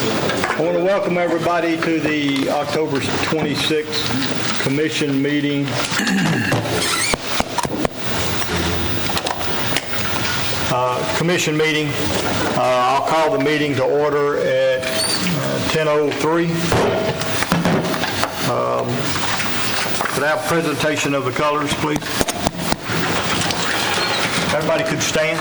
I want to welcome everybody to the October 26th Commission meeting. I'll call the meeting to order at 10:03. Could I have a presentation of the colors, please? Everybody could stand.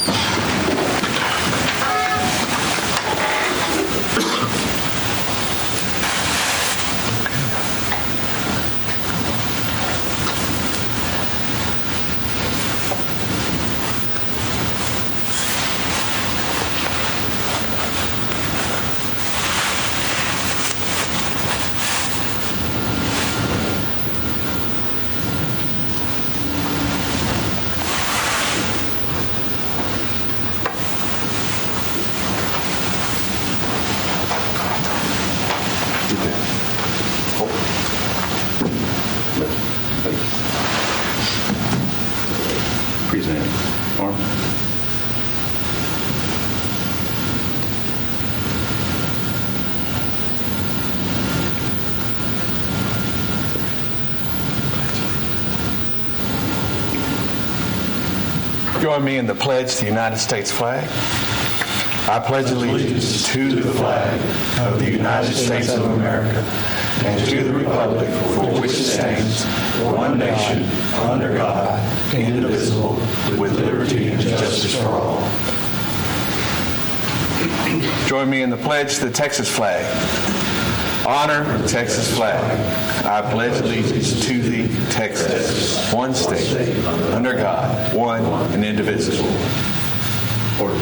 Join me in the pledge to the United States flag. I pledge allegiance to the flag of the United States of America and to the republic for which it stands, one nation, under God, indivisible, with liberty and justice for all. Join me in the pledge to the Texas flag. Honor the Texas flag. I pledge allegiance to thee, Texas, one state, under God, one and indivisible. Order.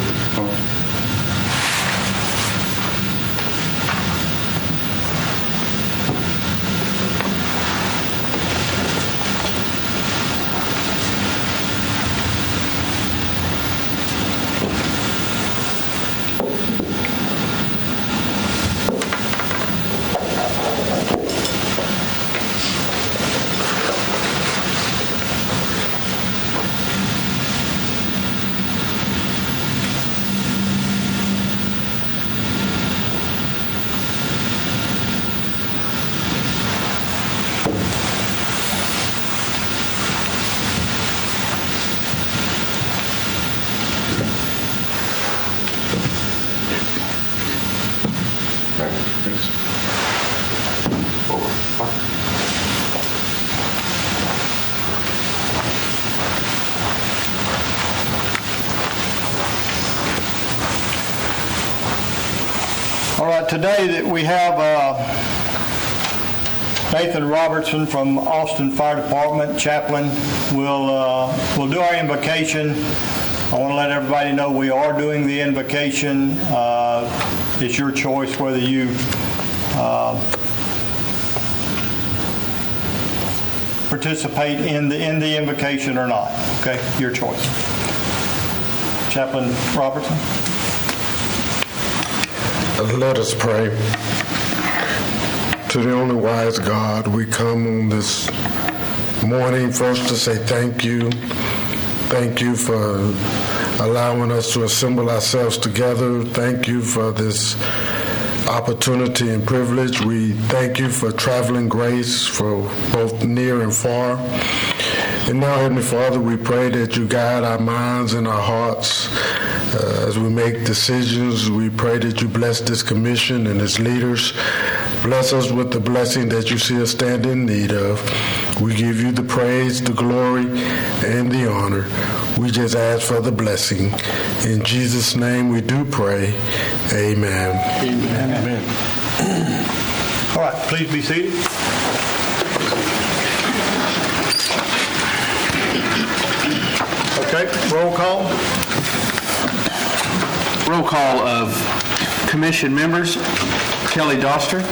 All right, today that we have Nathan Robertson from Austin Fire Department, chaplain. We'll do our invocation. I want to let everybody know we are doing the invocation. It's your choice whether you participate in the invocation or not. Okay, your choice. Chaplain Robertson. Let us pray. To the only wise God, we come on this morning first to say thank you. Thank you for allowing us to assemble ourselves together. Thank you for this opportunity and privilege. We thank you for traveling grace for both near and far. And now, Heavenly Father, we pray that you guide our minds and our hearts as we make decisions. We pray that you bless this commission and its leaders. Bless us with the blessing that you see us stand in need of. We give you the praise, the glory, and the honor. We just ask for the blessing. In Jesus' name we do pray. Amen. Amen. Amen. All right, please be seated. Okay, roll call. Roll call of commission members. Kelly Doster.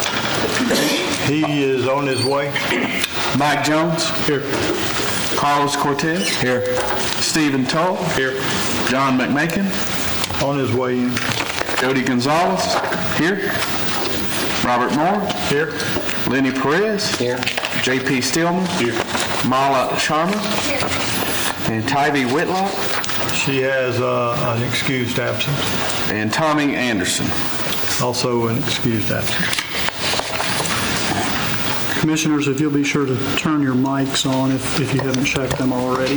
He is on his way. Mike Jones. Here. Carlos Cortez. Here. Stephen Tull. Here. John McMakin. On his way in. Jody Gonzalez. Here. Robert Moore. Here. Lenny Perez. Here. J.P. Stillman. Here. Mala Sharma. And Tybee Whitlock. She has an excused absence. And Tommy Anderson. Also an excused absence. Commissioners, if you'll be sure to turn your mics on if you haven't checked them already.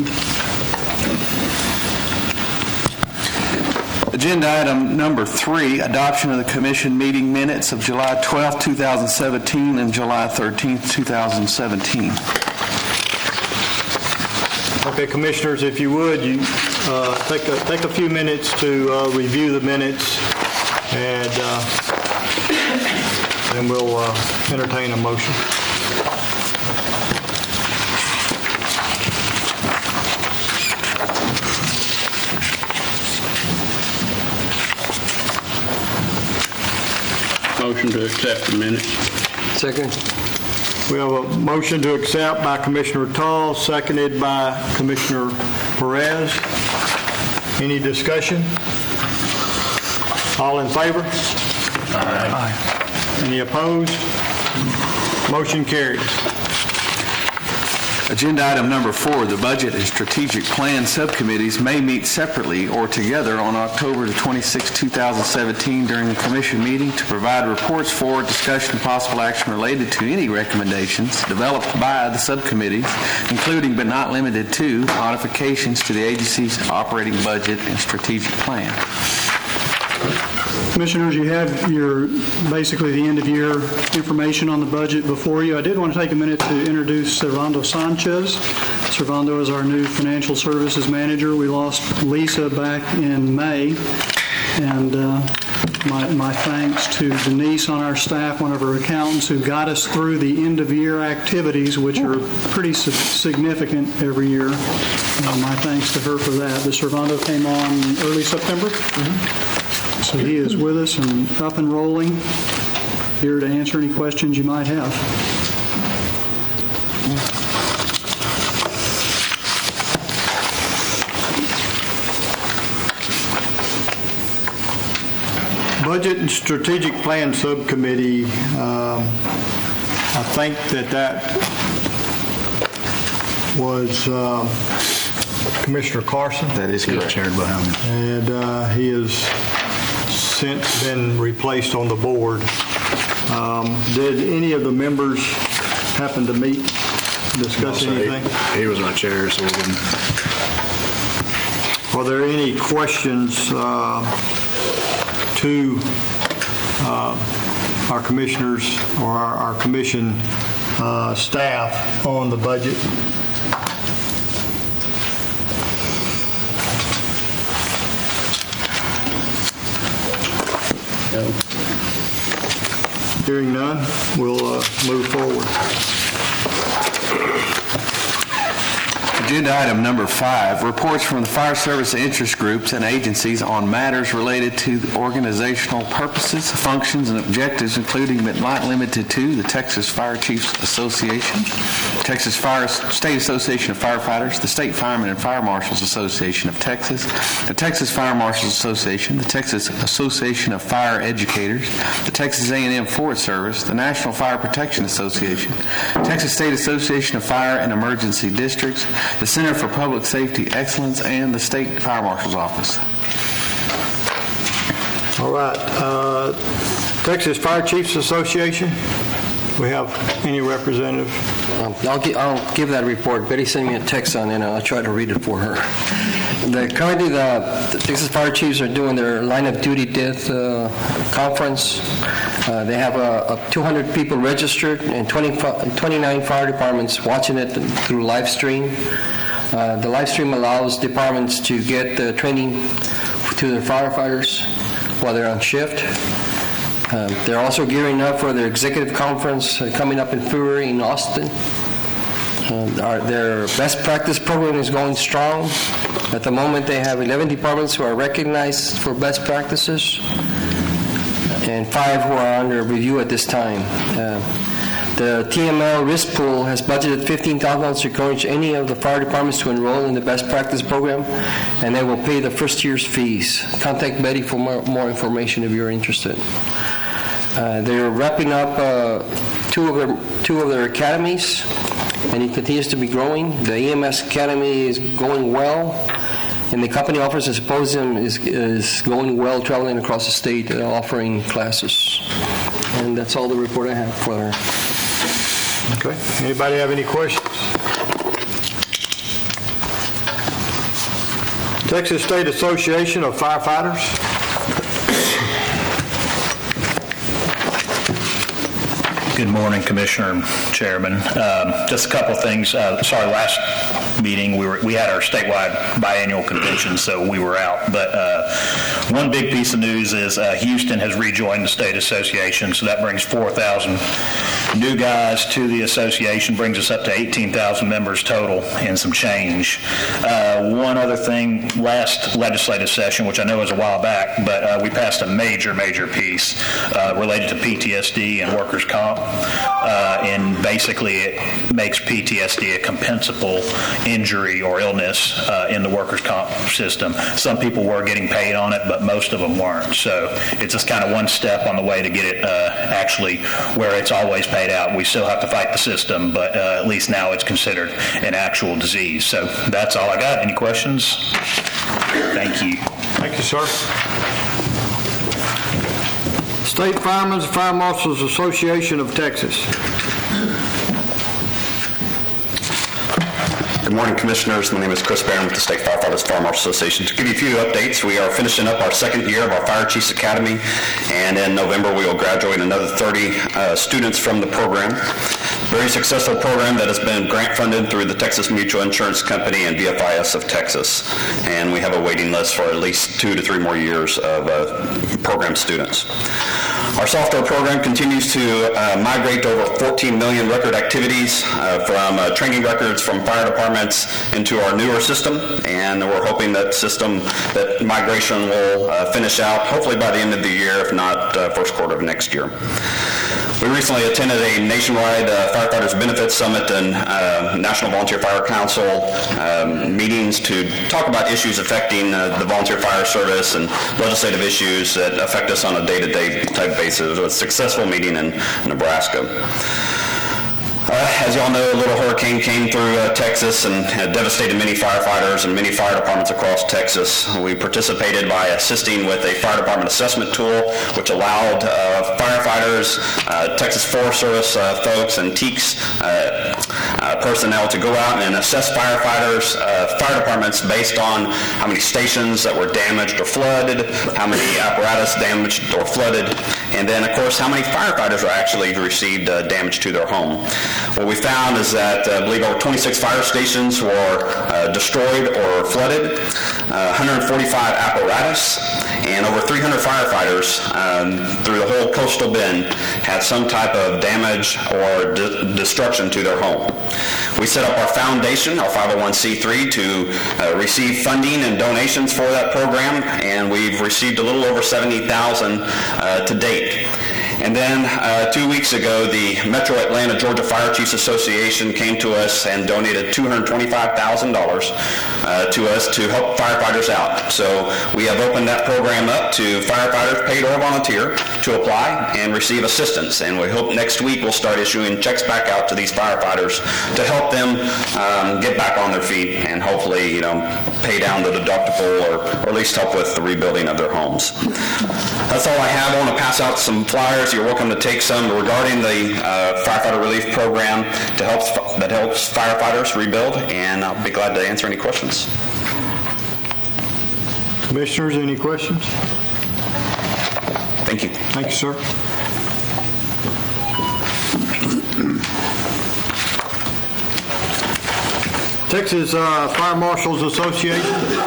Agenda item number 3, adoption of the commission meeting minutes of July 12, 2017 and July 13, 2017. Okay, Commissioners, if you would, you take a few minutes to review the minutes, and then we'll entertain a motion. Motion to accept the minutes. Second. We have a motion to accept by Commissioner Tall, seconded by Commissioner Perez. Any discussion? All in favor? Aye. Any opposed? Motion carries. Agenda item number 4, the Budget and Strategic Plan Subcommittees may meet separately or together on October 26, 2017 during the Commission meeting to provide reports for discussion and possible action related to any recommendations developed by the subcommittees, including but not limited to modifications to the agency's operating budget and strategic plan. Commissioners, you have basically the end-of-year information on the budget before you. I did want to take a minute to introduce Servando Sanchez. Servando is our new financial services manager. We lost Lisa back in May, and my thanks to Denise on our staff, one of our accountants, who got us through the end-of-year activities, which are pretty significant every year. My thanks to her for that. The Servando came on early September. So he is with us and up and rolling, here to answer any questions you might have. Budget and Strategic Plan Subcommittee, I think that was Commissioner Carson. That is correct. Chaired by him. And he has since been replaced on the board. Did any of the members happen to meet, discuss anything? He was our chair, so we didn't. Are there any questions to our commissioners or our commission staff on the budget? Hearing none, we'll move forward. Agenda item number 5, reports from the fire service interest groups and agencies on matters related to the organizational purposes, functions, and objectives, including but not limited to the Texas Fire Chiefs Association, Texas State Association of Firefighters, the State Firemen and Fire Marshals Association of Texas, the Texas Fire Marshals Association, the Texas Association of Fire Educators, the Texas A&M Forest Service, the National Fire Protection Association, Texas State Association of Fire and Emergency Districts, the Center for Public Safety Excellence, and the State Fire Marshal's Office. All right. Texas Fire Chiefs Association, we have any representative? I'll give that report. Betty sent me a text on it, and I'll try to read it for her. Currently, the Texas Fire Chiefs are doing their line of duty death conference. They have 200 people registered and 29 fire departments watching it through live stream. The live stream allows departments to get the training to their firefighters while they're on shift. They're also gearing up for their executive conference coming up in February in Austin. Their best practice program is going strong. At the moment, they have 11 departments who are recognized for best practices and 5 who are under review at this time. The TML risk pool has budgeted $15,000 to encourage any of the fire departments to enroll in the best practice program, and they will pay the first year's fees. Contact Betty for more information if you're interested. They're wrapping up two of their academies, and it continues to be growing. The EMS Academy is going well, And the company offers a symposium is going well, traveling across the state, offering classes. And that's all the report I have for her. Okay. Anybody have any questions? Texas State Association of Firefighters. Good morning, Commissioner and Chairman. Just a couple of things. Last meeting we had our statewide biannual convention, so we were out. But one big piece of news is Houston has rejoined the state association, so that brings 4,000 new guys to the association, brings us up to 18,000 members total and some change. One other thing, last legislative session, which I know was a while back, but we passed a major piece related to PTSD and workers' comp. And basically it makes PTSD a compensable injury or illness in the workers' comp system. Some people were getting paid on it, but most of them weren't. So it's just kind of one step on the way to get it actually where it's always paid out. We still have to fight the system, but at least now it's considered an actual disease. So that's all I got. Any questions? Thank you. Thank you, sir. State Firemen's and Fire Marshals Association of Texas. Good morning, Commissioners. My name is Chris Barron with the State Firefighters Fire Marshal Association. To give you a few updates, we are finishing up our second year of our Fire Chiefs Academy, and in November we will graduate another 30 students from the program. Very successful program that has been grant funded through the Texas Mutual Insurance Company and BFIS of Texas, and we have a waiting list for at least 2 to 3 more years of program students. Our software program continues to migrate to over 14 million record activities from training records from fire departments into our newer system, and we're hoping that migration will finish out hopefully by the end of the year, if not first quarter of next year. We recently attended a nationwide Firefighters Benefits Summit and National Volunteer Fire Council meetings to talk about issues affecting the volunteer fire service and legislative issues that affect us on a day-to-day type basis. It was a successful meeting in Nebraska. As you all know, a little hurricane came through Texas and had devastated many firefighters and many fire departments across Texas. We participated by assisting with a fire department assessment tool, which allowed firefighters, Texas Forest Service folks, and TEACS personnel to go out and assess firefighters, fire departments based on how many stations that were damaged or flooded, how many apparatus damaged or flooded, and then, of course, how many firefighters are actually received damage to their home. What we found is that I believe over 26 fire stations were destroyed or flooded, 145 apparatus, and over 300 firefighters through the whole coastal bend had some type of damage or destruction to their home. We set up our foundation, our 501c3, to receive funding and donations for that program, and we've received a little over $70,000 to date. And then 2 weeks ago, the Metro Atlanta Georgia Fire Chiefs Association came to us and donated $225,000 to us to help firefighters out. So we have opened that program up to firefighters, paid or volunteer, to apply and receive assistance. And we hope next week we'll start issuing checks back out to these firefighters to help them get back on their feet and hopefully, pay down the deductible or at least help with the rebuilding of their homes. That's all I have. I want to pass out some flyers. You're welcome to take some regarding the firefighter relief program that helps firefighters rebuild, and I'll be glad to answer any questions. Commissioners, any questions? Thank you. Thank you, sir. Texas Fire Marshals Association.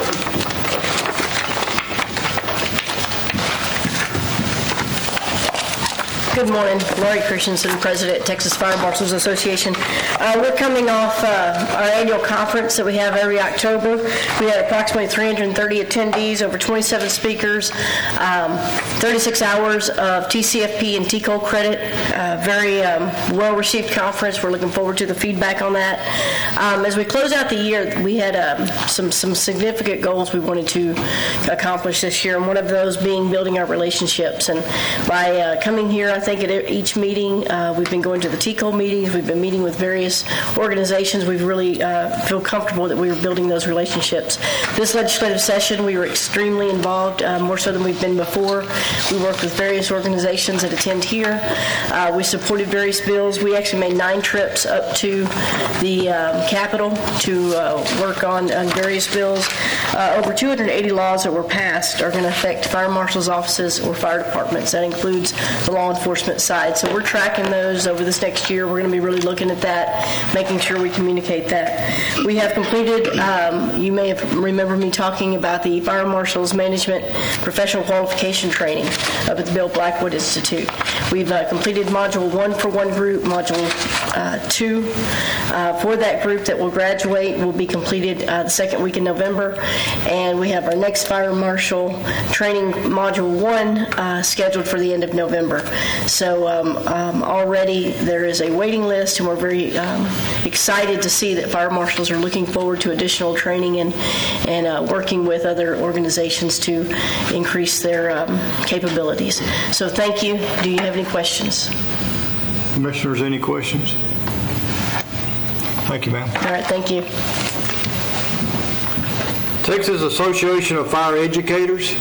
Good morning. Lori Christensen, President, Texas Fire Marshals Association. We're coming off our annual conference that we have every October. We had approximately 330 attendees, over 27 speakers, 36 hours of TCFP and TCOL credit. Very well-received conference. We're looking forward to the feedback on that. As we close out the year, we had some significant goals we wanted to accomplish this year, and one of those being building our relationships. And by coming here, I think think at each meeting, we've been going to the TCO meetings, we've been meeting with various organizations. We've really feel comfortable that we were building those relationships. This legislative session, we were extremely involved, more so than we've been before. We worked with various organizations that attend here. We supported various bills. We actually made 9 trips up to the Capitol to work on various bills. Over 280 laws that were passed are going to affect fire marshals' offices or fire departments. That includes the law enforcement side. So we're tracking those over this next year. We're going to be really looking at that, making sure we communicate that. We have completed, you may have remember me talking about the Fire Marshals Management Professional Qualification Training up at the Bill Blackwood Institute. We've completed Module 1 for one group, Module 2 for that group that will graduate will be completed the second week in November, and we have our next Fire Marshal Training Module 1 scheduled for the end of November. So already there is a waiting list, and we're very excited to see that fire marshals are looking forward to additional training and working with other organizations to increase their capabilities. So thank you. Do you have any questions? Commissioners, any questions? Thank you, ma'am. All right, thank you. Texas Association of Fire Educators.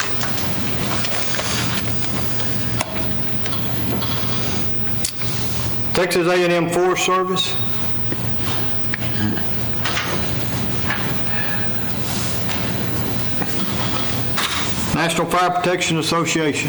Texas A&M Forest Service. National Fire Protection Association.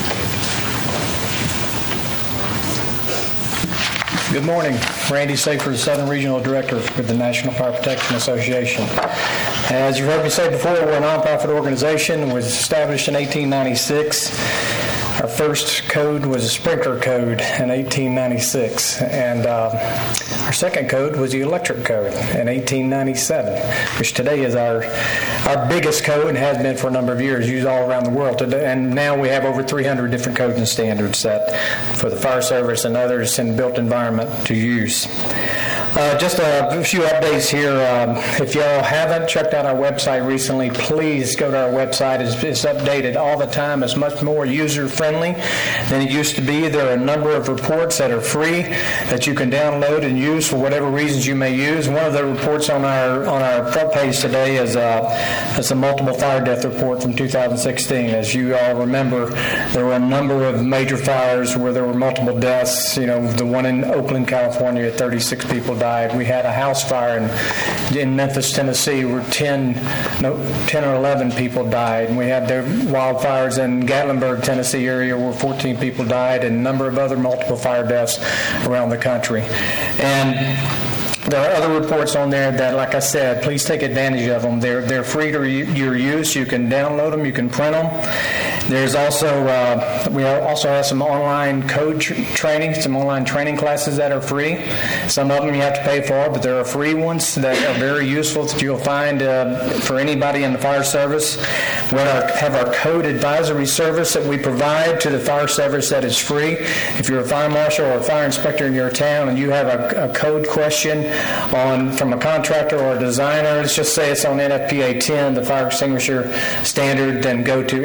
Good morning. Randy Safer, Southern Regional Director with the National Fire Protection Association. As you've heard me say before, we're a nonprofit organization. It was established in 1896. Our first code was a sprinkler code in 1896, and our second code was the electric code in 1897, which today is our biggest code and has been for a number of years, used all around the world today. And now we have over 300 different codes and standards set for the fire service and others in the built environment to use. Just a few updates here. If y'all haven't checked out our website recently, please go to our website. It's updated all the time. It's much more user-friendly than it used to be. There are a number of reports that are free that you can download and use for whatever reasons you may use. One of the reports on our front page today is a multiple fire death report from 2016. As you all remember, there were a number of major fires where there were multiple deaths. You know, the one in Oakland, California, 36 people died. We had a house fire in Memphis, Tennessee, where 10 or 11 people died. And we had the wildfires in Gatlinburg, Tennessee area, where 14 people died, and a number of other multiple fire deaths around the country. And there are other reports on there that, like I said, please take advantage of them. They're free to your use. You can download them. You can print them. There's also, we also have some online code training, some online training classes that are free. Some of them you have to pay for, but there are free ones that are very useful that you'll find for anybody in the fire service. We have our code advisory service that we provide to the fire service that is free. If you're a fire marshal or a fire inspector in your town and you have a code question from a contractor or a designer, let's just say it's on NFPA 10, the fire extinguisher standard, then go to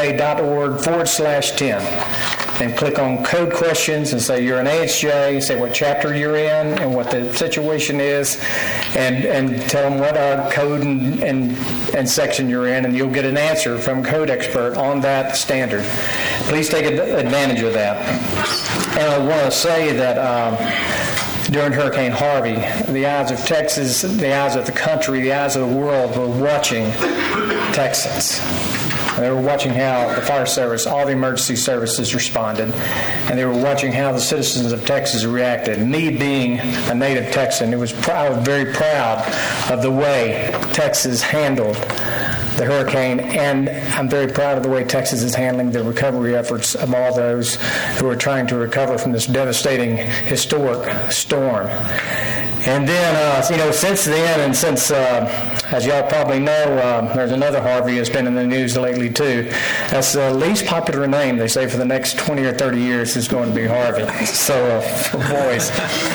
nfpa.org/10 and click on code questions and say you're an AHJ, say what chapter you're in and what the situation is, and tell them what code and section you're in, and you'll get an answer from a code expert on that standard. Please take advantage of that. And I want to say that during Hurricane Harvey, the eyes of Texas, the eyes of the country, the eyes of the world were watching Texans. They were watching how the fire service, all the emergency services responded, and they were watching how the citizens of Texas reacted. Me being a native Texan, I was very proud of the way Texas handled the hurricane, and I'm very proud of the way Texas is handling the recovery efforts of all those who are trying to recover from this devastating, historic storm. And then, since then, and since, as y'all probably know, there's another Harvey that's been in the news lately, too. That's the least popular name, they say, for the next 20 or 30 years is going to be Harvey. So, boys.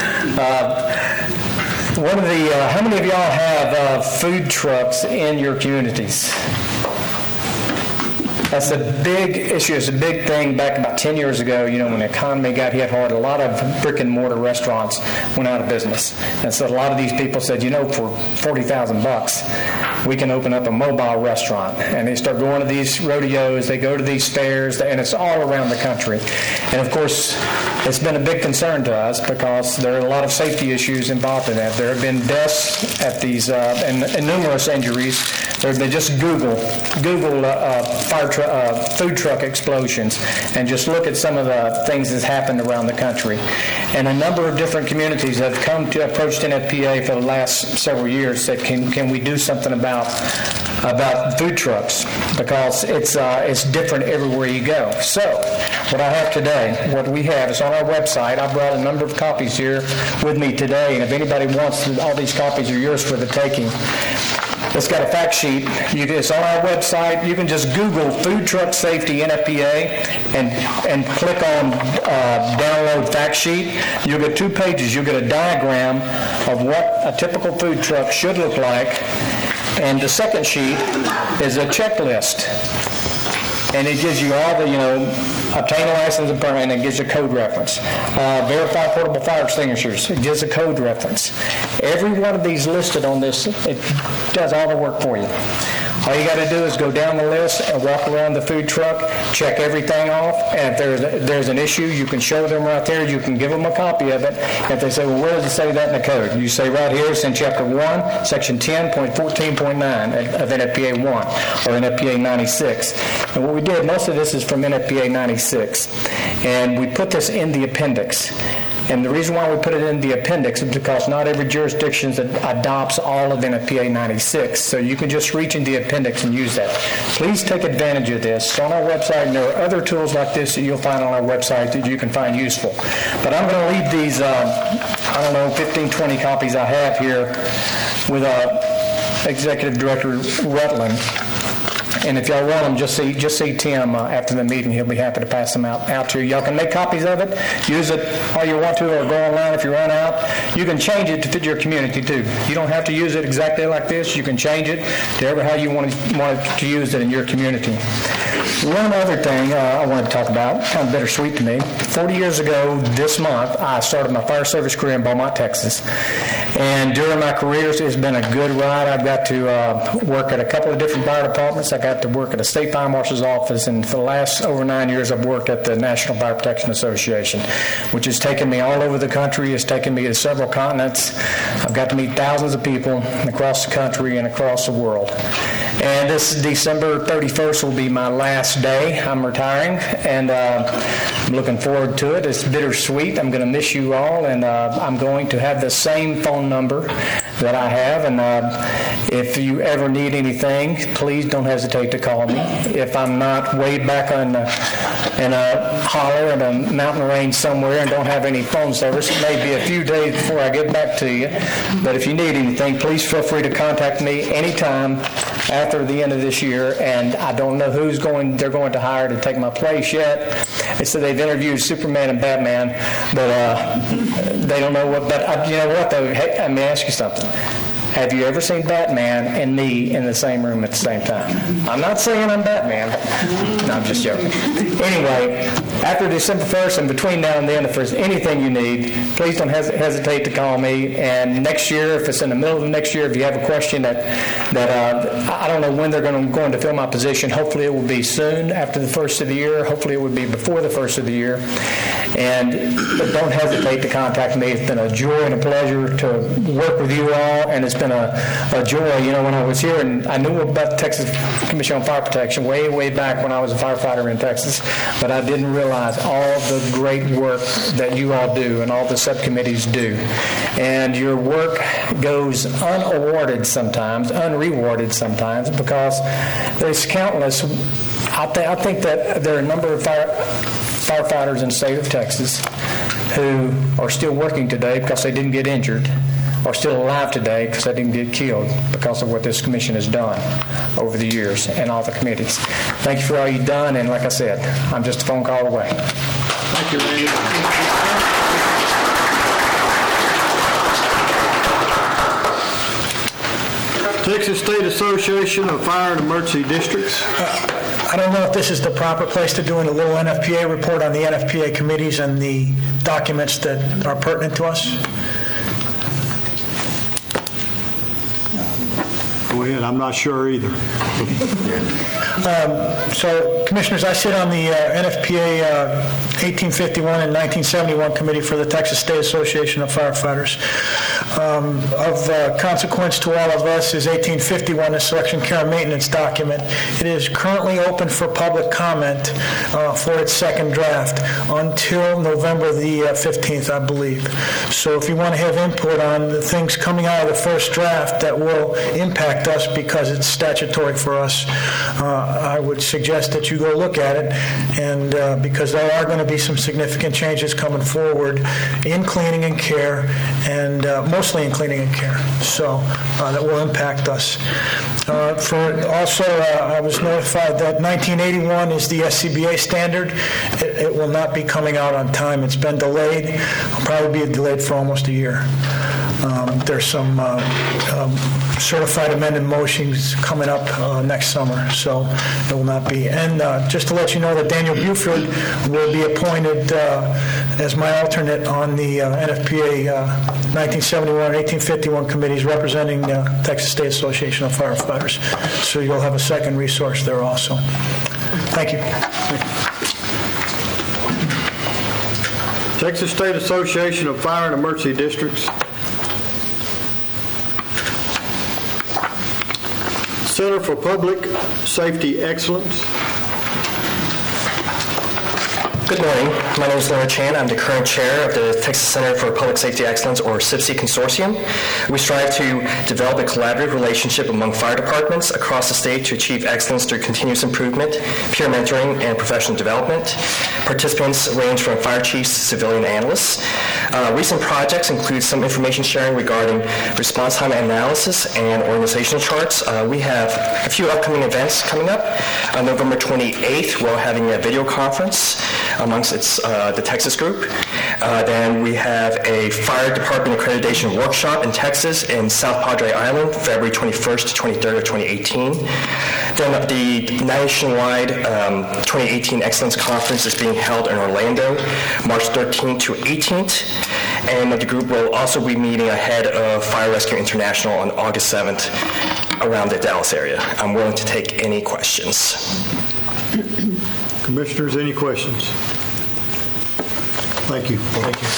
How many of y'all have food trucks in your communities? That's a big issue. It's a big thing back about 10 years ago, when the economy got hit hard. A lot of brick and mortar restaurants went out of business. And so a lot of these people said, for $40,000, we can open up a mobile restaurant. And they start going to these rodeos, they go to these fairs, and it's all around the country. And of course, it's been a big concern to us because there are a lot of safety issues involved in that. There have been deaths at these and numerous injuries. There have been just Google food truck explosions and just look at some of the things that's happened around the country. And a number of different communities have come to approach NFPA for the last several years that can we do something about food trucks, because it's different everywhere you go. So what I have today, what we have is on our website. I brought a number of copies here with me today, and if anybody wants, all these copies are yours for the taking. It's got a fact sheet. It's on our website. You can just Google Food Truck Safety NFPA and click on download fact sheet. You'll get 2 pages. You'll get a diagram of what a typical food truck should look like. And the second sheet is a checklist. And it gives you all the, obtain a license and permit, and it gives you a code reference. Verify portable fire extinguishers. It gives a code reference. Every one of these listed on this, it does all the work for you. All you got to do is go down the list and walk around the food truck, check everything off, and if there's an issue, you can show them right there. You can give them a copy of it. If they say, well, where does it say that in the code? You say right here, it's in Chapter 1, Section 10.14.9 of NFPA 1, or NFPA 96. And what we did, most of this is from NFPA 96, and we put this in the appendix. And the reason why we put it in the appendix is because not every jurisdiction adopts all of NFPA 96. So you can just reach in the appendix and use that. Please take advantage of this. It's on our website, and there are other tools like this that you'll find on our website that you can find useful. But I'm going to leave these, 15, 20 copies I have here with Executive Director Rutland. And if y'all want them, just see Tim after the meeting. He'll be happy to pass them out to you. Y'all can make copies of it, use it all you want to, or go online if you run out. You can change it to fit your community too. You don't have to use it exactly like this. You can change it to ever how you want to use it in your community. One other thing I wanted to talk about, kind of bittersweet to me. 40 years ago this month, I started my fire service career in Beaumont, Texas. And during my career, it's been a good ride. I've got to work at a couple of different fire departments. I got to work at a state fire marshal's office, and for the last over 9 years, I've worked at the National Fire Protection Association, which has taken me all over the country. It's taken me to several continents. I've got to meet thousands of people across the country and across the world. And this December 31st will be my last day. I'm retiring, and I'm looking forward to it. It's bittersweet. I'm going to miss you all, and I'm going to have the same phone number that I have. And if you ever need anything, please don't hesitate to call me. If I'm not way back in a holler in a mountain range somewhere and don't have any phone service, it may be a few days before I get back to you. But if you need anything, please feel free to contact me anytime after the end of this year. And I don't know who's they're going to hire to take my place yet. They said they've interviewed Superman and Batman, but they don't know what. But you know what, though? Hey, let me ask you something. Have you ever seen Batman and me in the same room at the same time? I'm not saying I'm Batman. No, I'm just joking. Anyway, after December 1st and between now and then, if there's anything you need, please don't hesitate to call me. And next year, if it's in the middle of next year, if you have a question that I don't know when they're going to fill my position, hopefully it will be soon after the first of the year. Hopefully it would be before the first of the year. And don't hesitate to contact me. It's been a joy and a pleasure to work with you all, and it's been a joy. When I was here, and I knew about the Texas Commission on Fire Protection way back when I was a firefighter in Texas, but I didn't realize all the great work that you all do and all the subcommittees do. And your work goes unawarded sometimes, unrewarded sometimes, because there's countless. I think that there are a number of firefighters in the state of Texas who are still working today because they didn't get injured, are still alive today because they didn't get killed because of what this commission has done over the years and all the committees. Thank you for all you've done, and like I said, I'm just a phone call away. Thank you, Randy. Texas State Association of Fire and Emergency Districts. I don't know if this is the proper place to do a little NFPA report on the NFPA committees and the documents that are pertinent to us. Go ahead, I'm not sure either. So, Commissioners, I sit on the NFPA 1851 and 1971 Committee for the Texas State Association of Firefighters. Of consequence to all of us is 1851, a selection, care, and maintenance document. It is currently open for public comment for its second draft until November the 15th, I believe. So if you want to have input on the things coming out of the first draft that will impact us because it's statutory for us, I would suggest that you go look at it, and because there are going to be some significant changes coming forward in cleaning and care, and mostly in cleaning and care, so that will impact us. I was notified that 1981 is the SCBA standard. It will not be coming out on time. It's been delayed. It'll probably be delayed for almost a year. There's some certified amended motions coming up next summer, so it will not be. And just to let you know that Daniel Buford will be appointed as my alternate on the NFPA 1971 and 1851 committees representing the Texas State Association of Firefighters. So you'll have a second resource there also. Thank you. Texas State Association of Fire and Emergency Districts. Center for Public Safety Excellence. Good morning. My name is Laura Chan. I'm the current chair of the Texas Center for Public Safety Excellence, or CPSE Consortium. We strive to develop a collaborative relationship among fire departments across the state to achieve excellence through continuous improvement, peer mentoring, and professional development. Participants range from fire chiefs to civilian analysts. Recent projects include some information sharing regarding response time analysis and organizational charts. We have a few upcoming events coming up. On November 28th, we're having a video conference amongst the Texas group. Then we have a fire department accreditation workshop in Texas in South Padre Island, February 21st to 23rd of 2018. Then the nationwide 2018 Excellence Conference is being held in Orlando, March 13th to 18th. And the group will also be meeting ahead of Fire Rescue International on August 7th around the Dallas area. I'm willing to take any questions. Commissioners, any questions? Thank you. Thank you.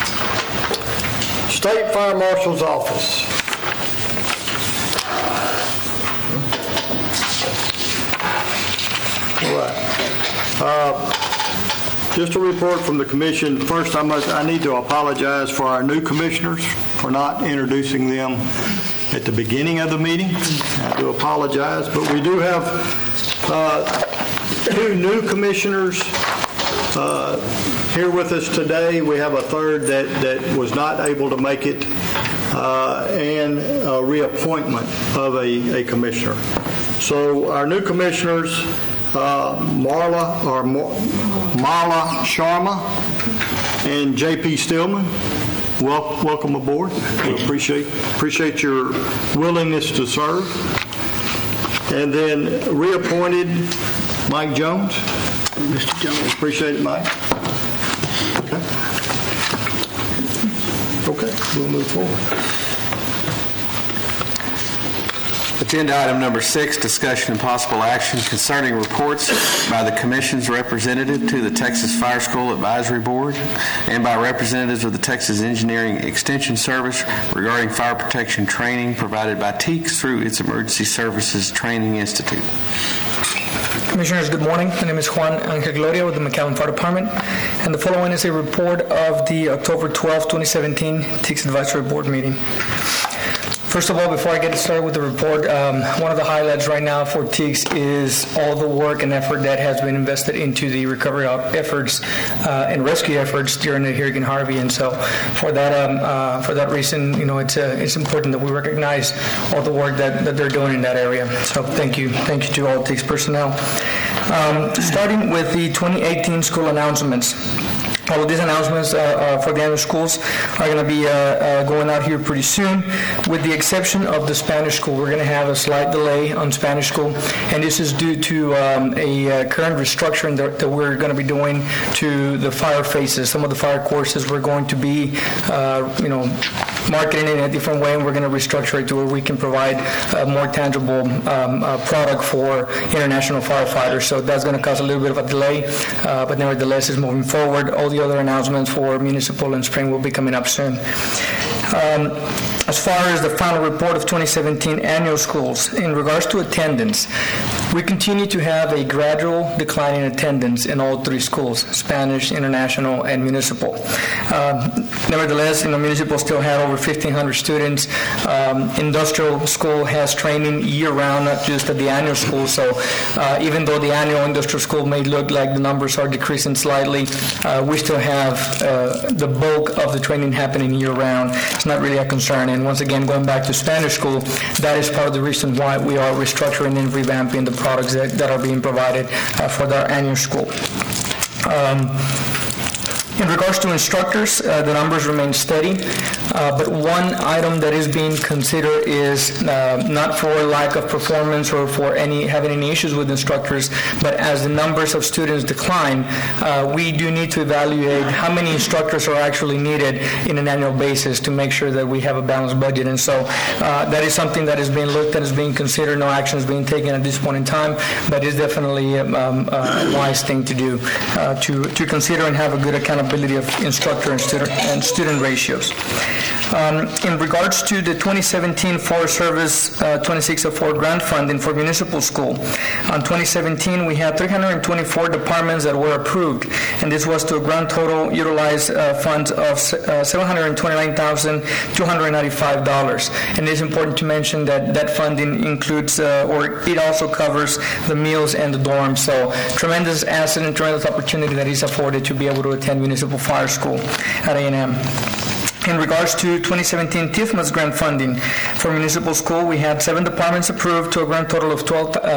State Fire Marshal's Office. All right. Just a report from the commission. First, I need to apologize for our new commissioners for not introducing them at the beginning of the meeting. I do apologize, but we do have two new commissioners here with us today. We have a third that was not able to make it, and a reappointment of a commissioner. So our new commissioners, Marla Sharma and J.P. Stillman. Welcome aboard. We appreciate your willingness to serve. And then reappointed Mike Jones. Mr. Jones. Appreciate it, Mike. Okay, we'll move forward. Agenda item number 6, discussion and possible action concerning reports by the Commission's representative to the Texas Fire School Advisory Board and by representatives of the Texas Engineering Extension Service regarding fire protection training provided by TEEX through its Emergency Services Training Institute. Commissioners, good morning. My name is Juan Angel Gloria with the McAllen Fire Department, and the following is a report of the October 12, 2017 TEEX Advisory Board meeting. First of all, before I get started with the report, one of the highlights right now for TEEX is all the work and effort that has been invested into the recovery efforts and rescue efforts during the Hurricane Harvey. And so, for that reason, it's important that we recognize all the work that they're doing in that area. So, thank you to all TEEX personnel. Starting with the 2018 school announcements. all of these announcements for the annual schools are going to be going out here pretty soon, with the exception of the Spanish school. We're going to have a slight delay on Spanish school, and this is due to a current restructuring that we're going to be doing to the fire phases. Some of the fire courses we're going to be, marketing in a different way, and we're going to restructure it to where we can provide a more tangible product for international firefighters. So that's going to cause a little bit of a delay, but nevertheless, it's moving forward. All the other announcements for municipal and spring will be coming up soon. As far as the final report of 2017 annual schools, in regards to attendance, we continue to have a gradual decline in attendance in all three schools, Spanish, international, and municipal. Nevertheless, municipal still had over 1,500 students. Industrial school has training year-round, not just at the annual school. So even though the annual industrial school may look like the numbers are decreasing slightly, we still have the bulk of the training happening year-round. It's not really a concern. And once again, going back to Spanish school, that is part of the reason why we are restructuring and revamping the products that are being provided for our annual school. In regards to instructors, the numbers remain steady, but one item that is being considered is not for lack of performance or for having any issues with instructors, but as the numbers of students decline, we do need to evaluate how many instructors are actually needed in an annual basis to make sure that we have a balanced budget. And so that is something that is being looked at, is being considered. No action is being taken at this point in time, but it's definitely a wise thing to do, to consider and have a good accountability of instructor and student ratios. In regards to the 2017 Forest Service 2604 grant funding for municipal school, on 2017 we had 324 departments that were approved, and this was to a grand total utilized funds of $729,295. And it is important to mention that that funding includes, or it also covers the meals and the dorms. So tremendous asset and tremendous opportunity that is afforded to be able to attend municipal fire school at A&M. In regards to 2017 TIFMAS grant funding for municipal school, we had 7 departments approved to a grand total of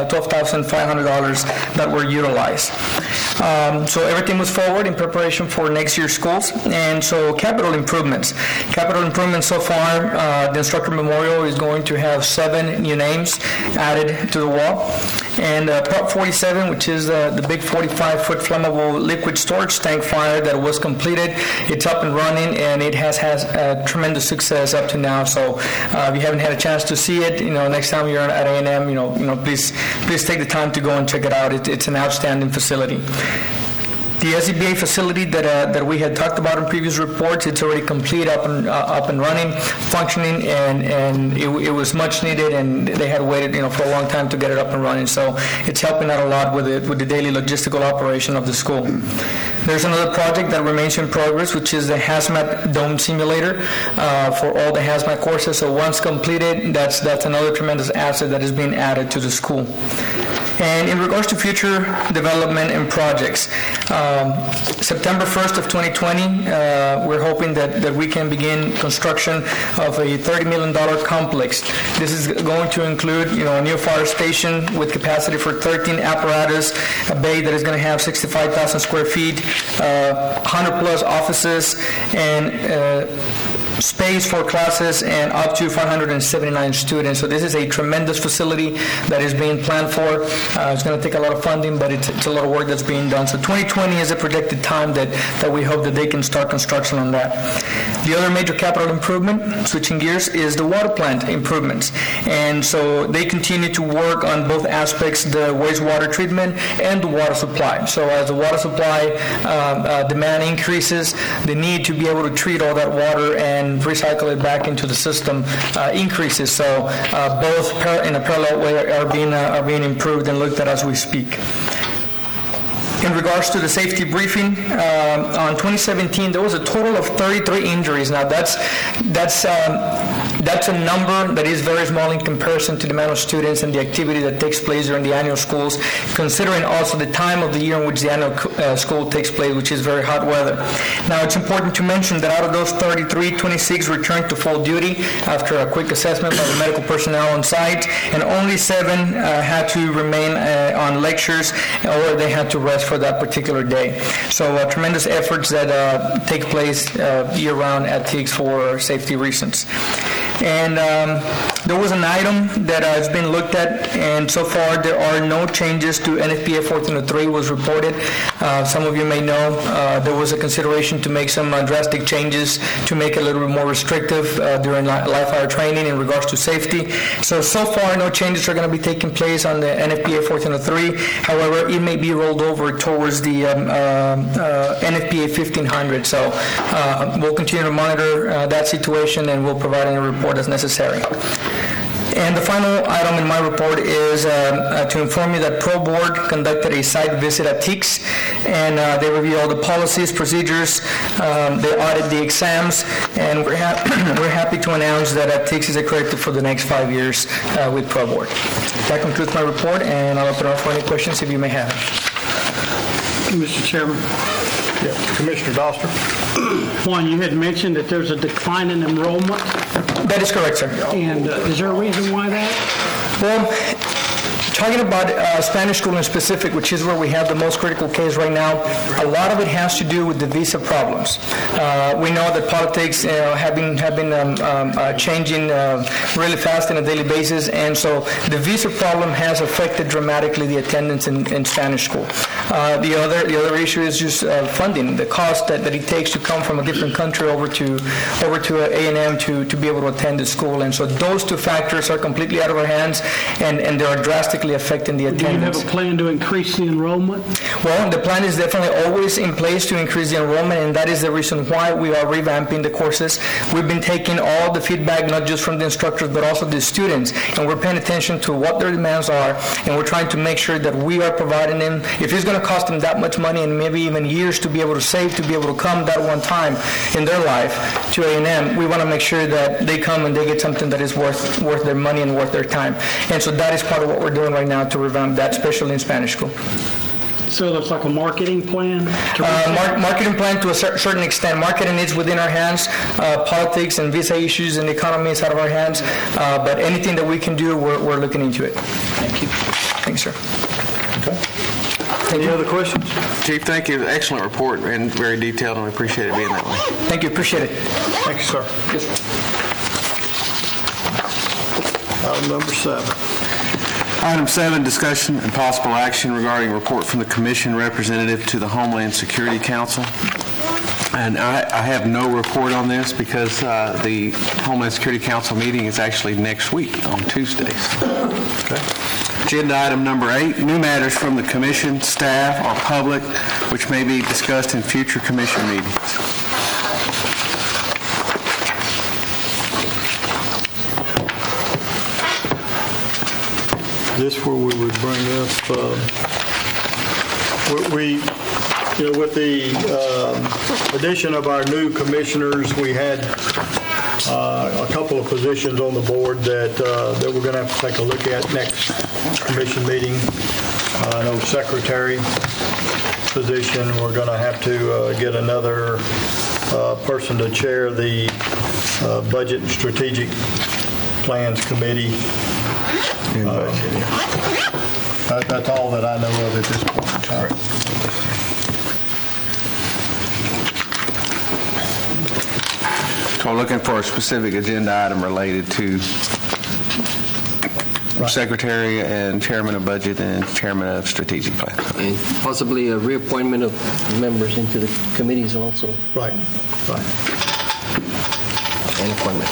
$12,500 that were utilized. So everything was forward in preparation for next year's schools. And so capital improvements so far, the instructor memorial is going to have 7 new names added to the wall. And Prop 47, which is the big 45-foot flammable liquid storage tank fire that was completed, it's up and running, and it has tremendous success up to now. So if you haven't had a chance to see it, next time you're at A&M, please take the time to go and check it out. It's an outstanding facility. The SCBA facility that we had talked about in previous reports, it's already complete, up and running, functioning, and it was much needed, and they had waited for a long time to get it up and running. So it's helping out a lot with the daily logistical operation of the school. There's another project that remains in progress, which is the Hazmat Dome Simulator for all the Hazmat courses. So once completed, that's another tremendous asset that is being added to the school. And in regards to future development and projects, September 1st of 2020, we're hoping that we can begin construction of a $30 million complex. This is going to include, a new fire station with capacity for 13 apparatus, a bay that is going to have 65,000 square feet, 100 plus offices, and space for classes, and up to 579 students. So this is a tremendous facility that is being planned for. It's going to take a lot of funding, but it's a lot of work that's being done. So 2020 is a projected time that we hope that they can start construction on that. The other major capital improvement, switching gears, is the water plant improvements. And so they continue to work on both aspects, the wastewater treatment and the water supply. So as the water supply demand increases, the need to be able to treat all that water and recycle it back into the system increases. So both in a parallel way are being improved and looked at as we speak. In regards to the safety briefing, on 2017, there was a total of 33 injuries. Now, that's a number that is very small in comparison to the amount of students and the activity that takes place during the annual schools, considering also the time of the year in which the annual school takes place, which is very hot weather. Now, it's important to mention that out of those 33, 26 returned to full duty after a quick assessment by the medical personnel on site, and only 7 had to remain on lectures, or they had to rest for for that particular day. So tremendous efforts that take place year-round at TIGS for safety reasons. And there was an item that has been looked at, and so far there are no changes to NFPA 1403 was reported. Some of you may know there was a consideration to make some drastic changes to make it a little bit more restrictive during live fire training in regards to safety. So far no changes are going to be taking place on the NFPA 1403. However, it may be rolled over towards the NFPA 1500. So we'll continue to monitor that situation, and we'll provide any report as necessary. And the final item in my report is to inform you that Pro Board conducted a site visit at TIGS, and they reviewed all the policies, procedures, they audited the exams, and we're happy to announce that TIGS is accredited for the next 5 years with Pro Board. That concludes my report, and I'll open it up for any questions if you may have. Mr. Chairman. Yeah. Commissioner Doster. Juan, you had mentioned that there's a decline in enrollment. That is correct, sir. And is there a reason why that? Well, talking about Spanish school in specific, which is where we have the most critical case right now, a lot of it has to do with the visa problems. We know that politics have been changing really fast on a daily basis, and so the visa problem has affected dramatically the attendance in Spanish school. The other issue is just funding, the cost that it takes to come from a different country over to A&M to be able to attend the school, and so those two factors are completely out of our hands, and they are drastically affecting the attendance. Do you have a plan to increase the enrollment? Well, the plan is definitely always in place to increase the enrollment, and that is the reason why we are revamping the courses. We've been taking all the feedback, not just from the instructors, but also the students, and we're paying attention to what their demands are, and we're trying to make sure that we are providing them. If it's going to cost them that much money and maybe even years to be able to save, to be able to come that one time in their life to A&M, we want to make sure that they come and they get something that is worth their money and worth their time. And so that is part of what we're doing right now to revamp that, especially in Spanish school. So there's like a marketing plan? Marketing plan to a certain extent. Marketing is within our hands. Politics and visa issues and the economy is out of our hands. But anything that we can do, we're looking into it. Thank you. Thanks, sir. Okay. Any other questions? Chief, thank you. Excellent report and very detailed, and we appreciate it being that way. Thank you. Appreciate it. Thank you, sir. Yes, sir. Item number 7. Item 7, discussion and possible action regarding report from the Commission representative to the Homeland Security Council. And I have no report on this because the Homeland Security Council meeting is actually next week on Tuesdays. Okay. Agenda item number 8, new matters from the Commission, staff, or public, which may be discussed in future Commission meetings. This where we would bring up, with the addition of our new commissioners, we had a couple of positions on the board that we're going to have to take a look at next commission meeting. I know secretary position, we're going to have to get another person to chair the Budget and Strategic Plans Committee. That's all that I know of at this point in time. So I'm looking for a specific agenda item related to Secretary and Chairman of Budget and Chairman of Strategic Plan. And possibly a reappointment of members into the committees also. Right. And appointment.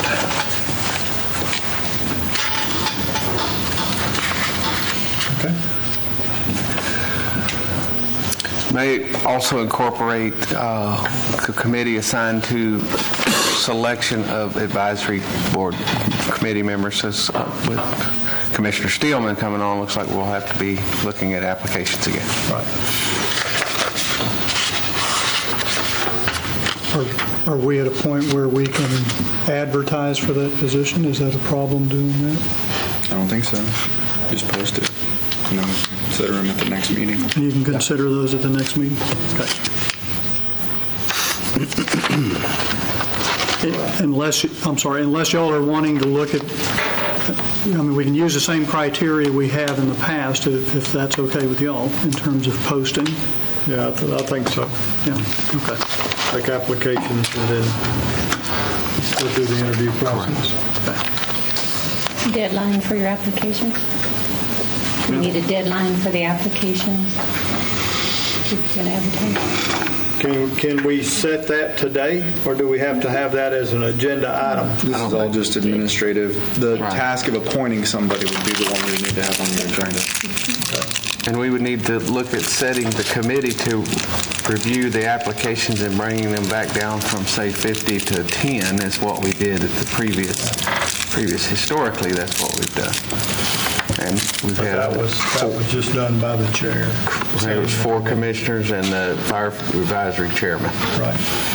May also incorporate the committee assigned to selection of advisory board committee members. With Commissioner Steelman coming on, looks like we'll have to be looking at applications again. Right. Are we at a point where we can advertise for that position? Is that a problem doing that? I don't think so. Just post it. Consider them at the next meeting. You can consider those at the next meeting? Okay. Unless y'all are wanting to look at, we can use the same criteria we have in the past if that's okay with y'all in terms of posting. Yeah, I think so. Yeah, okay. Take applications and then we'll do the interview process. Deadline for your applications? We need a deadline for the applications? You're going to advertise? Can we set that today, or do we have to have that as an agenda item? This is all just administrative. The task of appointing somebody would be the one we need to have on the agenda. And we would need to look at setting the committee to review the applications and bringing them back down from, say, 50 to 10 is what we did at the previous. Historically, that's what we've done. And we've had that was just done by the chair. There was 4 commissioners and the fire advisory chairman. Right.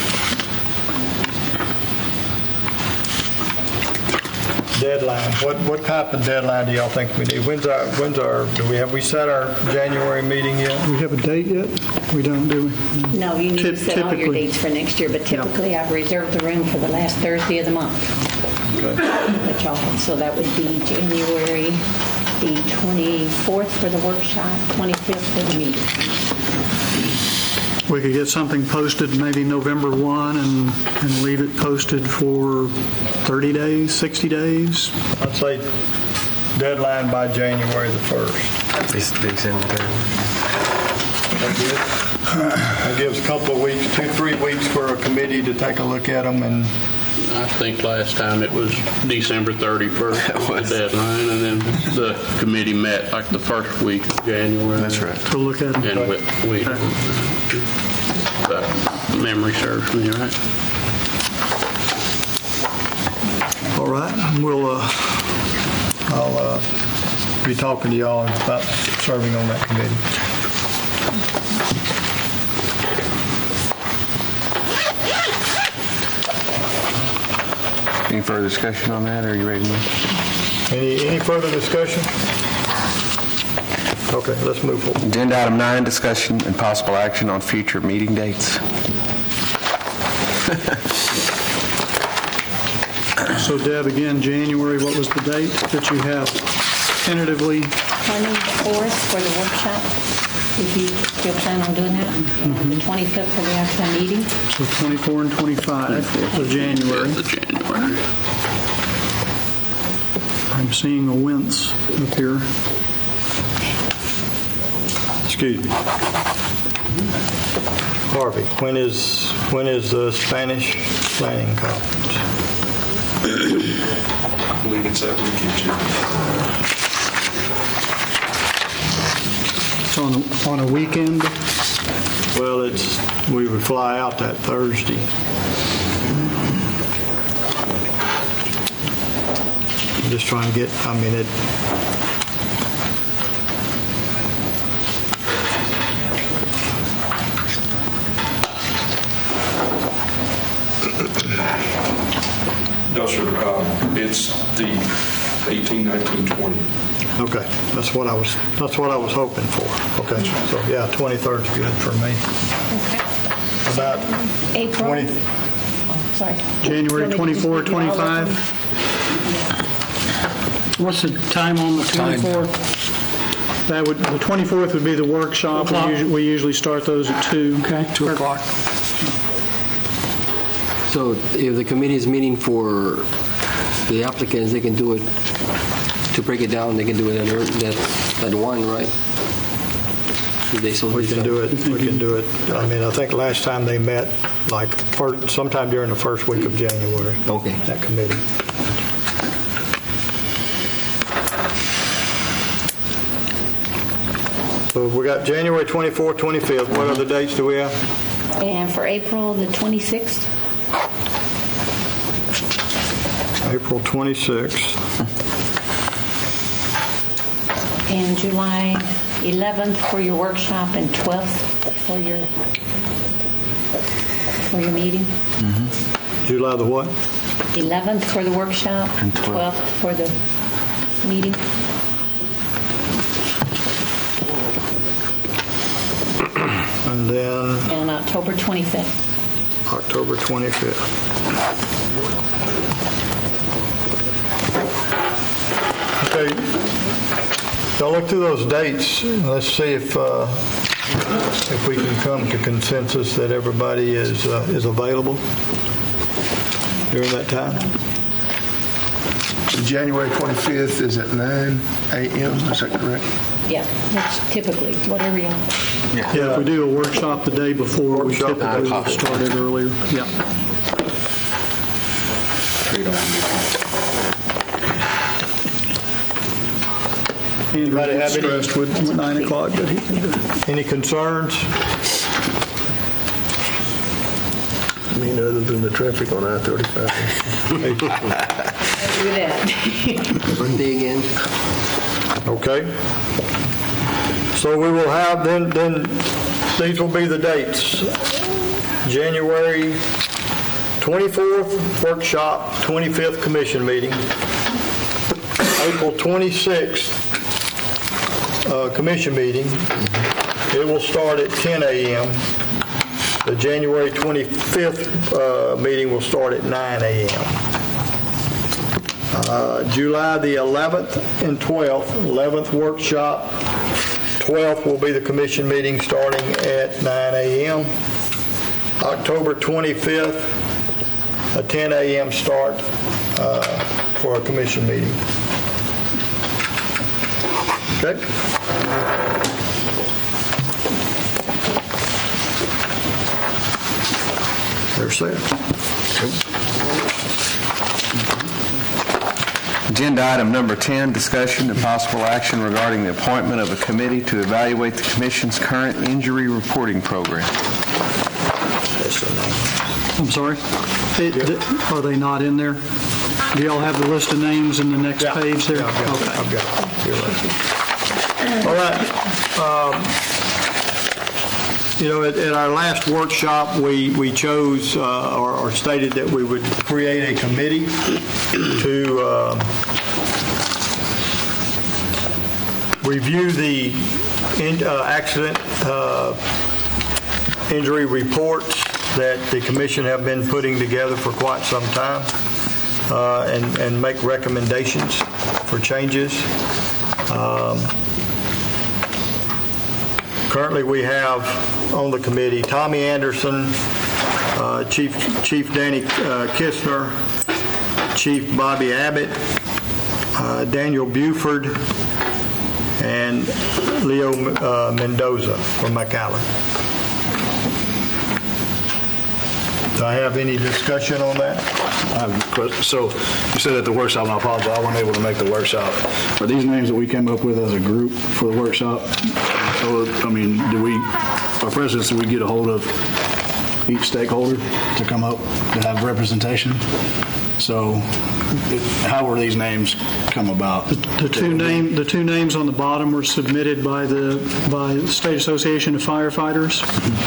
Deadline. What type of deadline do y'all think we need? Have we set our January meeting yet? Do we have a date yet? We don't, do we? No, you need to set all your Typically. dates for next year, but typically I've reserved the room for the last Thursday of the month. Okay. But y'all, so that would be January the 24th for the workshop, 25th for the meeting. We could get something posted maybe November 1 and leave it posted for 30 days, 60 days. I'd say deadline by January the 1st. December 3rd. That gives a couple of weeks, 2-3 weeks for a committee to take a look at them. And I think last time it was December 31st was the deadline, and then the committee met like the first week of January. That's right. To look at them. And we memory serves me right. all right, I'll be talking to y'all about serving on that committee. Any further discussion on that, or are you ready to move? Any further discussion? Okay, let's move forward. Agenda item 9, discussion and possible action on future meeting dates. So Deb, again, January, what was the date that you have tentatively? 24th for the workshop, if you still plan on doing that. And the 25th for the actual meeting. So 24 and 25 of January. I'm seeing a wince up here. Excuse me. Harvey, when is the Spanish planning conference? I believe it's that weekend, It's on a weekend? Well, we would fly out that Thursday. I'm just trying to get, No, sir. It's the 18, 19, 20. Okay, that's what I was hoping for. Okay, so yeah, 23rd is good for me. Okay. About April. 20. Sorry. January 24, 25? What's the time on the 24th? The 24th would be the workshop. We usually start those at 2. Okay. 2 o'clock. So if the committee is meeting for the applicants, they can do it, to break it down, they can do it at 1, right? We can do it. I think last time they met, sometime during the first week of January. Okay. That committee. So we got January 24th, 25th. What other dates do we have? And for April the 26th. April 26th. And July 11th for your workshop and 12th for your meeting. Mm-hmm. July the what? 11th for the workshop and 12th for the meeting. And then And October 25th. October 25th. Okay. Y'all look through those dates. Let's see if if we can come to consensus that everybody is available during that time. January 25th is at 9 a.m., is that correct? Yeah, that's typically, whatever you want. Yeah, if we do a workshop the day before, we typically start it earlier. Yeah. Anybody have any stressed with 9 o'clock that he can do. Any concerns? I mean, other than the traffic on I-35. Do that. Dig in. Okay. So we will have, then these will be the dates. January 24th, workshop, 25th commission meeting. April 26th, commission meeting. It will start at 10 a.m. The January 25th meeting will start at 9 a.m. July the 11th and 12th, 11th workshop. 12th will be the commission meeting starting at 9 a.m. October 25th, a 10 a.m. start for a commission meeting. Okay. They're set. Agenda item number 10, discussion and possible action regarding the appointment of a committee to evaluate the Commission's current injury reporting program. I'm sorry? Are they not in there? Do y'all have the list of names in the next page there? Yeah, I've got it. You're right. All right. At our last workshop, we chose or stated that we would create a committee to review the accident injury reports that the commission have been putting together for quite some time and make recommendations for changes. Currently, we have on the committee Tommy Anderson, Chief Danny Kistner, Chief Bobby Abbott, Daniel Buford, and Leo Mendoza from McAllen. Do I have any discussion on that? I have a question. So you said at the workshop, and I apologize, I wasn't able to make the workshop. Are these names that we came up with as a group for the workshop? Or, I mean, our presidents, do we get a hold of each stakeholder to come up to have representation? So how were these names come about? The two names on the bottom were submitted by the State Association of Firefighters.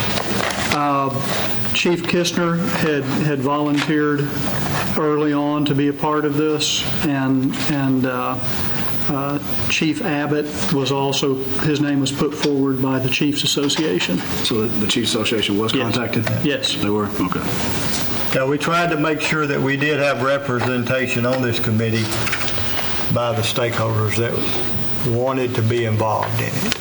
Chief Kistner had volunteered early on to be a part of this, and Chief Abbott was also, his name was put forward by the Chiefs Association. So the Chiefs Association was contacted? Yes. They were? Okay. Yeah, we tried to make sure that we did have representation on this committee by the stakeholders that wanted to be involved in it.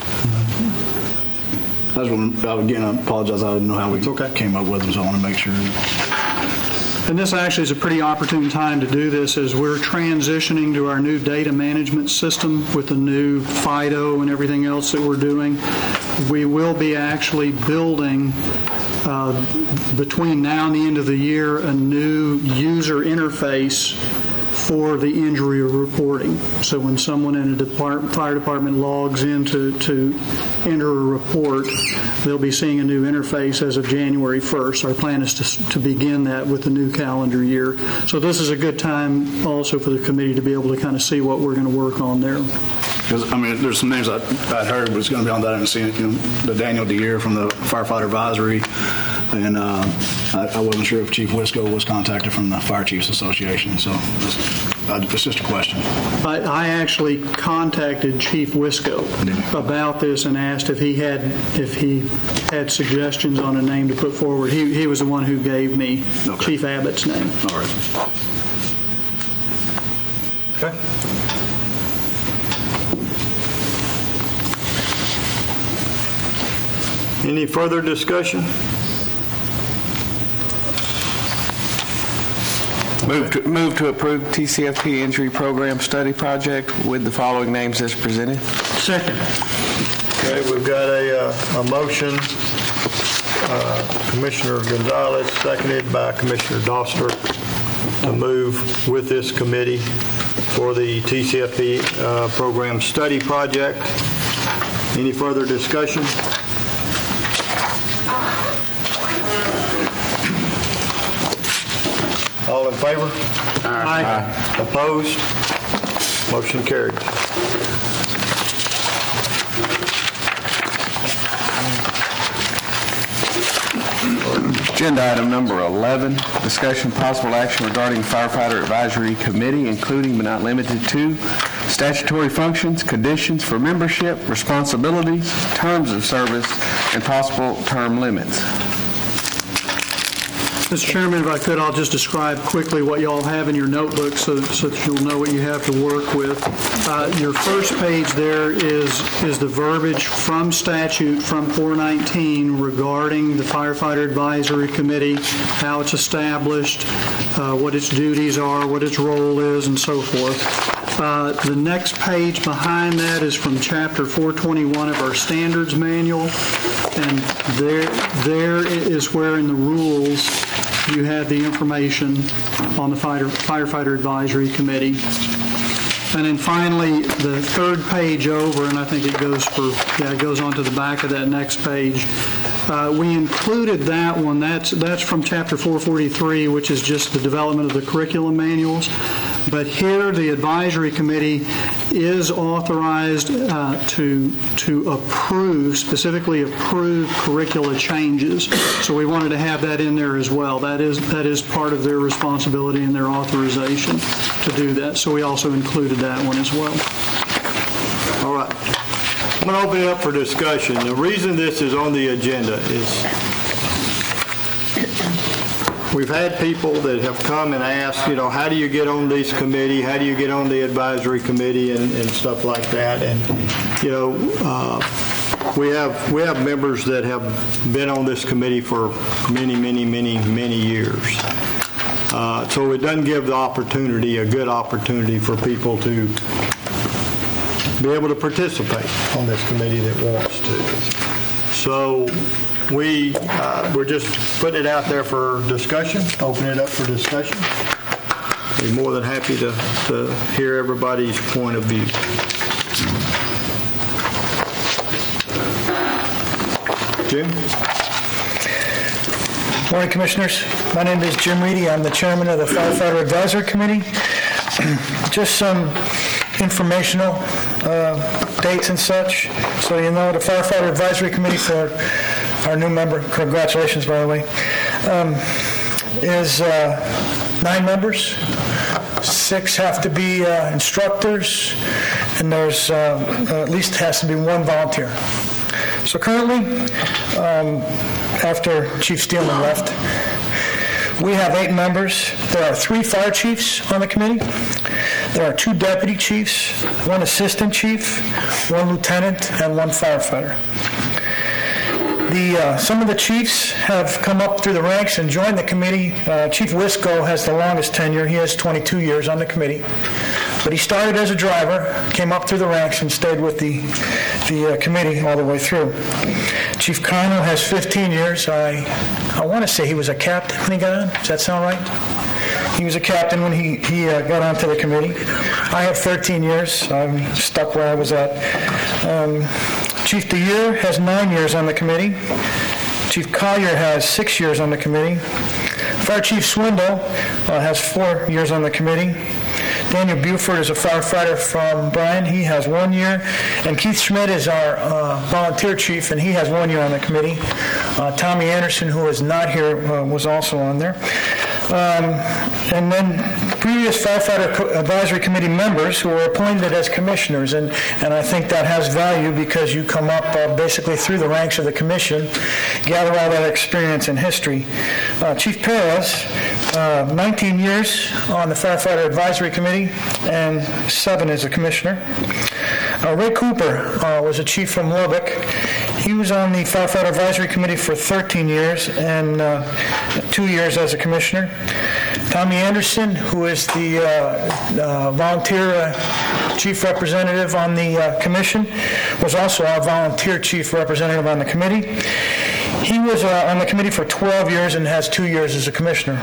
Again, I apologize. I didn't know how we came up with them, so I want to make sure. And this actually is a pretty opportune time to do this as we're transitioning to our new data management system with the new FIDO and everything else that we're doing. We will be actually building between now and the end of the year a new user interface for the injury reporting. So when someone in a fire department logs in to enter a report, they'll be seeing a new interface as of January 1st. Our plan is to begin that with the new calendar year. So this is a good time also for the committee to be able to kind of see what we're going to work on there. Because, I mean, there's some names I'd heard was going to be on that. I haven't seen it. The Daniel Deere from the Firefighter Advisory. And I wasn't sure if Chief Wisco was contacted from the Fire Chiefs Association. So it's just a question. I actually contacted Chief Wisco about this and asked if he had suggestions on a name to put forward. He was the one who gave me Chief Abbott's name. All right. Okay. Any further discussion? Move to approve TCFP Injury Program Study Project with the following names as presented. Second. Okay, we've got a motion, Commissioner Gonzalez, seconded by Commissioner Doster, to move with this committee for the TCFP Program Study Project. Any further discussion? All in favor? Aye. Opposed? Motion carried. Agenda item number 11, discussion possible action regarding Firefighter Advisory Committee, including but not limited to statutory functions, conditions for membership, responsibilities, terms of service, and possible term limits. Mr. Chairman, if I could, I'll just describe quickly what you all have in your notebook so that you'll know what you have to work with. Your first page there is the verbiage from statute from 419 regarding the Firefighter Advisory Committee, how it's established, what its duties are, what its role is, and so forth. The next page behind that is from Chapter 421 of our Standards Manual, and there is where in the rules you have the information on the Firefighter Advisory Committee. And then finally, the third page over, and I think it goes on to the back of that next page. We included that one. That's from Chapter 443, which is just the development of the curriculum manuals. But here, the advisory committee is authorized to approve, specifically approve curricula changes. So we wanted to have that in there as well. That is part of their responsibility and their authorization to do that. So we also included that one as well. All right. I'm going to open it up for discussion. The reason this is on the agenda is we've had people that have come and asked, how do you get on this committee? How do you get on the advisory committee and stuff like that? And, we have members that have been on this committee for many, many, many, many years. So it doesn't give a good opportunity for people to be able to participate on this committee that wants to. So we're just putting it out there for discussion, opening it up for discussion. Be more than happy to hear everybody's point of view. Jim? Morning, Commissioners. My name is Jim Reedy. I'm the chairman of the Firefighter Advisory Committee. Just some informational dates and such. So the Firefighter Advisory Committee, for our new member, congratulations, by the way, is 9 members. 6 have to be instructors, and there's at least has to be 1 volunteer. So currently, after Chief Steelman left, we have 8 members. There are 3 fire chiefs on the committee. There are 2 deputy chiefs, 1 assistant chief, 1 lieutenant, and 1 firefighter. Some of the chiefs have come up through the ranks and joined the committee. Chief Wisco has the longest tenure. He has 22 years on the committee. But he started as a driver, came up through the ranks, and stayed with the committee all the way through. Chief Connell has 15 years. I want to say he was a captain when he got on. Does that sound right? He was a captain when he got onto the committee. I have 13 years. I'm stuck where I was at. Chief DeYer has 9 years on the committee. Chief Collier has 6 years on the committee. Fire Chief Swindle has 4 years on the committee. Daniel Buford is a firefighter from Bryan. He has 1 year. And Keith Schmidt is our volunteer chief, and he has 1 year on the committee. Tommy Anderson, who is not here, was also on there. And then previous Firefighter Advisory Committee members who were appointed as commissioners, and I think that has value because you come up basically through the ranks of the commission, gather all that experience and history. Chief Perez, 19 years on the Firefighter Advisory Committee, and 7 as a commissioner. Ray Cooper was a chief from Lubbock. He was on the Firefighter Advisory Committee for 13 years and 2 years as a commissioner. Tommy Anderson, who is the volunteer chief representative on the commission, was also our volunteer chief representative on the committee. He was on the committee for 12 years and has 2 years as a commissioner.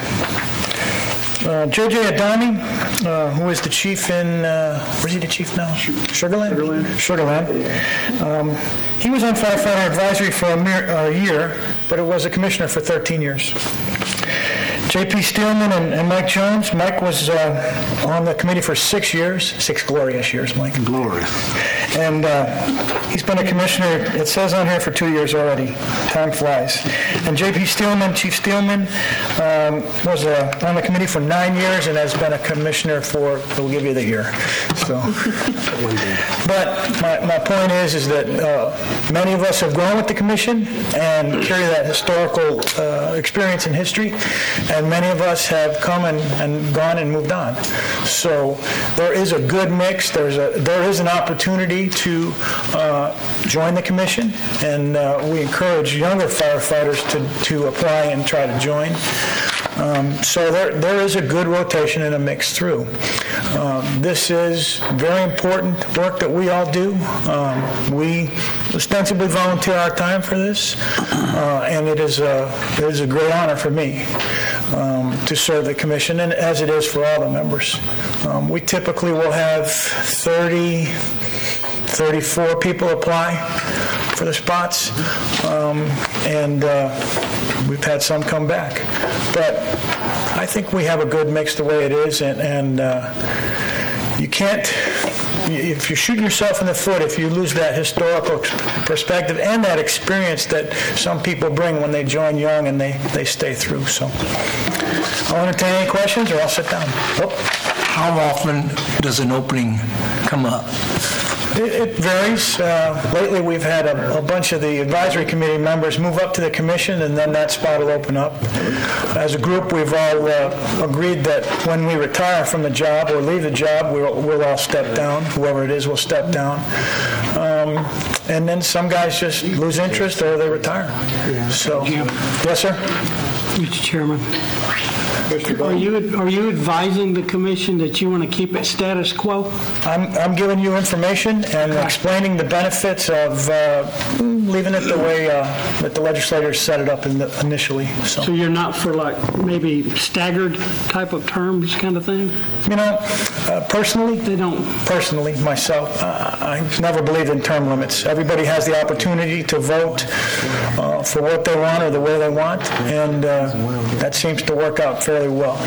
J.J. Adani, who is the chief in, where's he the chief now? Sugarland? Sugarland. He was on Firefighter Advisory for a year, but was a commissioner for 13 years. J.P. Steelman and Mike Jones. Mike was on the committee for 6 years, 6 glorious years, Mike. Glorious. And he's been a commissioner, it says on here, for 2 years already. Time flies. And J.P. Steelman, Chief Steelman, was on the committee for 9 years and has been a commissioner for, we'll give you the year. So, but my point is that many of us have grown with the commission and carry that historical experience and history, and many of us have come and gone and moved on. So there is a good mix. There is an opportunity to join the commission, and we encourage younger firefighters to apply and try to join. So there is a good rotation and a mix through. This is very important work that we all do. We ostensibly volunteer our time for this, and it is a great honor for me to serve the commission, and as it is for all the members. We typically will have 34 people apply for the spots, and we've had some come back. But I think we have a good mix the way it is, and you can't, if you're shooting yourself in the foot, if you lose that historical perspective and that experience that some people bring when they join young and they stay through. So I'll entertain any questions, or I'll sit down. How often does an opening come up? It varies. Lately, we've had a bunch of the advisory committee members move up to the commission, and then that spot will open up. As a group, we've all agreed that when we retire from the job or leave the job, we'll all step down. Whoever it is will step down. And then some guys just lose interest or they retire. So, yes, sir? Mr. Chairman. Are you advising the commission that you want to keep it status quo? I'm giving you information and explaining the benefits of leaving it the way that the legislators set it up initially. So you're not for maybe staggered type of terms kind of thing? Personally, they don't. Personally, myself, I never believed in term limits. Everybody has the opportunity to vote for what they want or the way they want, and that seems to work out fairly well.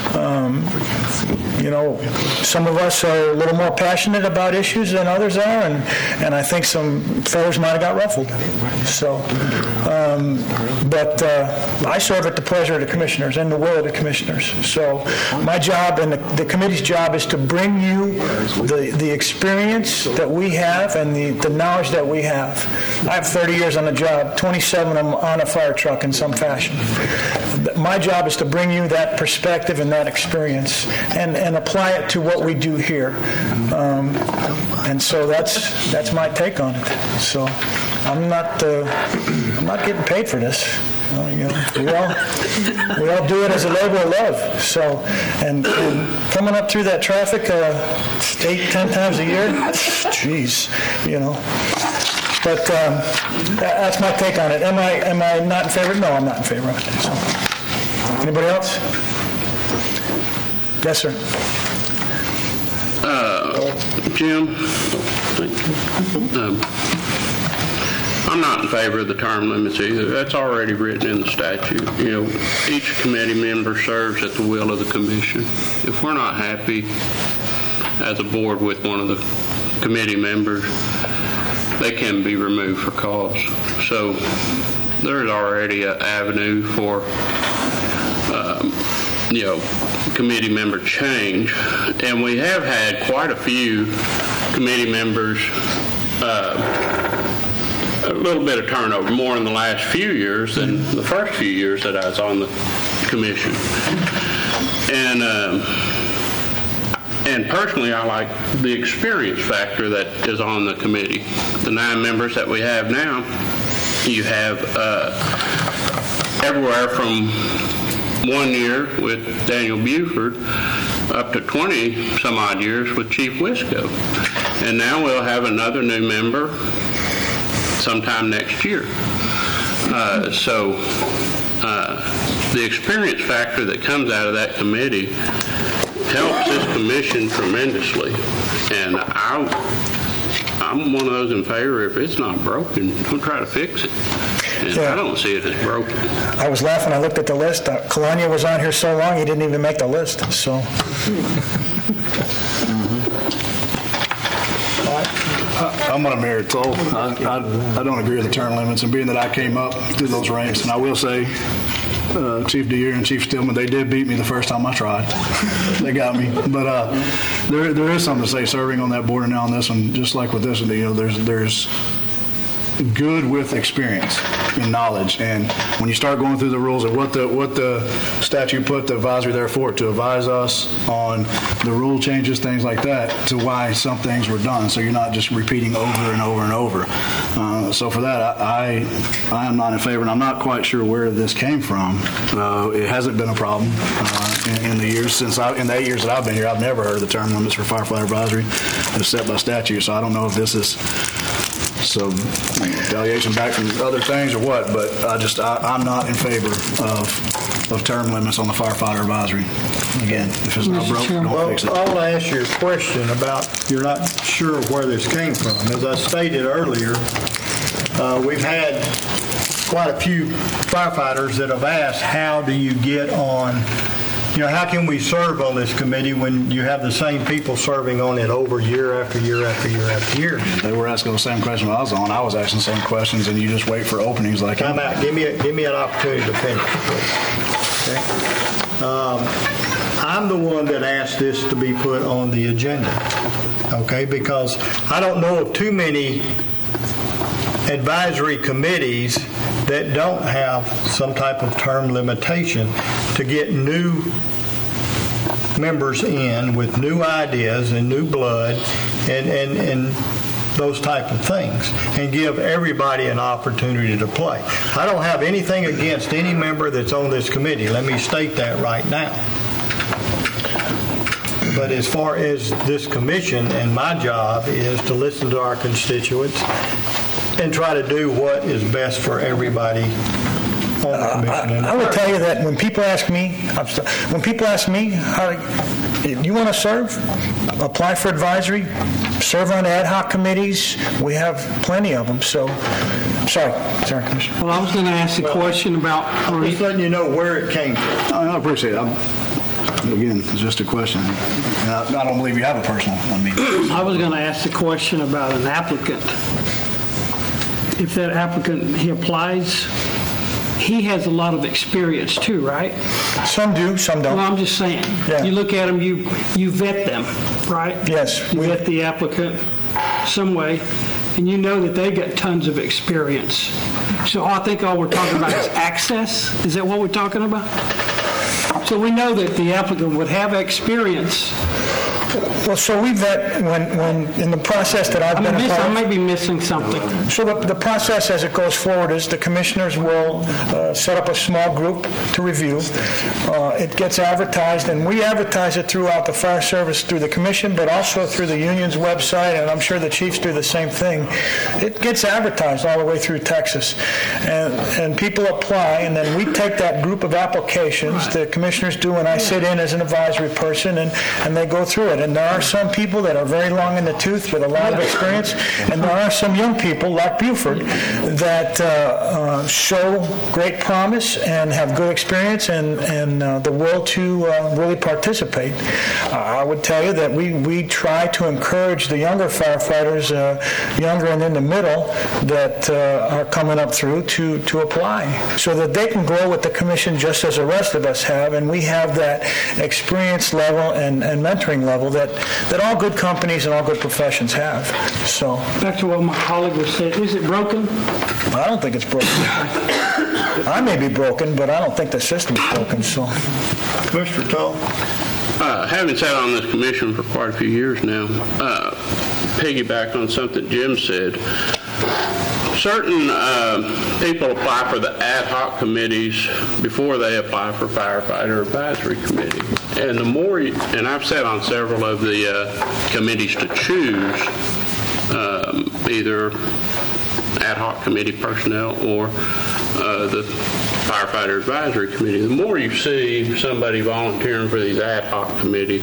Some of us are a little more passionate about issues than others are, and I think some feathers might have got ruffled. So, but I serve at the pleasure of the commissioners and the will of the commissioners. So my job and the committee's job is to bring you the experience that we have and the knowledge that we have. I have 30 years on the job, 27 of them on a fire truck in some fashion. My job is to bring you that perspective and that experience and apply it to what we do here. And so that's my take on it. So I'm not getting paid for this. We all do it as a labor of love. So, and coming up through that traffic 8-10 times a year, geez, But that's my take on it. Am I not in favor? No, I'm not in favor of it. So, anybody else? Yes, sir. Jim, I'm not in favor of the term limits either. That's already written in the statute. Each committee member serves at the will of the commission. If we're not happy as a board with one of the committee members, they can be removed for cause. So there's already an avenue for committee member change, and we have had quite a few committee members, a little bit of turnover, more in the last few years than the first few years that I was on the commission. And personally, I like the experience factor that is on the committee. The 9 members that we have now, You have everywhere from 1 year with Daniel Buford up to 20 some odd years with Chief Wisco. And now we'll have another new member sometime next year. The experience factor that comes out of that committee helps this commission tremendously. And I'm one of those in favor, if it's not broken, don't try to fix it. And I don't see it as broken. I was laughing. I looked at the list. Kalanya was on here so long, he didn't even make the list. So. I'm going to mirror Toll. I don't agree with the term limits, and being that I came up through those ranks, and I will say, Chief DeYer and Chief Stillman, they did beat me the first time I tried. They got me. But there is something to say serving on that board and now on this one, just like with this one, there's good with experience and knowledge, and when you start going through the rules of what the statute put the advisory there for, to advise us on the rule changes, things like that, to why some things were done, so you're not just repeating over and over and over. So for that, I am not in favor, and I'm not quite sure where this came from. It hasn't been a problem in the years since in the 8 years that I've been here. I've never heard of the term limits for firefighter advisory as set by statute, so I don't know if this is some retaliation back from other things or what, but I'm not in favor of term limits on the firefighter advisory. Again, if it's not broke, don't fix it. I want to ask you a question about, you're not sure where this came from. As I stated earlier, we've had quite a few firefighters that have asked, how do you get on, how can we serve on this committee when you have the same people serving on it over year after year after year after year? They were asking the same question when I was on. I was asking the same questions, and you just wait for openings like that. Time out. Give me an opportunity to finish, please. Okay? I'm the one that asked this to be put on the agenda, okay? Because I don't know of too many advisory committees that don't have some type of term limitation to get new members in with new ideas and new blood and those type of things, and give everybody an opportunity to play. I don't have anything against any member that's on this committee. Let me state that right now. But as far as this commission, and my job is to listen to our constituents and try to do what is best for everybody on the commission. I will tell you that when people ask me, how you want to serve, apply for advisory, serve on ad hoc committees. We have plenty of them. So, sorry, Commissioner. Well, I was going to ask a question about. I'm just letting you know where it came from. I appreciate it. Again, it's just a question. And I don't believe you have a personal. I was going to ask a question about an applicant. If that applicant, he applies, he has a lot of experience too, right? Some do, some don't. Well, I'm just saying. Yeah. You look at them, you vet them, right? Yes. You vet the applicant some way, and you know that they got tons of experience. So I think all we're talking about is access. Is that what we're talking about? So we know that the applicant would have experience. Well, so we vet when in the process that I've been a part of. I may be missing something. So the process as it goes forward is the commissioners will set up a small group to review. It gets advertised, and we advertise it throughout the fire service, through the commission, but also through the union's website, and I'm sure the chiefs do the same thing. It gets advertised all the way through Texas, and people apply, and then we take that group of applications, the commissioners do, and I sit in as an advisory person, and they go through it. And there are some people that are very long in the tooth with a lot of experience, and there are some young people like Buford that show great promise and have good experience and the will to really participate. I would tell you that we try to encourage the younger firefighters, younger and in the middle, that are coming up through to apply so that they can grow with the commission just as the rest of us have, and we have that experience level and mentoring level that all good companies and all good professions have. So back to what my colleague was saying, is it broken? I don't think it's broken. I may be broken, but I don't think the system is broken. So, Mr. Tull? Having sat on this commission for quite a few years now, piggyback on something Jim said, certain people apply for the ad hoc committees before they apply for firefighter advisory committee. And the more, and I've sat on several of the committees to choose either ad hoc committee personnel or the firefighter advisory committee. The more you see somebody volunteering for these ad hoc committee,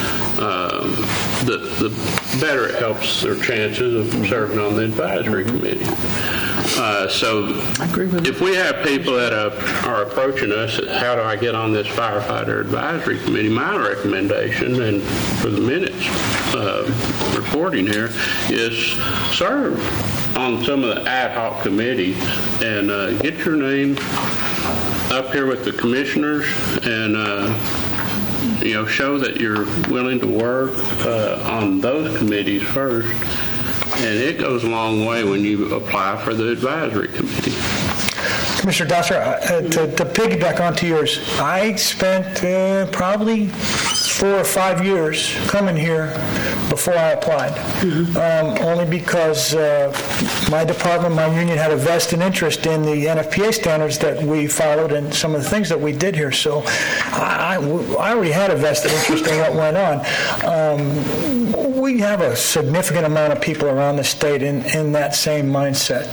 the better it helps their chances of serving on the advisory committee. So if we have people that are approaching us, how do I get on this firefighter advisory committee? My recommendation, and for the minutes reporting here, is serve on some of the ad hoc committees and get your name up here with the commissioners and show that you're willing to work on those committees first. And it goes a long way when you apply for the advisory committee. Commissioner Dosser, to piggyback onto yours, I spent probably 4 or 5 years coming here before I applied, only because my department, my union, had a vested interest in the NFPA standards that we followed and some of the things that we did here. So I already had a vested interest in what went on. We have a significant amount of people around the state in that same mindset.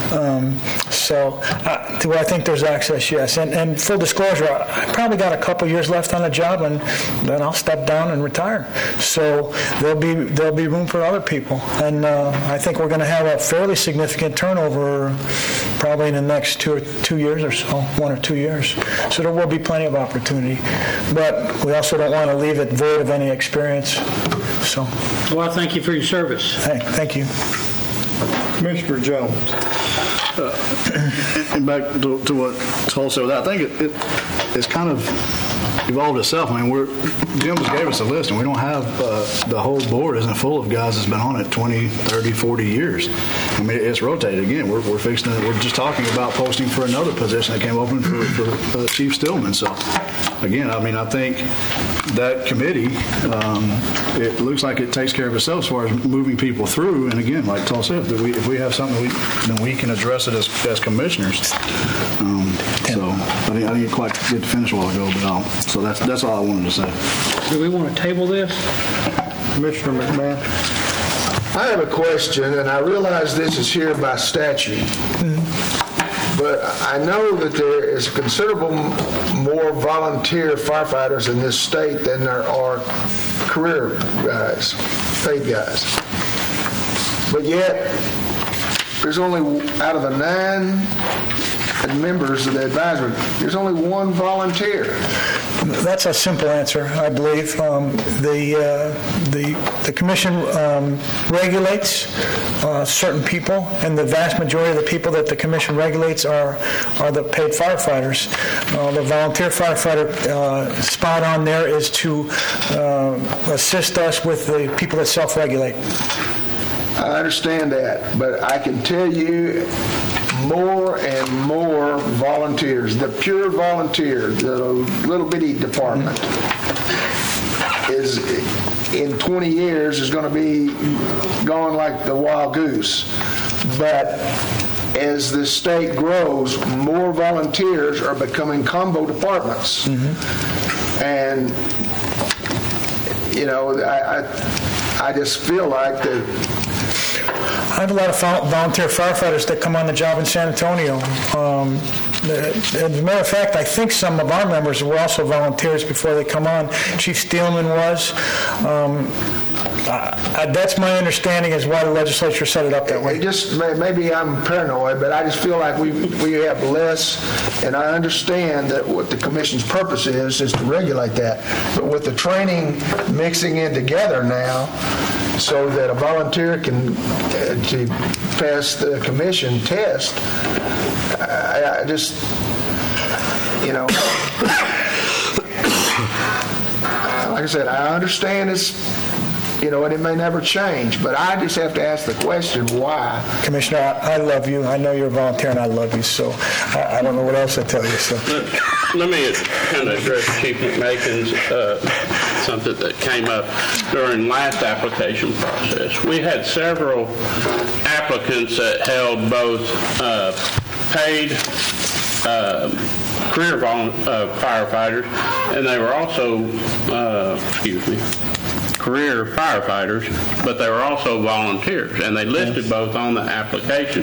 Do I think there's access? Yes. And full disclosure, I probably got a couple years left on the job, and then I'll step down and retire. So there'll be room for other people. And I think we're going to have a fairly significant turnover probably in the next 2 years or so, 1 or 2 years. So there will be plenty of opportunity. But we also don't want to leave it void of any experience. So. Well, thank you for your service. Thank you. Commissioner Jones. And back to what Toll said, I think it's kind of evolved itself. I mean, Jim just gave us a list, and we don't have the whole board isn't full of guys that's been on it 20, 30, 40 years. I mean, it's rotated again. We're just talking about posting for another position that came open for Chief Stillman. So, again, I mean, I think that committee, it looks like it takes care of itself as far as moving people through. And again, like Toll said, if we have something, then we can address it as commissioners. So I didn't quite get to finish a while ago, but so that's all I wanted to say. Do we want to table this? Commissioner McMahon. I have a question, and I realize this is here by statute, but I know that there is considerable more volunteer firefighters in this state than there are career guys, paid guys. But yet, there's only, out of the 9 members of the advisory, there's only 1 volunteer. That's a simple answer, I believe. The commission regulates certain people, and the vast majority of the people that the commission regulates are the paid firefighters. The volunteer firefighter spot on there is to assist us with the people that self-regulate. I understand that, but I can tell you more and more volunteers, the pure volunteer, the little bitty department, is in 20 years is going to be gone like the wild goose. But as the state grows, more volunteers are becoming combo departments. And, I just feel like that. I have a lot of volunteer firefighters that come on the job in San Antonio. As a matter of fact, I think some of our members were also volunteers before they come on. Chief Steelman was. That's my understanding is why the legislature set it up that way. Maybe I'm paranoid, but I just feel like we have less, and I understand that what the commission's purpose is to regulate that. But with the training mixing in together now, so that a volunteer can to pass the commission test, I just, like I said, I understand it's, and it may never change, but I just have to ask the question, why? Commissioner, I love you. I know you're a volunteer, and I love you, so I don't know what else to tell you. So. Let me kind of address Chief McMakin's something that came up during last application process. We had several applicants that held both paid career firefighters, and they were also, career firefighters, but they were also volunteers, and they listed both on the application.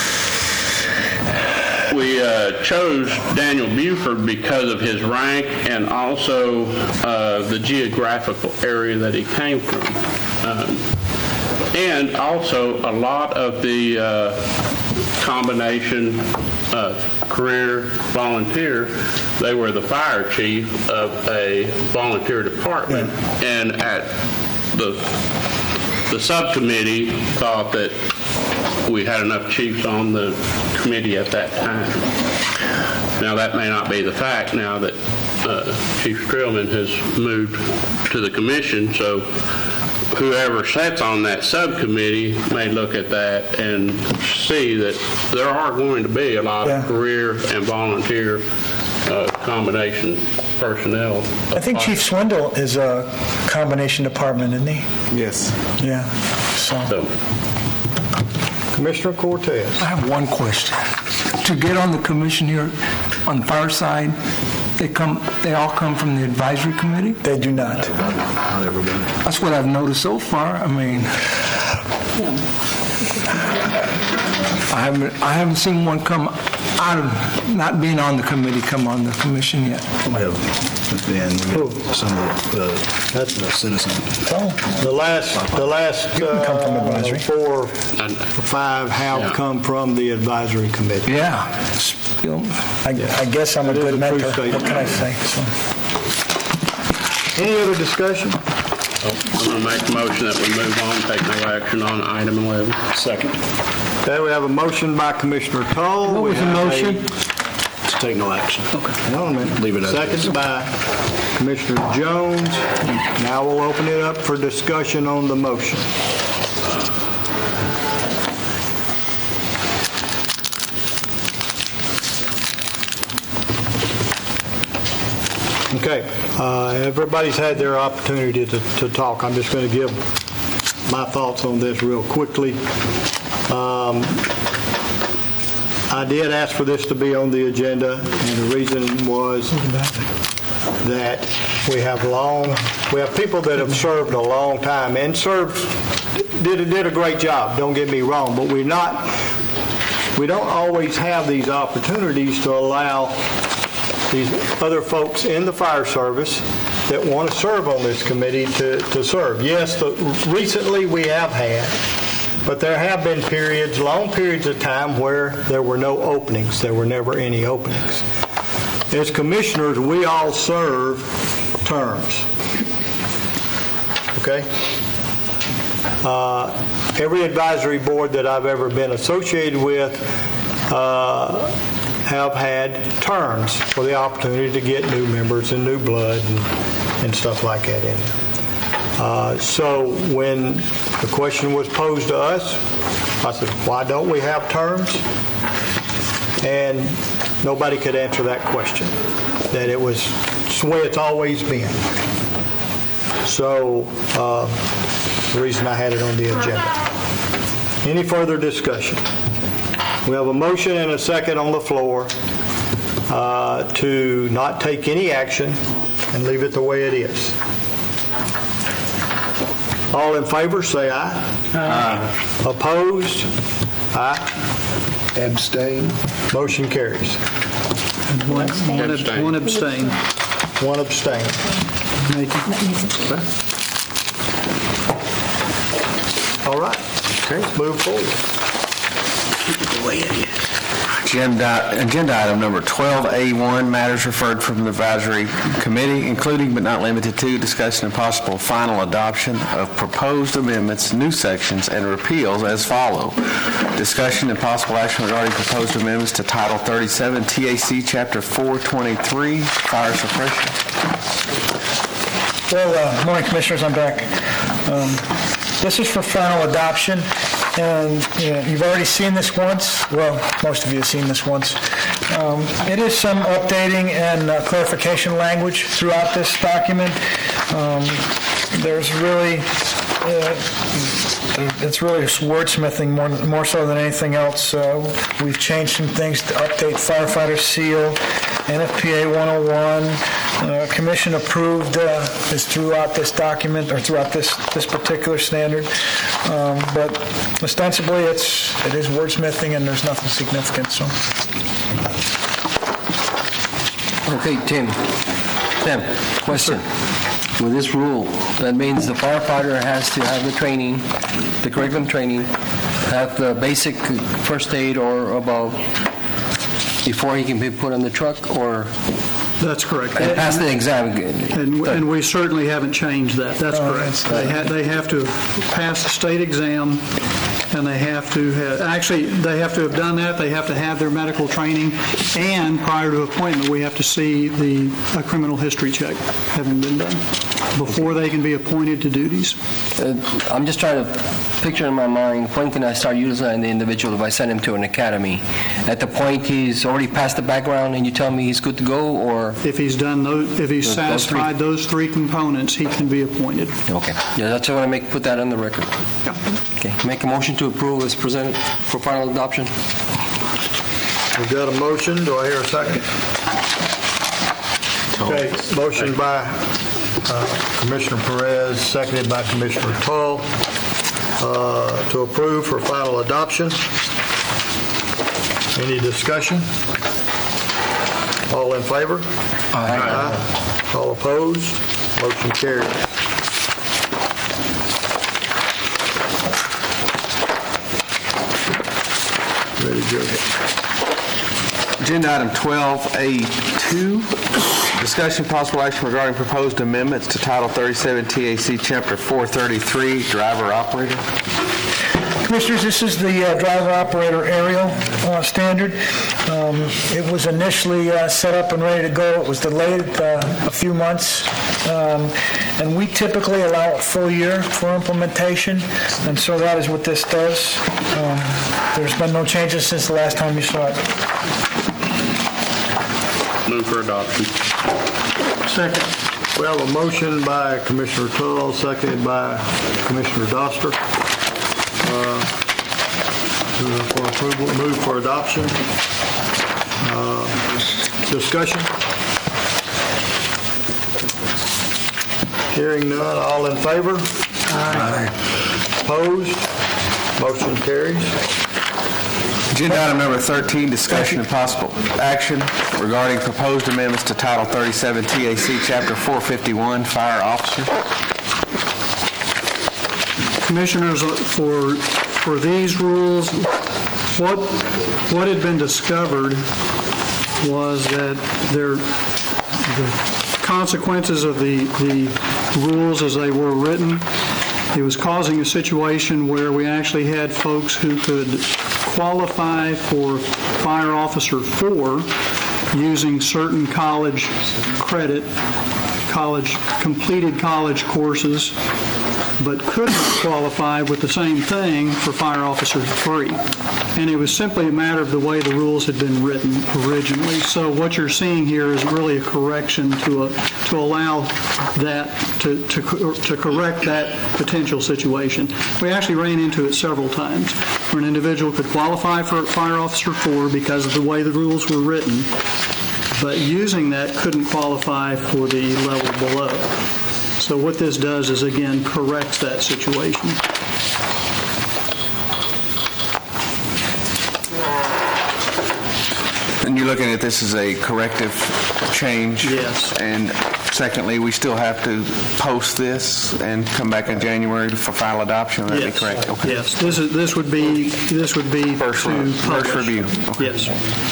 We chose Daniel Buford because of his rank and also the geographical area that he came from. And also a lot of the combination career volunteer, they were the fire chief of a volunteer department, and at the subcommittee thought that we had enough chiefs on the committee at that time. Now that may not be the fact now that Chief Strillman has moved to the commission, so whoever sits on that subcommittee may look at that and see that there are going to be a lot of career and volunteer combination personnel. I think Chief Swindle is a combination department, isn't he? Yes. Yeah. So. Commissioner Cortez. I have one question. To get on the commission here on the fire side, they all come from the advisory committee? They do not. Not everybody. That's what I've noticed so far. I mean, I haven't seen one come out of not being on the committee come on the commission yet. We have some of the citizens. The last come from advisory. 4 or 5 have come from the advisory committee. Yeah. I guess I'm a good mentor. What can I say? So. Any other discussion? I'm going to make a motion that we move on, take no action on item 11. Second. Okay, we have a motion by Commissioner Toll. What was the motion? To take no action. Okay. Hold on a minute. Leave it as Second is. by Commissioner Jones. Now we'll open it up for discussion on the motion. Okay, everybody's had their opportunity to talk. I'm just going to give my thoughts on this real quickly. I did ask for this to be on the agenda, and the reason was that we have people that have served a long time and did a great job. Don't get me wrong, but we don't always have these opportunities to allow these other folks in the fire service that want to serve on this committee to serve. Yes, recently we have had, but there have been long periods of time where there were no openings. There were never any openings. As commissioners, we all serve terms. Okay? Every advisory board that I've ever been associated with have had terms for the opportunity to get new members and new blood and stuff like that in there. So when the question was posed to us, I said, why don't we have terms? And nobody could answer that question, that it was the way it's always been. So the reason I had it on the agenda. Any further discussion? We have a motion and a second on the floor to not take any action and leave it the way it is. All in favor, say aye. Aye. Opposed? Aye. Abstain. Motion carries. One abstain. One abstain. All right. Okay. Let's move forward. Agenda item number 12A1, matters referred from the advisory committee, including but not limited to discussion and possible final adoption of proposed amendments, new sections, and repeals as follow. Discussion and possible action regarding proposed amendments to Title 37 TAC Chapter 423, Fire Suppression. Well, morning, Commissioners. I'm back. This is for final adoption, and you've already seen this once. Well, most of you have seen this once. It is some updating and clarification language throughout this document. There's really, it's really wordsmithing more so than anything else. We've changed some things to update firefighter seal, NFPA 101. Commission approved is throughout this document or throughout this particular standard. But ostensibly, it is wordsmithing and there's nothing significant. So. Okay, Tim, question. With this rule, that means the firefighter has to have the training, the curriculum training, have the basic first aid or above before he can be put on the truck, or? That's correct. And pass the exam. And we certainly haven't changed that. That's correct. They have to pass the state exam, and they have to have done that. They have to have their medical training, and prior to appointment, we have to see a criminal history check having been done before they can be appointed to duties. I'm just trying to picture in my mind, when can I start utilizing the individual if I send him to an academy? At the point he's already passed the background and you tell me he's good to go, or? If he's satisfied those three components, he can be appointed. Okay. Yeah, that's what I want to put that on the record. Yeah. Okay. Make a motion to approve as presented for final adoption. We've got a motion. Do I hear a second? Okay. Motion by Commissioner Perez, seconded by Commissioner Tull, to approve for final adoption. Any discussion? All in favor? Aye. All opposed? Motion carries. Ready to go. Agenda item 12A2, discussion possible action regarding proposed amendments to Title 37 TAC Chapter 433, Driver Operator. Commissioners, this is the driver operator aerial standard. It was initially set up and ready to go. It was delayed a few months, and we typically allow a full year for implementation, and so that is what this does. There's been no changes since the last time you saw it. Move for adoption. Second. We have a motion by Commissioner Tull, seconded by Commissioner Doster. For approval, move for adoption. Discussion. Hearing none, all in favor? Aye. Opposed? Motion carries. Agenda item number 13, discussion and possible action regarding proposed amendments to Title 37 TAC Chapter 451, Fire Officer. Commissioners, for these rules, what had been discovered was that the consequences of the rules as they were written, it was causing a situation where we actually had folks who could qualify for Fire Officer 4 using certain college credit, completed college courses, but couldn't qualify with the same thing for Fire Officer 3. And it was simply a matter of the way the rules had been written originally. So what you're seeing here is really a correction to allow that, to correct that potential situation. We actually ran into it several times, where an individual could qualify for Fire Officer 4 because of the way the rules were written, but using that couldn't qualify for the level below. So what this does is, again, corrects that situation. And you're looking at this as a corrective change? Yes. And secondly, we still have to post this and come back in January for final adoption? Would that be correct? Okay. Yes. This would be first review. Okay. Yes.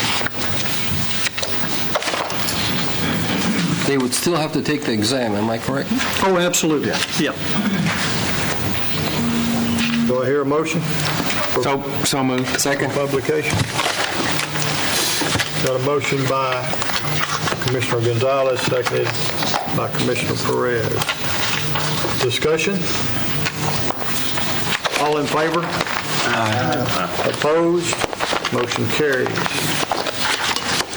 They would still have to take the exam, am I correct? Oh, absolutely. Yeah. Do I hear a motion? So moved. Second. Publication. Got a motion by Commissioner Gonzalez, seconded by Commissioner Perez. Discussion? All in favor? Aye. Opposed? Motion carries.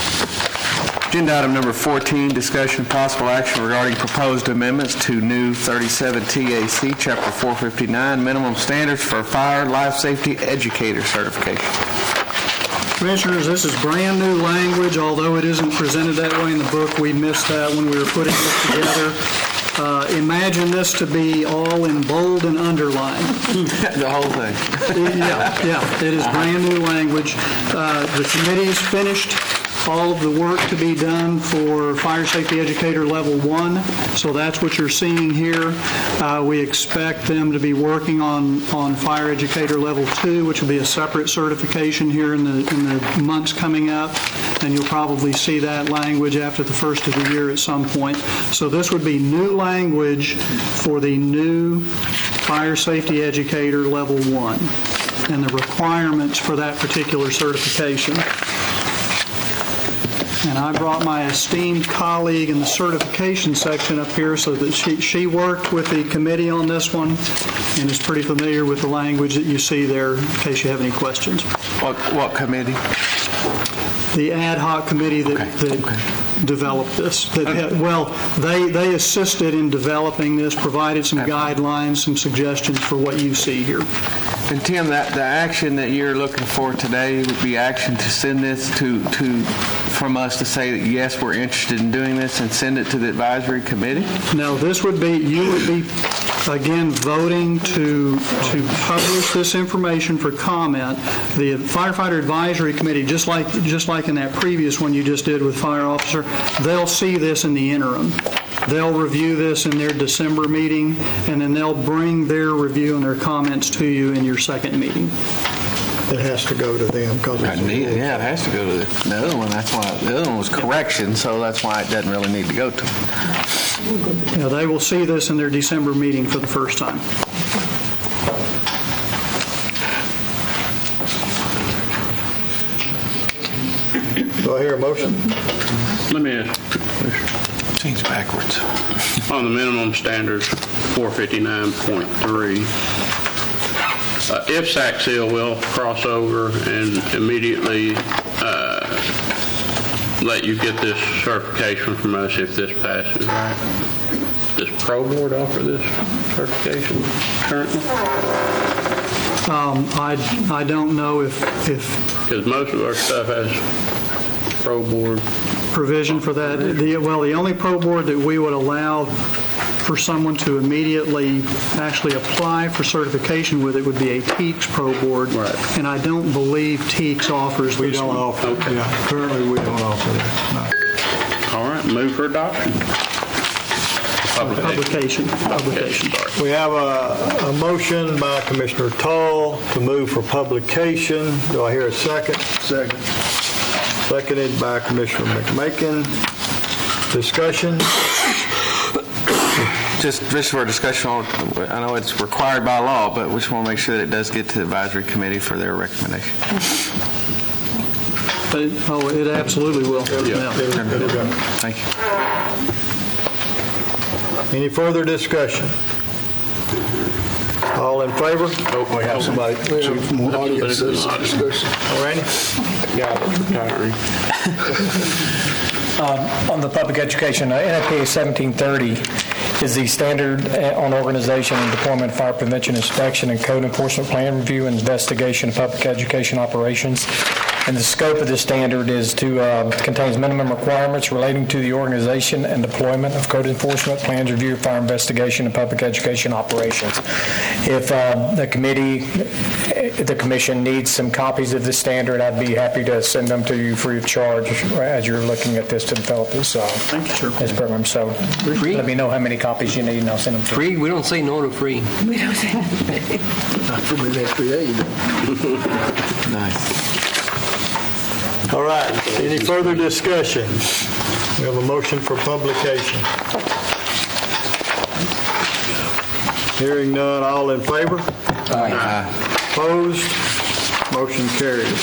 Agenda item number 14, discussion and possible action regarding proposed amendments to new 37 TAC, Chapter 459, minimum standards for fire life safety educator certification. Commissioners, this is brand new language, although it isn't presented that way in the book. We missed that when we were putting this together. Imagine this to be all in bold and underlined. The whole thing. Yeah, it is brand new language. The committee's finished all of the work to be done for Fire Safety Educator Level 1, so that's what you're seeing here. We expect them to be working on Fire Educator Level 2, which will be a separate certification here in the months coming up, and you'll probably see that language after the first of the year at some point. So this would be new language for the new Fire Safety Educator Level 1 and the requirements for that particular certification. And I brought my esteemed colleague in the certification section up here so that she worked with the committee on this one and is pretty familiar with the language that you see there in case you have any questions. What committee? The ad hoc committee that developed this. They assisted in developing this, provided some guidelines, some suggestions for what you see here. And Tim, the action that you're looking for today would be action to send this from us to say that yes, we're interested in doing this and send it to the advisory committee? No, you would be again voting to publish this information for comment. The Firefighter Advisory Committee, just like in that previous one you just did with fire officer, they'll see this in the interim. They'll review this in their December meeting, and then they'll bring their review and their comments to you in your second meeting. It has to go to them because it has to go to the other one. That's why the other one was correction, so that's why it doesn't really need to go to them. They will see this in their December meeting for the first time. Do I hear a motion? Let me ask. Seems backwards. On the minimum standards, 459.3, if Sac Seal will cross over and immediately let you get this certification from us if this passes, right? Does Pro Board offer this certification currently? I don't know if because most of our stuff has Pro Board provision for that. The only Pro Board that we would allow for someone to immediately actually apply for certification with it would be a TEACS Pro Board, right. And I don't believe TEACS offers this. We don't offer. Okay. Yeah, currently we don't offer that. No. All right, move for adoption. Publication. We have a motion by Commissioner Tull to move for publication. Do I hear a second? Second. Seconded by Commissioner McMakin. Discussion? Just for discussion, I know it's required by law, but we just want to make sure that it does get to the advisory committee for their recommendation. It absolutely will. Yeah. Thank you. Any further discussion? All in favor? Oh, we have somebody. Some more audience discussion. All right. On the public education, NFPA 1730 is the standard on organization and deployment, fire prevention, inspection, and code enforcement plan review and investigation of public education operations. And the scope of this standard is contains minimum requirements relating to the organization and deployment of code enforcement, plans, review, fire investigation, and public education operations. If the commission needs some copies of this standard, I'd be happy to send them to you free of charge as you're looking at this to develop this program. So let me know how many copies you need, and I'll send them to you. Free? We don't say no to free. We don't say Not from NFPA, Nice. All right. Any further discussion? We have a motion for publication. Hearing none, all in favor? Aye. Opposed? Motion carries.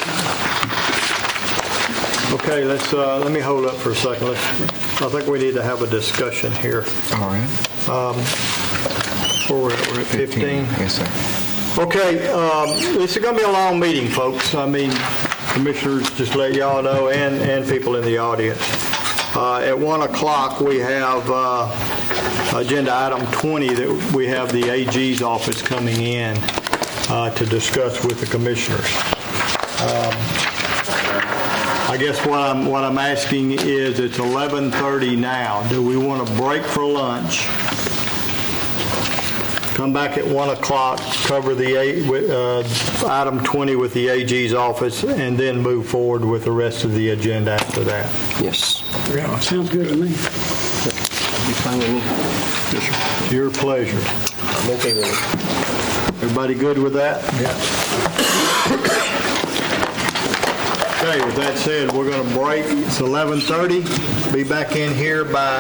Okay, let me hold up for a second. I think we need to have a discussion here. All right. We're at 15. Yes, sir. Okay, this is going to be a long meeting, folks. I mean, commissioners, just let y'all know, and people in the audience. At 1 o'clock, we have agenda item 20 that we have the AG's office coming in to discuss with the commissioners. I guess what I'm asking is, it's 11:30 now. Do we want to break for lunch? Come back at 1 o'clock, cover the item 20 with the AG's office, and then move forward with the rest of the agenda after that. Yes. Yeah, sounds good to me. Be fine with me. Yes, sir. Your pleasure. I'm okay with it. Everybody good with that? Yeah. Okay, with that said, we're going to break. It's 11:30. Be back in here by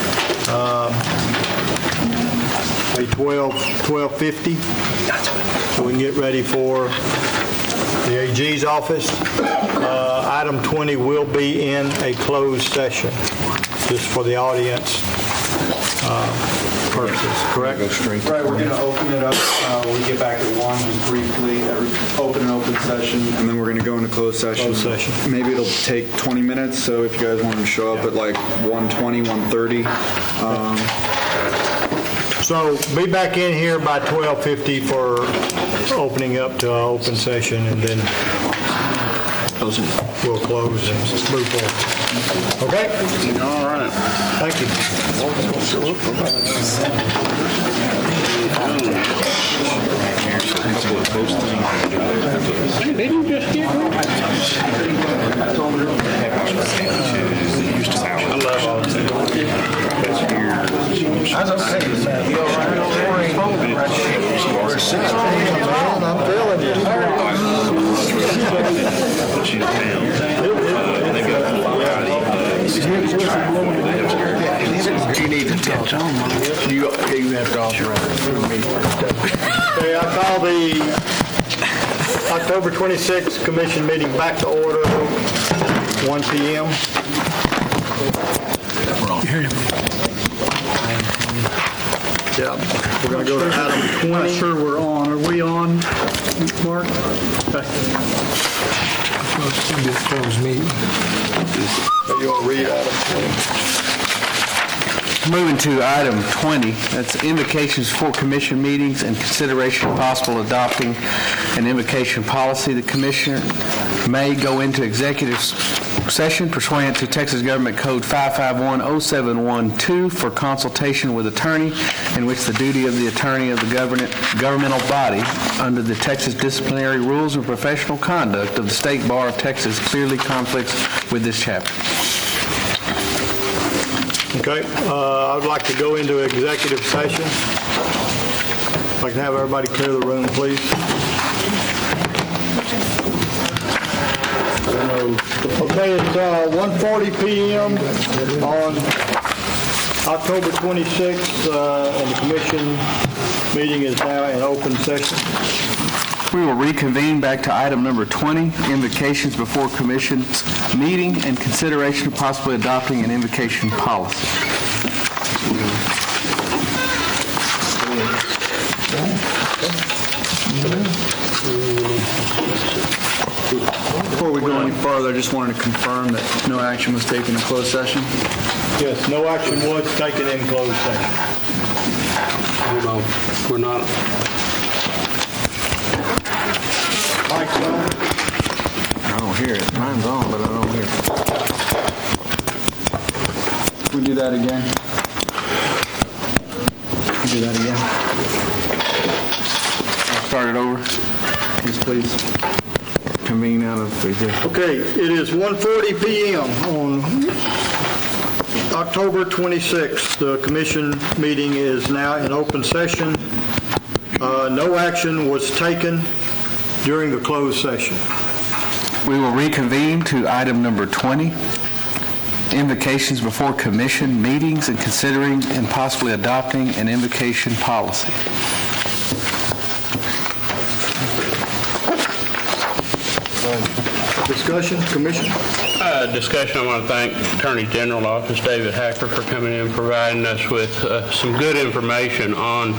12:50, so we can get ready for the AG's office. Item 20 will be in a closed session, just for the audience purposes, correct? Right, we're going to open it up when we get back at 1, just briefly, open session, and then we're going to go into closed session. Maybe it'll take 20 minutes, so if you guys want to show up at like 1:20, 1:30. So be back in here by 12:50 for opening up to open session, and then we'll close and move forward. Okay? All right. Thank you. Hey, they didn't just get I love all this. That's okay. We're 6 man, I'm feeling you. You need to talk. You have to authorize me. Okay, I call the October 26th Commission meeting back to order, 1 p.m. Yeah, we're going to go to item 20. Not sure we're on. Are we on, Mark? Okay. It's going to be a closed meeting. You want to read item 20? Moving to item 20, that's invocations for commission meetings and consideration of possible adopting an invocation policy. The commissioner may go into executive session pursuant to Texas Government Code 5510712 for consultation with attorney, in which the duty of the attorney of the governmental body under the Texas disciplinary rules and professional conduct of the State Bar of Texas clearly conflicts with this chapter. Okay, I would like to go into executive session. I'd like to have everybody clear the room, please. Okay, it's 1:40 p.m. on October 26th, and the commission meeting is now in open session. We will reconvene back to item number 20, invocations before commission's meeting and consideration of possibly adopting an invocation policy. Before we go any further, I just wanted to confirm that no action was taken in closed session. Yes, no action was taken in closed session. We're not. Mike's on. I don't hear it. Mine's on, but I don't hear it. Can we do that again? Do that again. I'll start it over. Yes, please. Convene out of executive. Okay, it is 1:40 p.m. on October 26th. The commission meeting is now in open session. No action was taken during the closed session. We will reconvene to item number 20, invocations before commission meetings and considering and possibly adopting an invocation policy. Discussion, Commission? Discussion, I want to thank Attorney General Office David Hacker for coming in and providing us with some good information on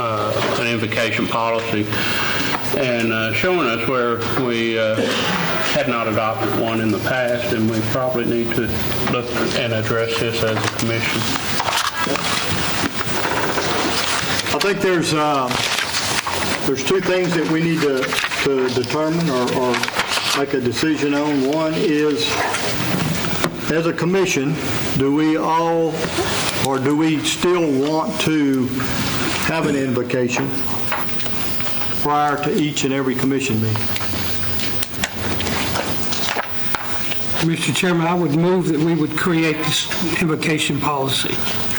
an invocation policy and showing us where we had not adopted one in the past, and we probably need to look and address this as a commission. I think there's two things that we need to determine or make a decision on. One is, as a commission, do we all, or do we still want to have an invocation prior to each and every commission meeting? Mr. Chairman, I would move that we would create this invocation policy.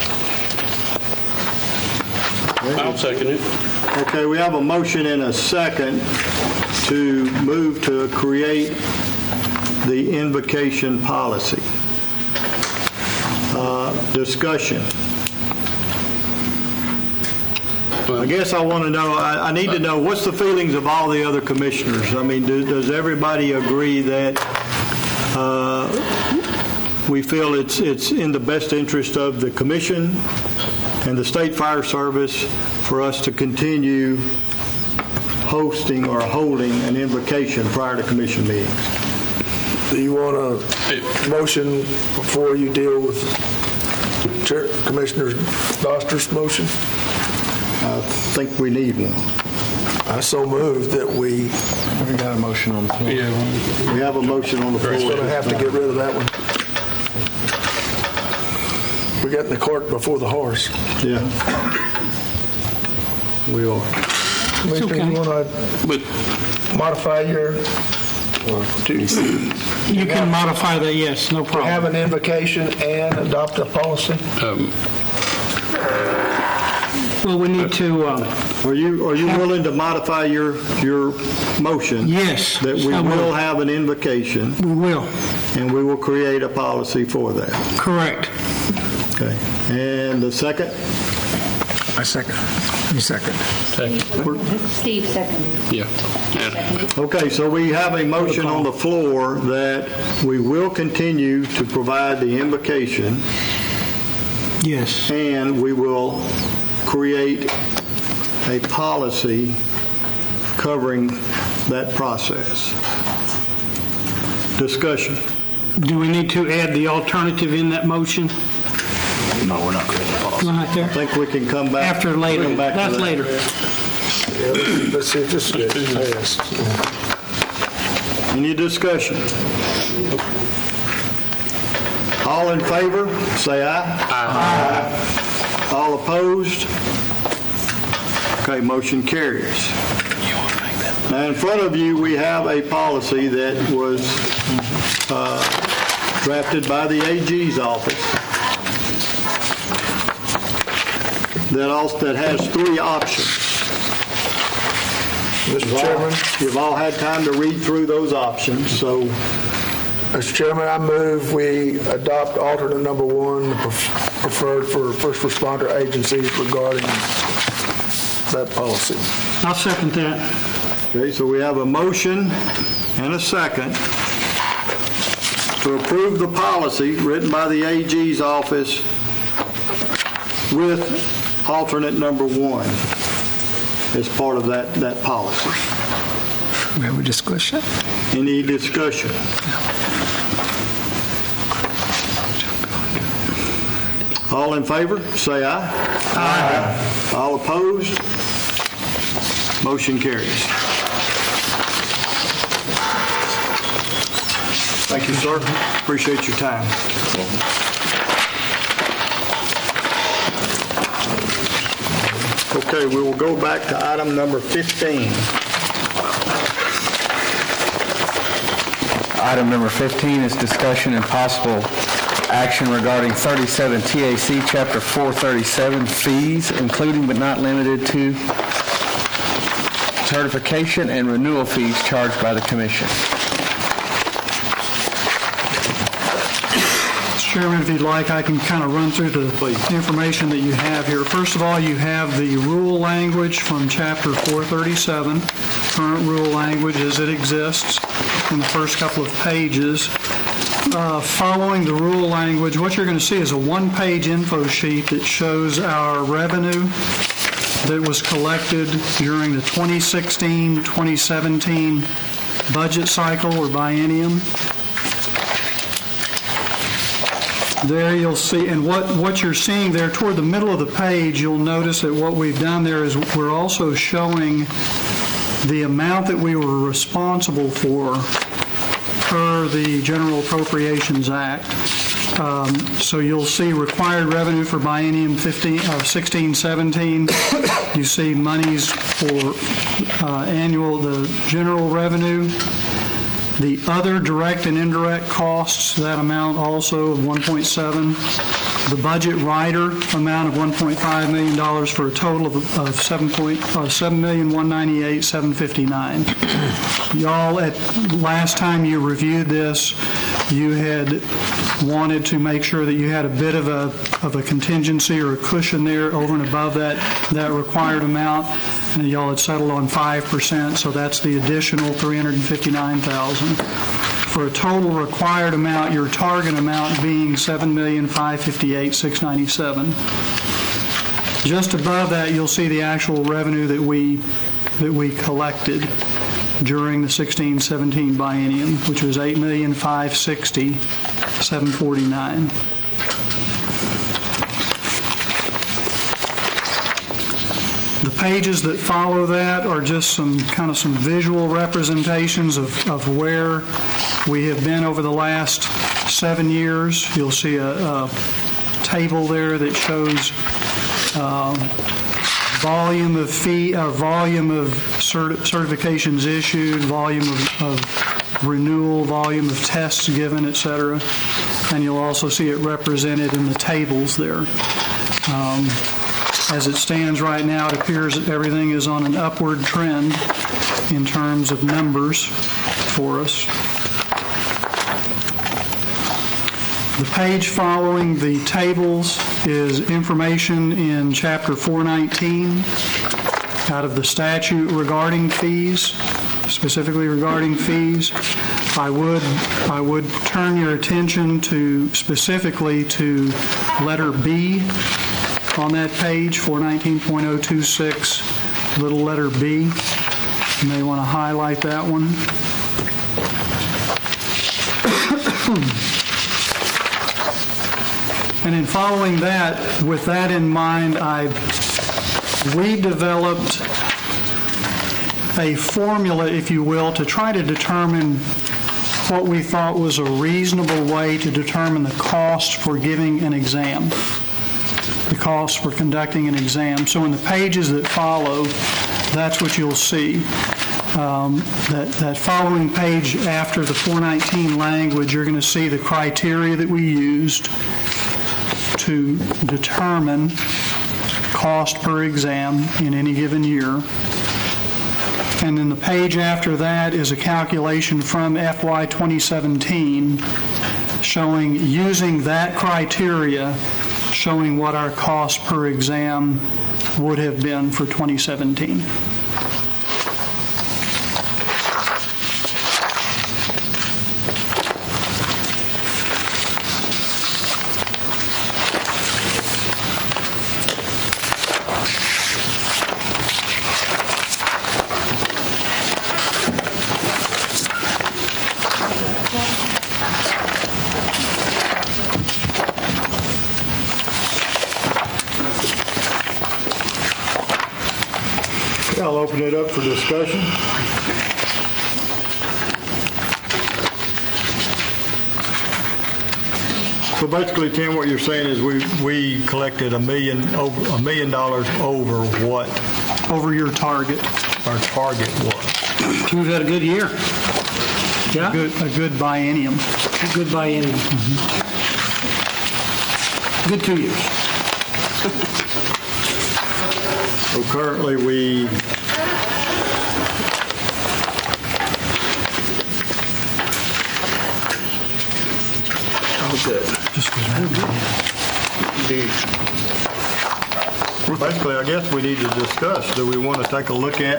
I'll second it. Okay, we have a motion and a second to move to create the invocation policy. Discussion. I guess I want to know, I need to know, what's the feelings of all the other commissioners? I mean, does everybody agree that we feel it's in the best interest of the commission and the State Fire Service for us to continue hosting or holding an invocation prior to commission meetings? Do you want a motion before you deal with Commissioner Doster's motion? I think we need one. I so move that we got a motion on the floor. We have a motion on the floor. We're going to have to get rid of that one. We're getting the cart before the horse. Yeah. We are. Commissioner, you want to modify your... You can modify that, yes, no problem. Have an invocation and adopt a policy? Well, we need to... Are you willing to modify your motion? Yes. That we will have an invocation. We will. And we will create a policy for that. Correct. Okay. And the second? I second. You second. Steve seconded. Yeah. Okay, so we have a motion on the floor that we will continue to provide the invocation. Yes. And we will create a policy covering that process. Discussion. Do we need to add the alternative in that motion? No, we're not creating a policy. Right there. I think we can come back. After later. Come back That's to that. later. Yeah, let's see if this gets passed. Any discussion? All in favor, say aye. Aye. All opposed? Okay, motion carries. Now, in front of you, we have a policy that was drafted by the AG's office that has three options. Mr. Chairman, you've all had time to read through those options, so. Mr. Chairman, I move we adopt alternate number one, preferred for first responder agencies regarding that policy. I'll second that. Okay, so we have a motion and a second to approve the policy written by the AG's office with alternate number one as part of that policy. We have a discussion? Any discussion? All in favor, say aye. Aye. All opposed? Motion carries. Thank you, sir. Appreciate your time. Okay, we will go back to item number 15. Item number 15 is discussion and possible action regarding 37 TAC Chapter 437 fees, including but not limited to certification and renewal fees charged by the Commission. Chairman, if you'd like, I can kind of run through the information that you have here. First of all, you have the rule language from Chapter 437, current rule language as it exists in the first couple of pages. Following the rule language, what you're going to see is a one-page info sheet that shows our revenue that was collected during the 2016-2017 budget cycle or biennium. There you'll see, and what you're seeing there toward the middle of the page, you'll notice that what we've done there is we're also showing the amount that we were responsible for per the General Appropriations Act. So you'll see required revenue for biennium 16-17. You see monies for the general revenue. The other direct and indirect costs, that amount also of 1.7. The budget rider amount of $1.5 million for a total of $7,198,759. Y'all, at last time you reviewed this, you had wanted to make sure that you had a bit of a contingency or a cushion there over and above that required amount, and y'all had settled on 5%, so that's the additional $359,000. For a total required amount, your target amount being $7,558,697. Just above that, you'll see the actual revenue that we collected during the 16-17 biennium, which was $8,560,749. The pages that follow that are just some visual representations of where we have been over the last 7 years. You'll see a table there that shows volume of certifications issued, volume of renewal, volume of tests given, etc. And you'll also see it represented in the tables there. As it stands right now, it appears that everything is on an upward trend in terms of numbers for us. The page following the tables is information in Chapter 419 out of the statute regarding fees, specifically regarding fees. I would turn your attention specifically to letter B on that page, 419.026, little letter B. You may want to highlight that one. And in following that, with that in mind, we developed a formula, if you will, to try to determine what we thought was a reasonable way to determine the cost for giving an exam, the cost for conducting an exam. So in the pages that follow, that's what you'll see. That following page after the 419 language, you're going to see the criteria that we used to determine cost per exam in any given year. And then the page after that is a calculation from FY 2017 showing, using that criteria, showing what our cost per exam would have been for 2017. I'll open it up for discussion. So basically, Tim, what you're saying is we collected $1 million over what? Over your target. Our target was. We've had a good year. Yeah. A good biennium. A good biennium. Mm-hmm. Good 2 years. So currently we good. Basically, I guess we need to discuss. Do we want to take a look at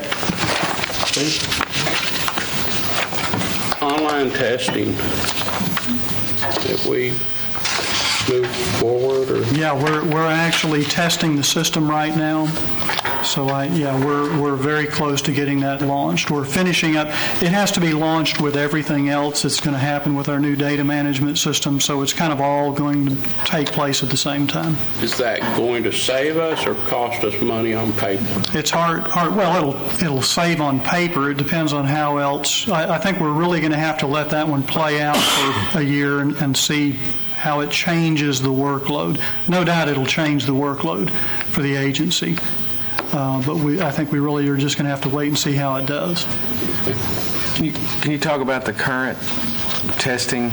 online testing? If we move forward, or yeah, we're actually testing the system right now. So we're very close to getting that launched. We're finishing up. It has to be launched with everything else that's going to happen with our new data management system. So it's kind of all going to take place at the same time. Is that going to save us or cost us money on paper? It's hard. Well, it'll save on paper. It depends on how else. I think we're really going to have to let that one play out for a year and see how it changes the workload. No doubt it'll change the workload for the agency. But I think we really are just going to have to wait and see how it does. Can you talk about the current testing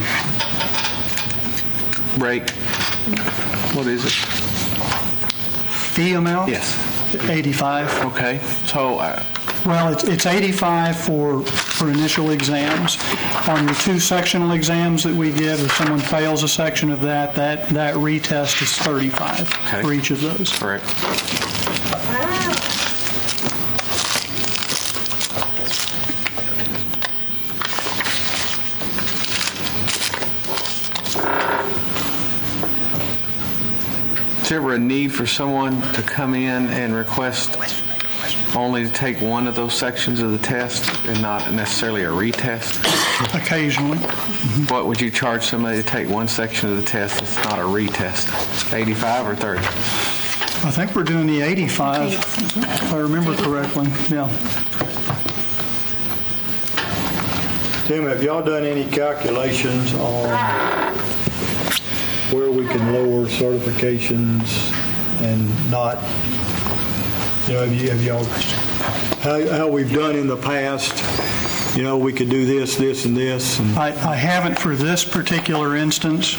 rate? What is it? Fee amount? Yes. 85. Okay. So... well, it's 85 for initial exams. On the 2 sectional exams that we give, if someone fails a section of that retest is 35 for each of those. Correct. Is there ever a need for someone to come in and request only to take one of those sections of the test and not necessarily a retest? Occasionally. What would you charge somebody to take one section of the test that's not a retest? 85 or 30? I think we're doing the 85, if I remember correctly. Yeah. Tim, have y'all done any calculations on where we can lower certifications and not, have y'all, how we've done in the past, we could do this, this, and this? And I haven't for this particular instance.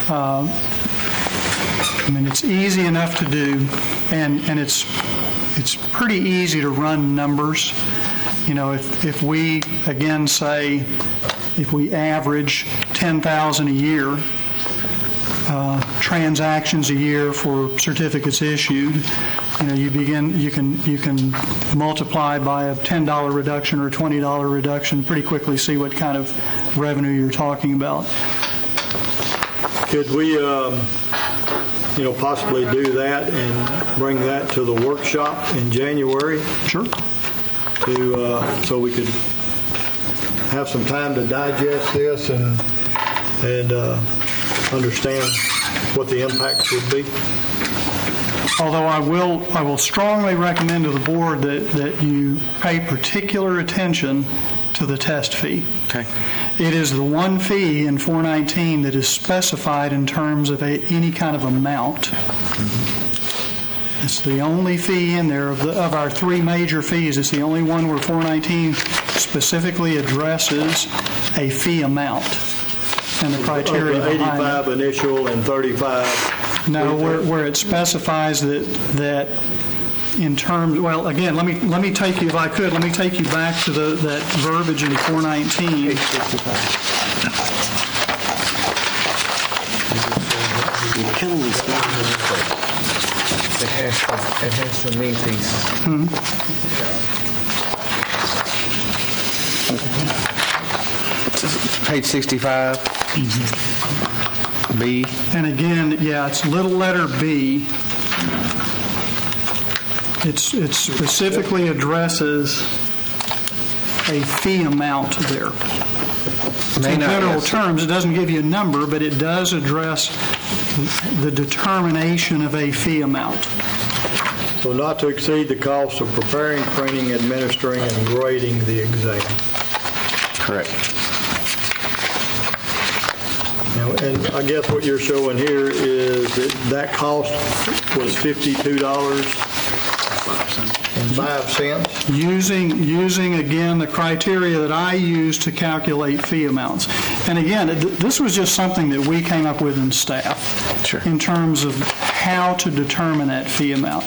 It's easy enough to do, and it's pretty easy to run numbers. If we, again, say, if we average 10,000 a year, transactions a year for certificates issued, you can multiply by a $10 reduction or a $20 reduction, pretty quickly see what kind of revenue you're talking about. Could we, possibly do that and bring that to the workshop in January? Sure. So we could have some time to digest this and understand what the impacts would be. Although I will strongly recommend to the board that you pay particular attention to the test fee. Okay. It is the one fee in 419 that is specified in terms of any kind of amount. It's the only fee in there of our 3 major fees. It's the only one where 419 specifically addresses a fee amount and the criteria behind 85 it. initial and 35. No, where it specifies that in terms, well, again, let me take you, if I could, let me take you back to that verbiage in 419. You're killing these guys. It has to meet these. Page 65. B. And again, it's little letter B. It specifically addresses a fee amount there. In general terms, it doesn't give you a number, but it does address the determination of a fee amount. So not to exceed the cost of preparing, printing, administering, and grading the exam. Correct. And I guess what you're showing here is that cost was $52.05. Using again the criteria that I use to calculate fee amounts. And again, this was just something that we came up with in staff. Sure. In terms of how to determine that fee amount.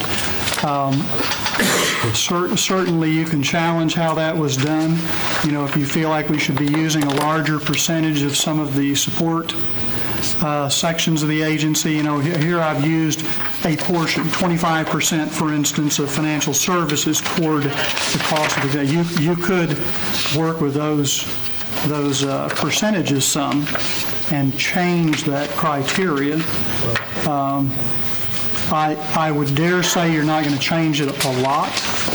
Certainly you can challenge how that was done. If you feel like we should be using a larger percentage of some of the support sections of the agency. Here I've used a portion, 25%, for instance, of financial services toward the cost of the exam. You could work with those percentages some and change that criteria. I would dare say you're not going to change it a lot,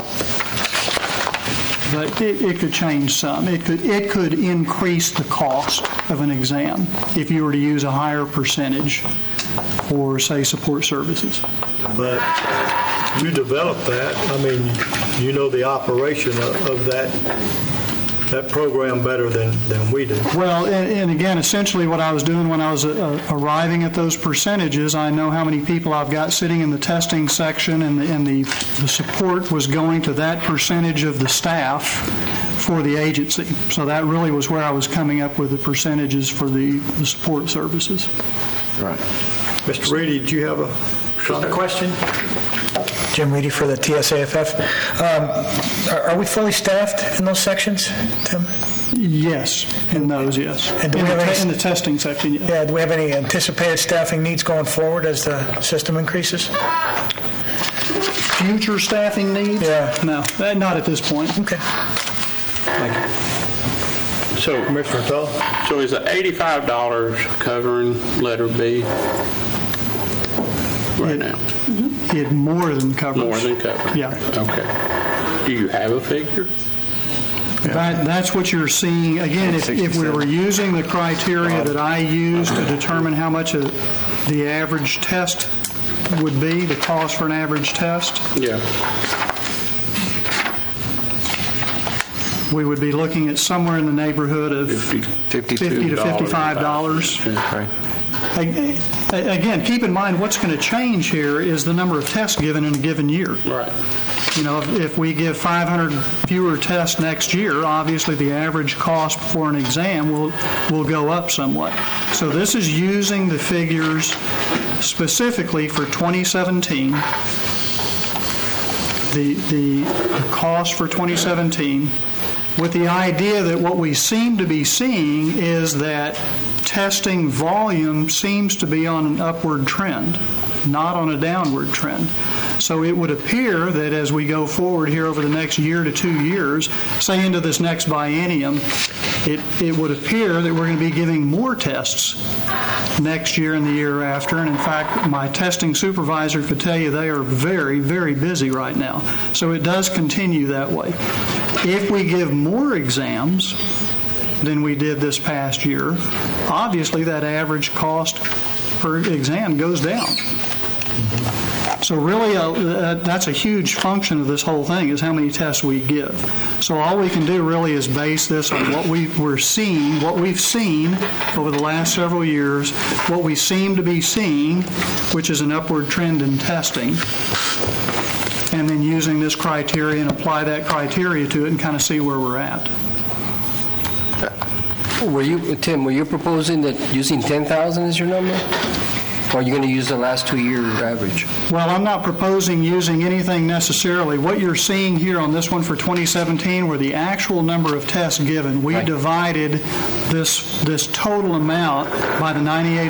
but it could change some. It could increase the cost of an exam if you were to use a higher percentage for, say, support services. But you develop that. I mean, you know the operation of that program better than we do. Well, and again, essentially what I was doing when I was arriving at those percentages, I know how many people I've got sitting in the testing section, and the support was going to that percentage of the staff for the agency. So that really was where I was coming up with the percentages for the support services. Right. Mr. Reedy, did you have a question? Jim Reedy for the TSAFF. Are we fully staffed in those sections, Tim? Yes, in those, yes. And do we have any, in the testing section, yes. Yeah, do we have any anticipated staffing needs going forward as the system increases? Future staffing needs? Yeah. No, not at this point. Okay. Thank you. So, Commissioner Tull? So is the $85 covering letter B right now? It more than covers. More than covers? Yeah. Okay. Do you have a figure? That's what you're seeing. Again, if we were using the criteria that I use to determine how much the average test would be, the cost for an average test, yeah, we would be looking at somewhere in the neighborhood of $50 to $55. Again, keep in mind what's going to change here is the number of tests given in a given year. Right. You know, if we give 500 fewer tests next year, obviously the average cost for an exam will go up somewhat. So this is using the figures specifically for 2017. The cost for 2017, with the idea that what we seem to be seeing is that testing volume seems to be on an upward trend, not on a downward trend. So it would appear that as we go forward here over the next year to 2 years, say into this next biennium, it would appear that we're going to be giving more tests next year and the year after. And in fact, my testing supervisor could tell you they are very, very busy right now. So it does continue that way. If we give more exams than we did this past year, obviously that average cost per exam goes down. So really, that's a huge function of this whole thing, is how many tests we give. So all we can do really is base this on what we've seen over the last several years, what we seem to be seeing, which is an upward trend in testing, and then using this criteria and apply that criteria to it and kind of see where we're at. Tim, were you proposing that using 10,000 as your number? Or are you going to use the last 2 year average? Well, I'm not proposing using anything necessarily. What you're seeing here on this one for 2017 were the actual number of tests given. We divided this total amount by the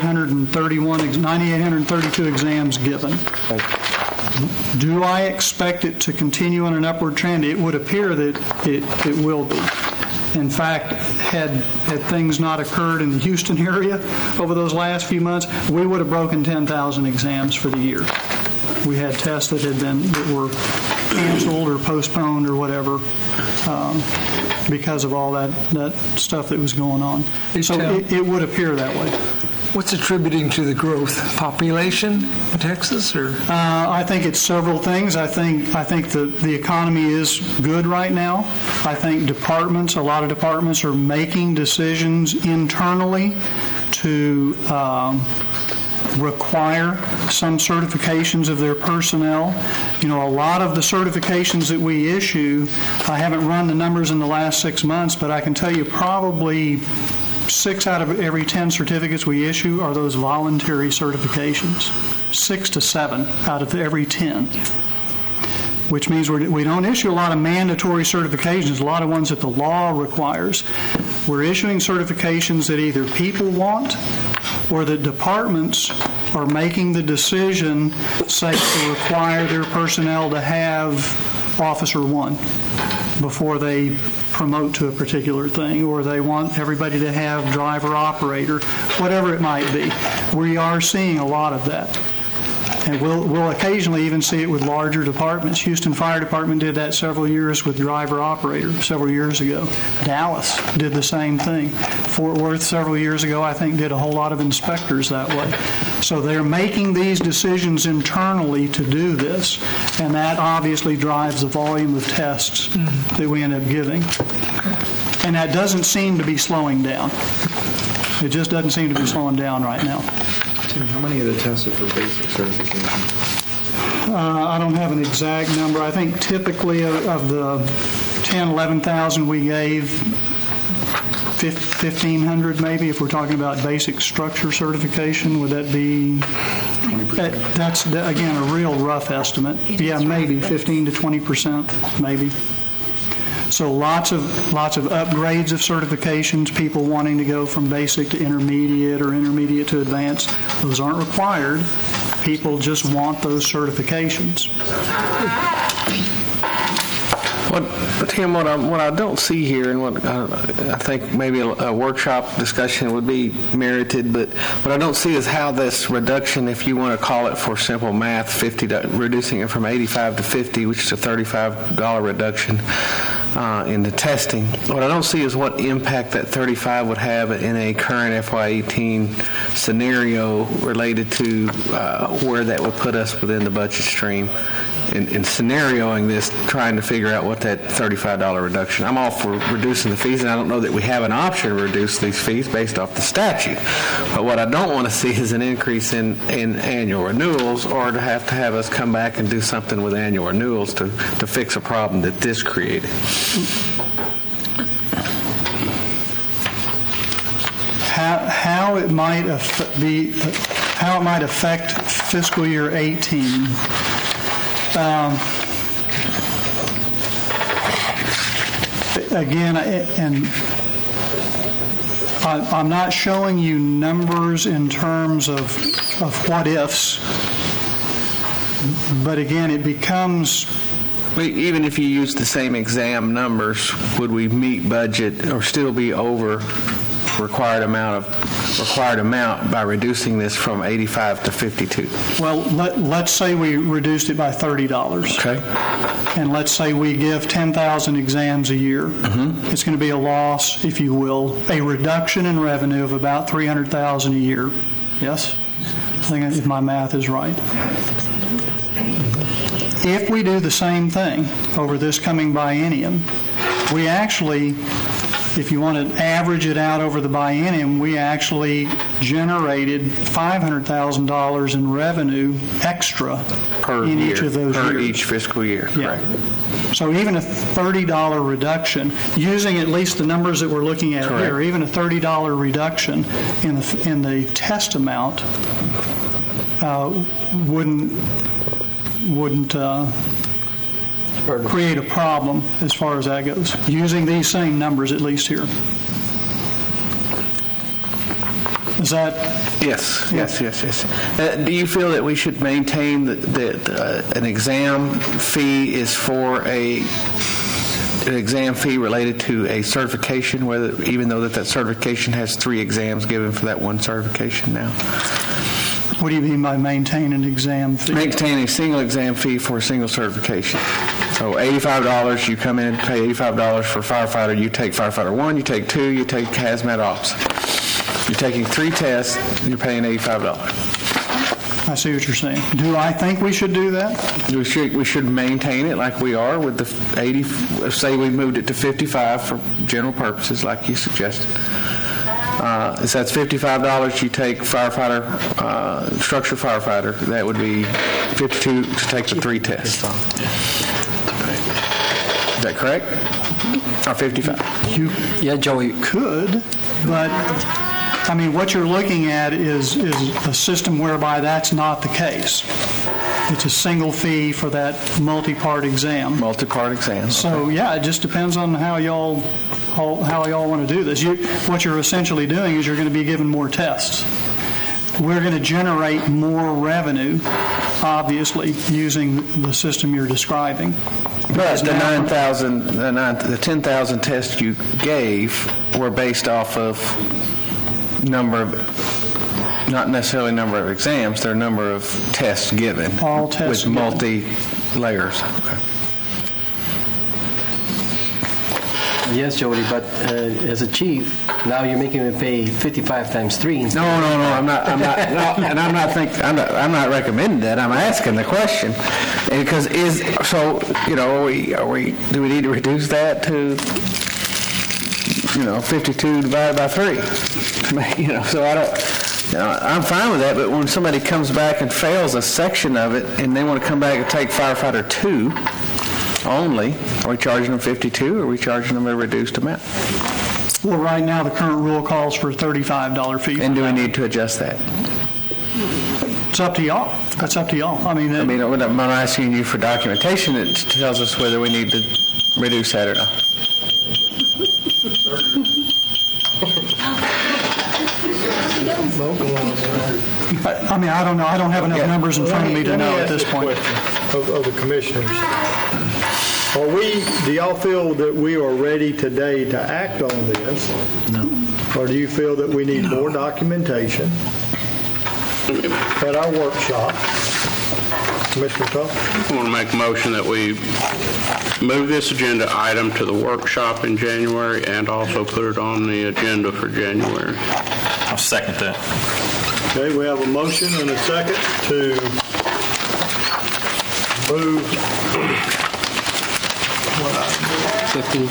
9,832 exams given. Do I expect it to continue on an upward trend? It would appear that it will be. In fact, had things not occurred in the Houston area over those last few months, we would have broken 10,000 exams for the year. We had tests that were canceled or postponed or whatever because of all that stuff that was going on. So it would appear that way. What's attributing to the growth? Population in Texas, or? I think it's several things. I think the economy is good right now. I think a lot of departments are making decisions internally to require some certifications of their personnel. You know, a lot of the certifications that we issue, I haven't run the numbers in the last 6 months, but I can tell you probably 6 out of every 10 certificates we issue are those voluntary certifications. 6 to 7 out of every 10. Which means we don't issue a lot of mandatory certifications, a lot of ones that the law requires. We're issuing certifications that either people want or that departments are making the decision, say, to require their personnel to have Officer 1 before they promote to a particular thing, or they want everybody to have driver operator, whatever it might be. We are seeing a lot of that. And we'll occasionally even see it with larger departments. Houston Fire Department did that several years with driver-operator several years ago. Dallas did the same thing. Fort Worth several years ago, I think, did a whole lot of inspectors that way. So they're making these decisions internally to do this, and that obviously drives the volume of tests that we end up giving. And that doesn't seem to be slowing down. It just doesn't seem to be slowing down right now. Tim, how many of the tests are for basic certification? I don't have an exact number. I think typically of the 10, 11,000 we gave, 1,500 maybe, if we're talking about basic structure certification. Would that be? 20%. That's, again, a real rough estimate. Yeah, maybe 15 to 20%, maybe. So lots of upgrades of certifications, people wanting to go from basic to intermediate or intermediate to advanced. Those aren't required. People just want those certifications. Tim, what I don't see here, and what I think maybe a workshop discussion would be merited, but what I don't see is how this reduction, if you want to call it for simple math, reducing it from 85 to 50, which is a $35 reduction in the testing. What I don't see is what impact that 35 would have in a current FY18 scenario related to where that would put us within the budget stream. In scenarioing this, trying to figure out what that $35 reduction. I'm all for reducing the fees, and I don't know that we have an option to reduce these fees based off the statute. But what I don't want to see is an increase in annual renewals, or to have us come back and do something with annual renewals to fix a problem that this created. How it might affect fiscal year 18. Again, and I'm not showing you numbers in terms of what ifs, but again, it becomes... Even if you use the same exam numbers, would we meet budget or still be over required amount by reducing this from 85 to 52? Well, let's say we reduced it by $30. Okay. And let's say we give 10,000 exams a year. Mm-hmm. It's going to be a loss, if you will, a reduction in revenue of about $300,000 a year. Yes? I think if my math is right. If we do the same thing over this coming biennium, we actually, if you want to average it out over the biennium, we actually generated $500,000 in revenue extra in each of those years. Per each fiscal year. Yeah. Correct. So even a $30 reduction, using at least the numbers that we're looking at Correct. here, even a $30 reduction in the test amount wouldn't create a problem as far as that goes, using these same numbers at least here. Is that... Yes. Do you feel that we should maintain that an exam fee is for an exam fee related to a certification, even though that certification has 3 exams given for that one certification now? What do you mean by maintain an exam fee? Maintain a single exam fee for a single certification. So $85, you come in and pay $85 for firefighter. You take firefighter 1, you take 2, you take hazmat ops. You're taking 3 tests, you're paying $85. I see what you're saying. Do I think we should do that? We should maintain it like we are with the 80. Say we moved it to 55 for general purposes, like you suggested. So that's $55. You take firefighter, structure firefighter. That would be $52 to take the 3 tests. Is that correct? Or 55? Yeah, Joey, could, but I mean, what you're looking at is a system whereby that's not the case. It's a single fee for that multi-part exam. Multi-part exam. So yeah, it just depends on how y'all want to do this. What you're essentially doing is you're going to be given more tests. We're going to generate more revenue, obviously, using the system you're describing. But the 10,000 tests you gave were based off of number of not necessarily number of exams, their number of tests given. All tests with given. multi-layers. Okay. Yes, Jody, but as a chief, now you're making me pay 55 times 3. No, I'm not, no, and I'm not recommending that. I'm asking the question because do we need to reduce that to 52 divided by 3? So I don't. I'm fine with that, but when somebody comes back and fails a section of it and they want to come back and take firefighter 2 only, are we charging them 52 or are we charging them a reduced amount? Well, right now, the current rule calls for a $35 fee. And do we need to adjust that? It's up to y'all. That's up to y'all. I'm asking you for documentation that tells us whether we need to reduce that or not. I don't know. I don't have enough numbers in front of me to know at this point. Of the commissioners. Do y'all feel that we are ready today to act on this? No. Or do you feel that we need more documentation at our workshop? Commissioner Tuck? I want to make a motion that we move this agenda item to the workshop in January and also put it on the agenda for January. I'll second that. Okay, we have a motion and a second to move 15.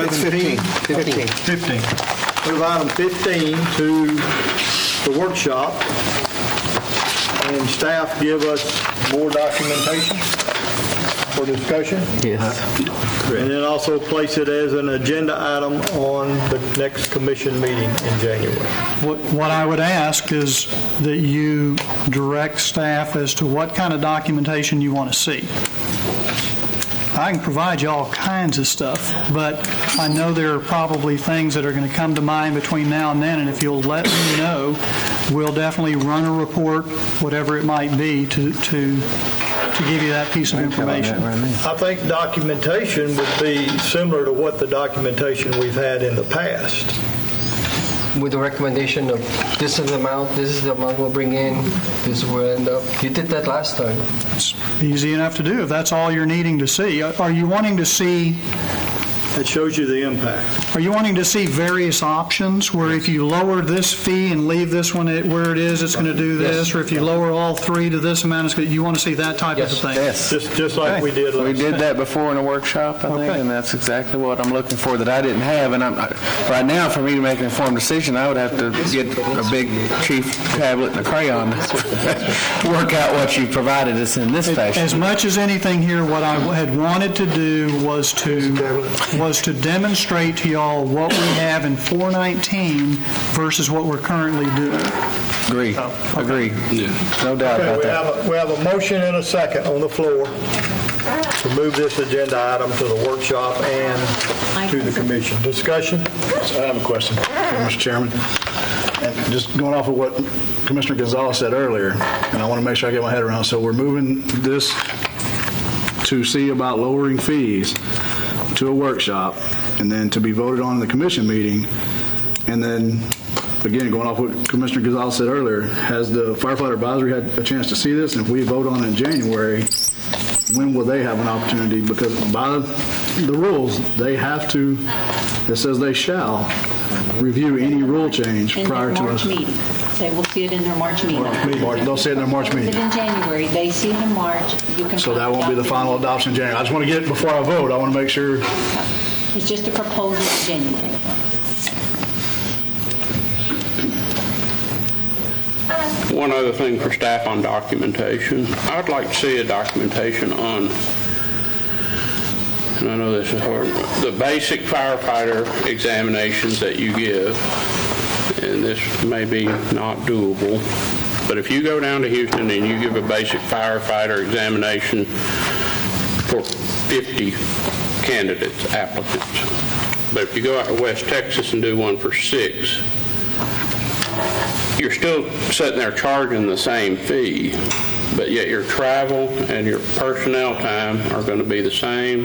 15. Move item 15 to the workshop and staff give us more documentation for discussion. Yes. And then also place it as an agenda item on the next commission meeting in January. What I would ask is that you direct staff as to what kind of documentation you want to see. I can provide you all kinds of stuff, but I know there are probably things that are going to come to mind between now and then, and if you'll let me know, we'll definitely run a report, whatever it might be, to give you that piece of information. I think documentation would be similar to what the documentation we've had in the past. With the recommendation of this is the amount we'll bring in, this will end up. You did that last time. It's easy enough to do if that's all you're needing to see. Are you wanting to see... It shows you the impact. Are you wanting to see various options where if you lower this fee and leave this one where it is, it's going to do this, Yes. or if you lower all 3 to this amount, you want to see that type of thing? Yes. Just like we did last We did time. that before in a workshop, I think, and that's exactly what I'm looking for that I didn't have. And right now, for me to make an informed decision, I would have to get a big chief tablet and a crayon to work out what you provided us in this fashion. As much as anything here, what I had wanted to do was to demonstrate to y'all what we have in 419 versus what we're currently doing. Agree. No doubt about that. We have a motion and a second on the floor to move this agenda item to the workshop and to the commission. Discussion? I have a question, Mr. Chairman. And just going off of what Commissioner Gonzalez said earlier, and I want to make sure I get my head around. So we're moving this to see about lowering fees to a workshop and then to be voted on in the commission meeting. And then, again, going off what Commissioner Gonzalez said earlier, has the firefighter advisory had a chance to see this? And if we vote on it in January, when will they have an opportunity? Because by the rules, they have to, it says they shall review any rule change prior to us. In their March meeting. They will see it in their March meeting. They'll see it in their March meeting. It's in January. They see it in March. You can So that won't be the final adoption in January. I just want to get it before I vote. I want to make sure. It's just a proposal in January. One other thing for staff on documentation. I'd like to see a documentation on, and I know this is hard, the basic firefighter examinations that you give, and this may be not doable, but if you go down to Houston and you give a basic firefighter examination for 50 candidates, applicants, but if you go out to West Texas and do one for 6, you're still sitting there charging the same fee, but yet your travel and your personnel time are going to be the same,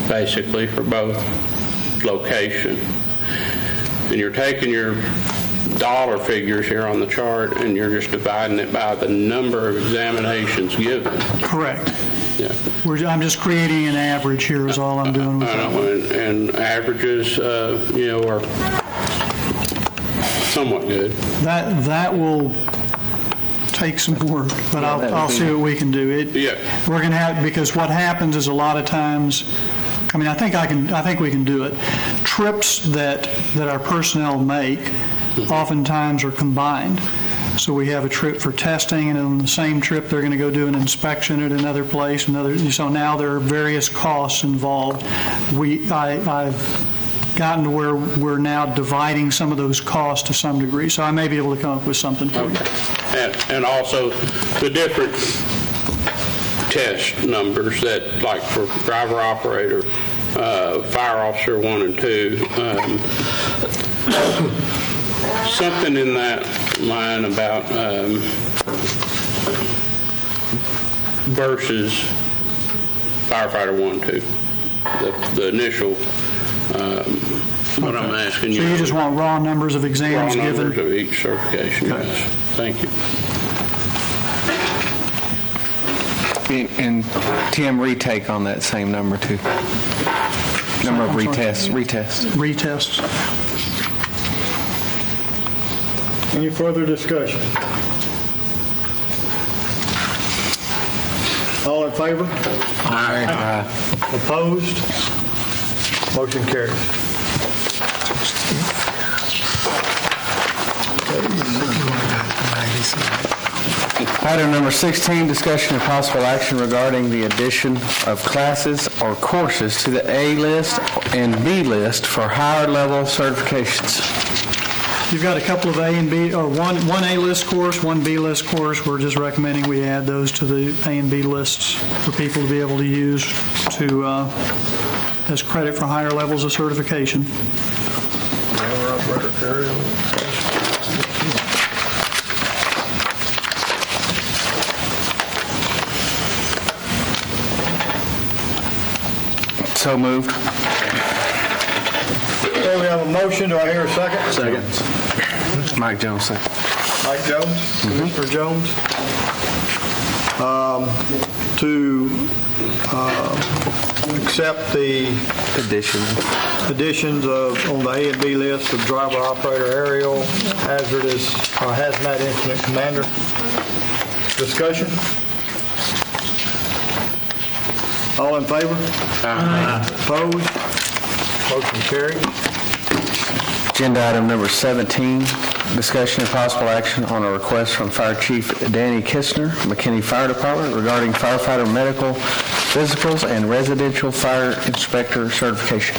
basically, for both locations. And you're taking your dollar figures here on the chart, and you're just dividing it by the number of examinations given. Correct. Yeah. I'm just creating an average here is all I'm doing with that one. And averages, are somewhat good. That will take some work, but I'll see what we can do. We're going to have, because what happens is a lot of times, I think we can do it. Trips that our personnel make oftentimes are combined. So we have a trip for testing, and on the same trip they're going to go do an inspection at another place. So now there are various costs involved. I've gotten to where we're now dividing some of those costs to some degree. So I may be able to come up with something for you. And also the different test numbers that, like for driver operator, fire officer 1 and 2, something in that line about versus firefighter 1 2, the initial. What I'm asking you. So you just want raw numbers of exams given? Raw numbers of each certification. Okay. Yes. Thank you. And Tim, retake on that same number too. Number of retests. Retests. Any further discussion? All in favor? Aye. Opposed? Motion carries. Item number 16, discussion and possible action regarding the addition of classes or courses to the A list and B list for higher level certifications. You've got a couple of A and B, or one A list course, one B list course. We're just recommending we add those to the A and B lists for people to be able to use as credit for higher levels of certification. So moved. Okay, we have a motion. Do I hear a second? Second. Mike Jones, second. Mike Jones? Commissioner Jones? To accept the additions on the A and B list of driver, operator, aerial, hazmat incident commander. Discussion? All in favor? Aye. Opposed? Motion carried. Agenda item number 17, discussion and possible action on a request from Fire Chief Danny Kistner, McKinney Fire Department, regarding firefighter medical physicals and residential fire inspector certification.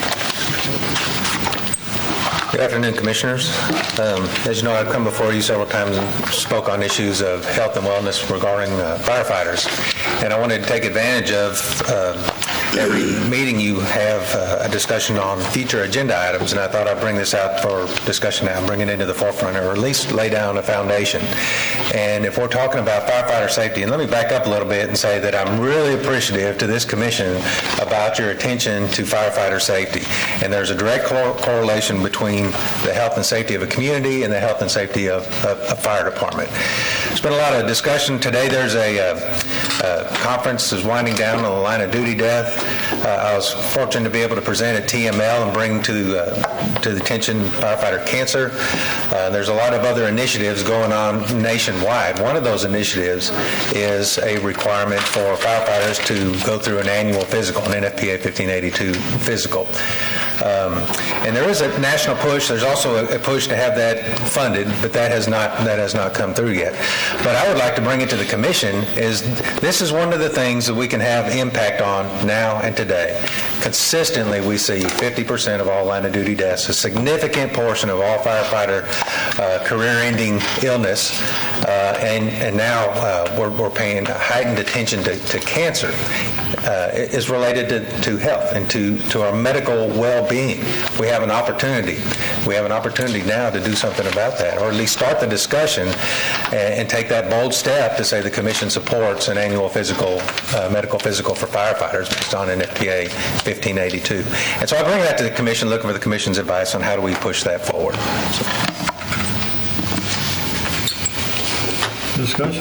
Good afternoon, Commissioners. As you know, I've come before you several times and spoke on issues of health and wellness regarding firefighters. And I wanted to take advantage of every meeting you have a discussion on future agenda items, and I thought I'd bring this out for discussion now, bring it into the forefront, or at least lay down a foundation. And if we're talking about firefighter safety, and let me back up a little bit and say that I'm really appreciative to this commission about your attention to firefighter safety. And there's a direct correlation between the health and safety of a community and the health and safety of a fire department. There's been a lot of discussion today. There's a conference is winding down on the line of duty death. I was fortunate to be able to present at TML and bring to the attention firefighter cancer. There's a lot of other initiatives going on nationwide. One of those initiatives is a requirement for firefighters to go through an annual physical, an NFPA 1582 physical. And there is a national push. There's also a push to have that funded, but that has not come through yet. But I would like to bring it to the commission is this is one of the things that we can have impact on now and today. Consistently, we see 50% of all line of duty deaths, a significant portion of all firefighter career-ending illness, and now we're paying heightened attention to cancer. Is related to health and to our medical well-being. We have an opportunity. We have an opportunity now to do something about that, or at least start the discussion and take that bold step to say the Commission supports an annual physical, medical physical for firefighters based on an NFPA 1582. And so I bring that to the Commission, looking for the Commission's advice on how do we push that forward. So. Discussion?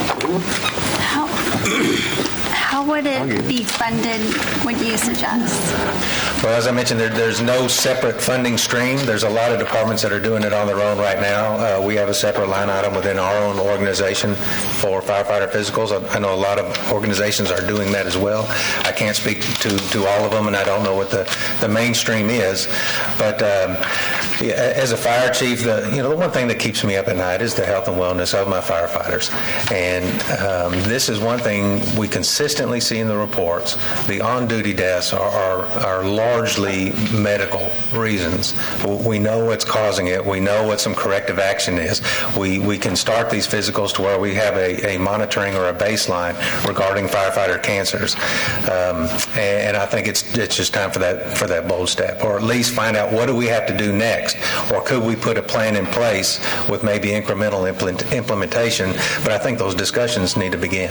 How would it be funded, would you suggest? Well, as I mentioned, there's no separate funding stream. There's a lot of departments that are doing it on their own right now. We have a separate line item within our own organization for firefighter physicals. I know a lot of organizations are doing that as well. I can't speak to all of them, and I don't know what the mainstream is. But as a fire chief, the one thing that keeps me up at night is the health and wellness of my firefighters. And this is one thing we consistently see in the reports. The on-duty deaths are largely medical reasons. We know what's causing it. We know what some corrective action is. We can start these physicals to where we have a monitoring or a baseline regarding firefighter cancers. And I think it's just time for that bold step, or at least find out what do we have to do next, or could we put a plan in place with maybe incremental implementation. But I think those discussions need to begin.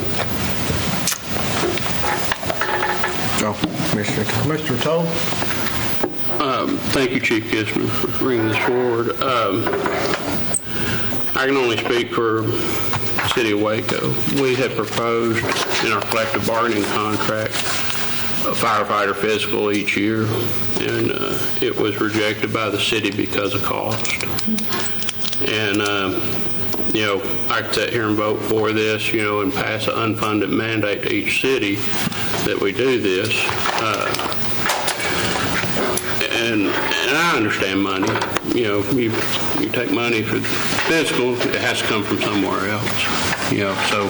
Commissioner Toll. Thank you, Chief Kissman, for bringing this forward. I can only speak for the City of Waco. We had proposed in our collective bargaining contract a firefighter physical each year, and it was rejected by the city because of cost. And I could sit here and vote for this, and pass an unfunded mandate to each city that we do this. And I understand money. You take money for physical, it has to come from somewhere else. So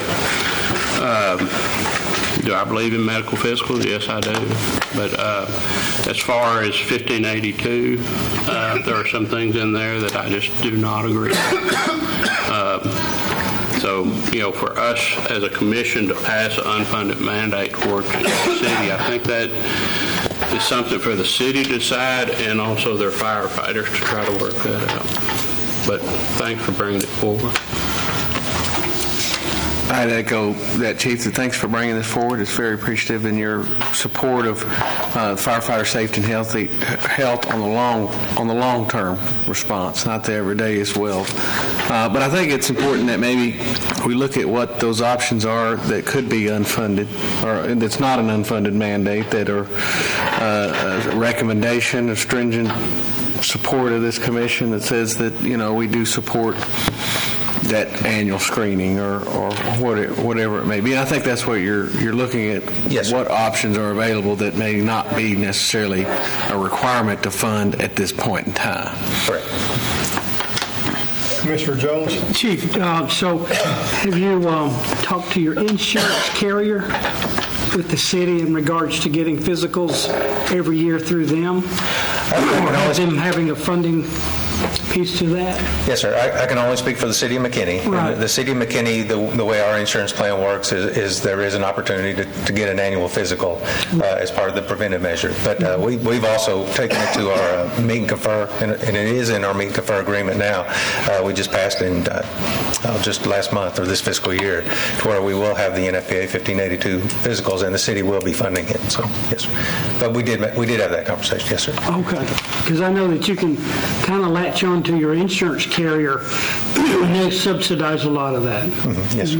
do I believe in medical physicals? Yes, I do. But as far as 1582, there are some things in there that I just do not agree with. So, for us as a commission to pass an unfunded mandate towards the city, I think that is something for the city to decide, and also their firefighters to try to work that out. But thanks for bringing it forward. I'd echo that, Chief. Thanks for bringing this forward. It's very appreciative in your support of firefighter safety and health on the long-term response, not the everyday as well. But I think it's important that maybe we look at what those options are that could be unfunded, or that's not an unfunded mandate, that are a recommendation of stringent support of this commission that says that we do support that annual screening or whatever it may be. And I think that's what you're looking at. Yes. What options are available that may not be necessarily a requirement to fund at this point in time. Correct. Commissioner Jones. Chief, so have you talked to your insurance carrier with the city in regards to getting physicals every year through them? Or them having a funding piece to that? Yes, sir. I can only speak for the City of McKinney. Right. The City of McKinney, the way our insurance plan works is there is an opportunity to get an annual physical as part of the preventive measure. But we've also taken it to our meet and confer, and it is in our meet and confer agreement now. We just passed in just last month or this fiscal year to where we will have the NFPA 1582 physicals, and the city will be funding it. So, yes, sir. But we did have that conversation. Yes, sir. Okay. Because I know that you can kind of latch on to your insurance carrier, and they subsidize a lot of that. Mm-hmm. Yes, sir.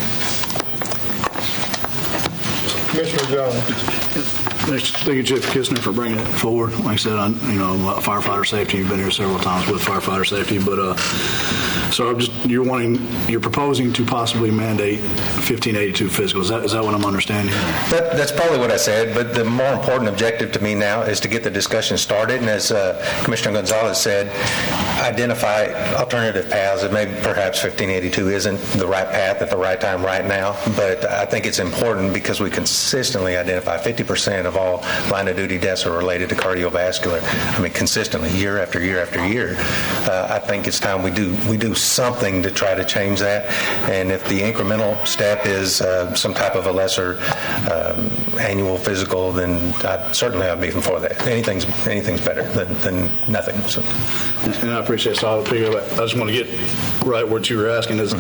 Commissioner Jones. Thank you, Chief Kissner, for bringing it forward. Like I said, firefighter safety. You've been here several times with firefighter safety, but so you're proposing to possibly mandate 1582 physicals. Is that what I'm understanding? That's probably what I said. But the more important objective to me now is to get the discussion started, and as Commissioner Gonzalez said, identify alternative paths. And maybe perhaps 1582 isn't the right path at the right time right now, but I think it's important because we consistently identify 50% of all line of duty deaths are related to cardiovascular. I mean, consistently, year after year after year. I think it's time we do something to try to change that. And if the incremental step is some type of a lesser annual physical, then I'd be for that. Anything's better than nothing. So. And I appreciate it. So I just want to get right what you were asking is.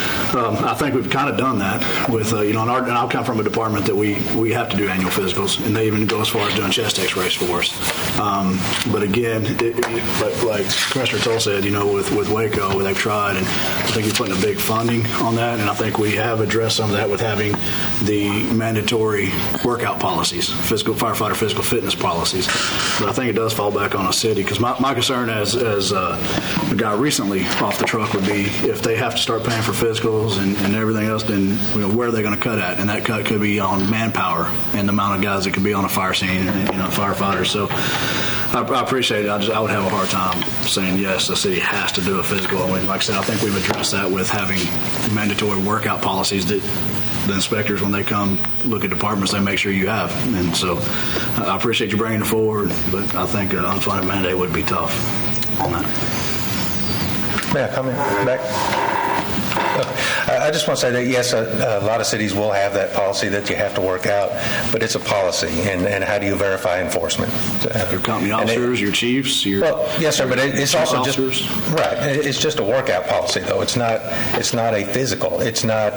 I think we've kind of done that with, and I'll come from a department that we have to do annual physicals, and they even go as far as doing chest x-rays for us. But again, like Commissioner Toll said, with Waco, they've tried, and I think you're putting a big funding on that, and I think we have addressed some of that with having the mandatory workout policies, firefighter physical fitness policies. But I think it does fall back on a city, because my concern as a guy recently off the truck would be if they have to start paying for physicals and everything else, then where are they going to cut at? And that cut could be on manpower and the amount of guys that could be on a fire scene, firefighters. So I appreciate it. I would have a hard time saying yes, the city has to do a physical. I mean, like I said, I think we've addressed that with having mandatory workout policies that the inspectors, when they come look at departments, they make sure you have. And so I appreciate you bringing it forward, but I think an unfunded mandate would be tough on that. May I comment back? I just want to say that, yes, a lot of cities will have that policy that you have to work out, but it's a policy, and how do you verify enforcement? Your company officers, your chiefs, yes, sir, but it's also officers. Just right. It's just a workout policy, though. It's not a physical. It's not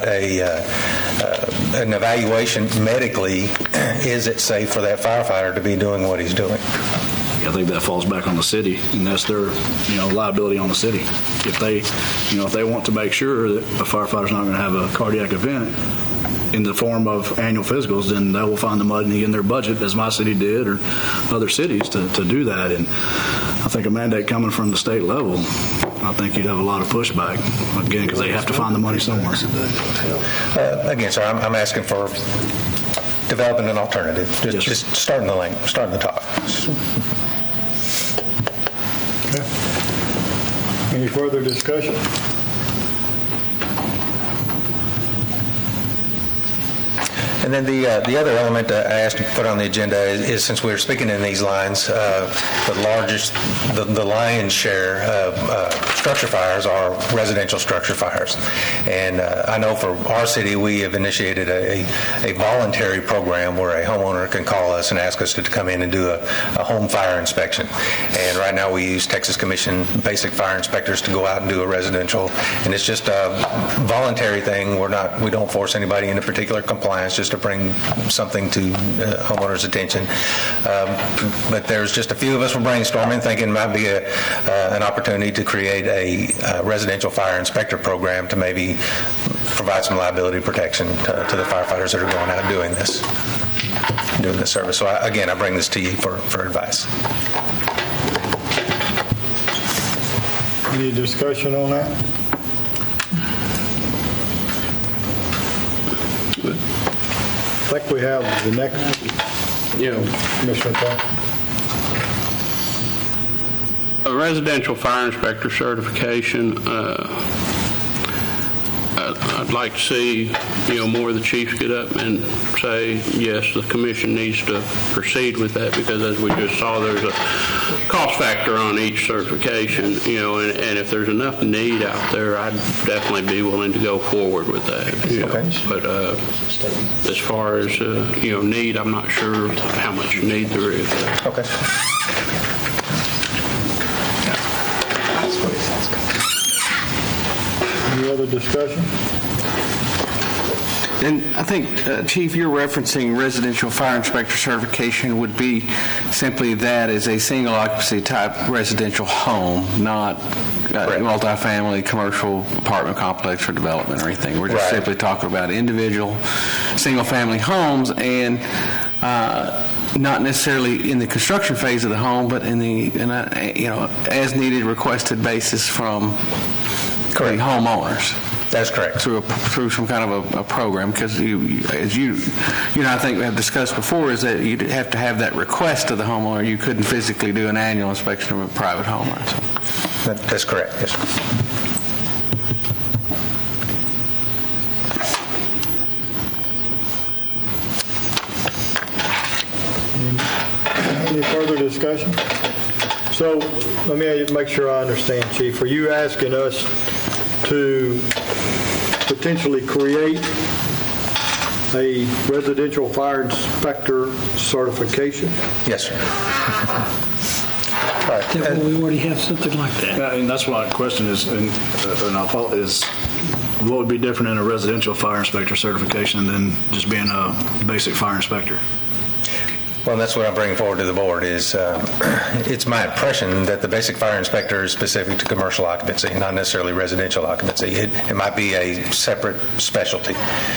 an evaluation medically. Is it safe for that firefighter to be doing what he's doing? I think that falls back on the city, and that's their, liability on the city. If they want to make sure that a firefighter's not going to have a cardiac event in the form of annual physicals, then they will find the money in their budget, as my city did, or other cities, to do that. And I think a mandate coming from the state level, I think you'd have a lot of pushback, again, because they have to find the money somewhere. Again, sir, I'm asking for developing an alternative. Just starting the top. Okay. Any further discussion? And then the other element I asked to put on the agenda is since we were speaking in these lines, the lion's share of structure fires are residential structure fires. And I know for our city, we have initiated a voluntary program where a homeowner can call us and ask us to come in and do a home fire inspection. And right now we use Texas Commission basic fire inspectors to go out and do a residential. And it's just a voluntary thing. We don't force anybody into particular compliance, just to bring something to homeowners' attention. But there's just a few of us were brainstorming, thinking it might be an opportunity to create a residential fire inspector program to maybe provide some liability protection to the firefighters that are going out doing this service. So I bring this to you for advice. Any discussion on that? I think we have the next, Commissioner Paul. A residential fire inspector certification. I'd like to see, more of the chiefs get up and say, yes, the commission needs to proceed with that, because as we just saw, there's a cost factor on each certification, and if there's enough need out there, I'd definitely be willing to go forward with that. But as far as, need, I'm not sure how much need there is. Okay. Any other discussion? And I think, Chief, you're referencing residential fire inspector certification would be simply that as a single occupancy type residential home, not multifamily, commercial apartment complex or development or anything. We're just simply talking about individual single family homes, and not necessarily in the construction phase of the home, but in the as needed requested basis from the homeowners. That's correct. Through some kind of a program, because I think we have discussed before, is that you'd have to have that request of the homeowner. You couldn't physically do an annual inspection of a private home. So. That's correct. Yes. Any further discussion? So let me make sure I understand, Chief. Are you asking us to potentially create a residential fire inspector certification? Yes, sir. Right. We already have something like that. Yeah, and that's why the question is, is what would be different in a residential fire inspector certification than just being a basic fire inspector? Well, that's what I'm bringing forward to the board is it's my impression that the basic fire inspector is specific to commercial occupancy, not necessarily residential occupancy. It might be a separate specialty.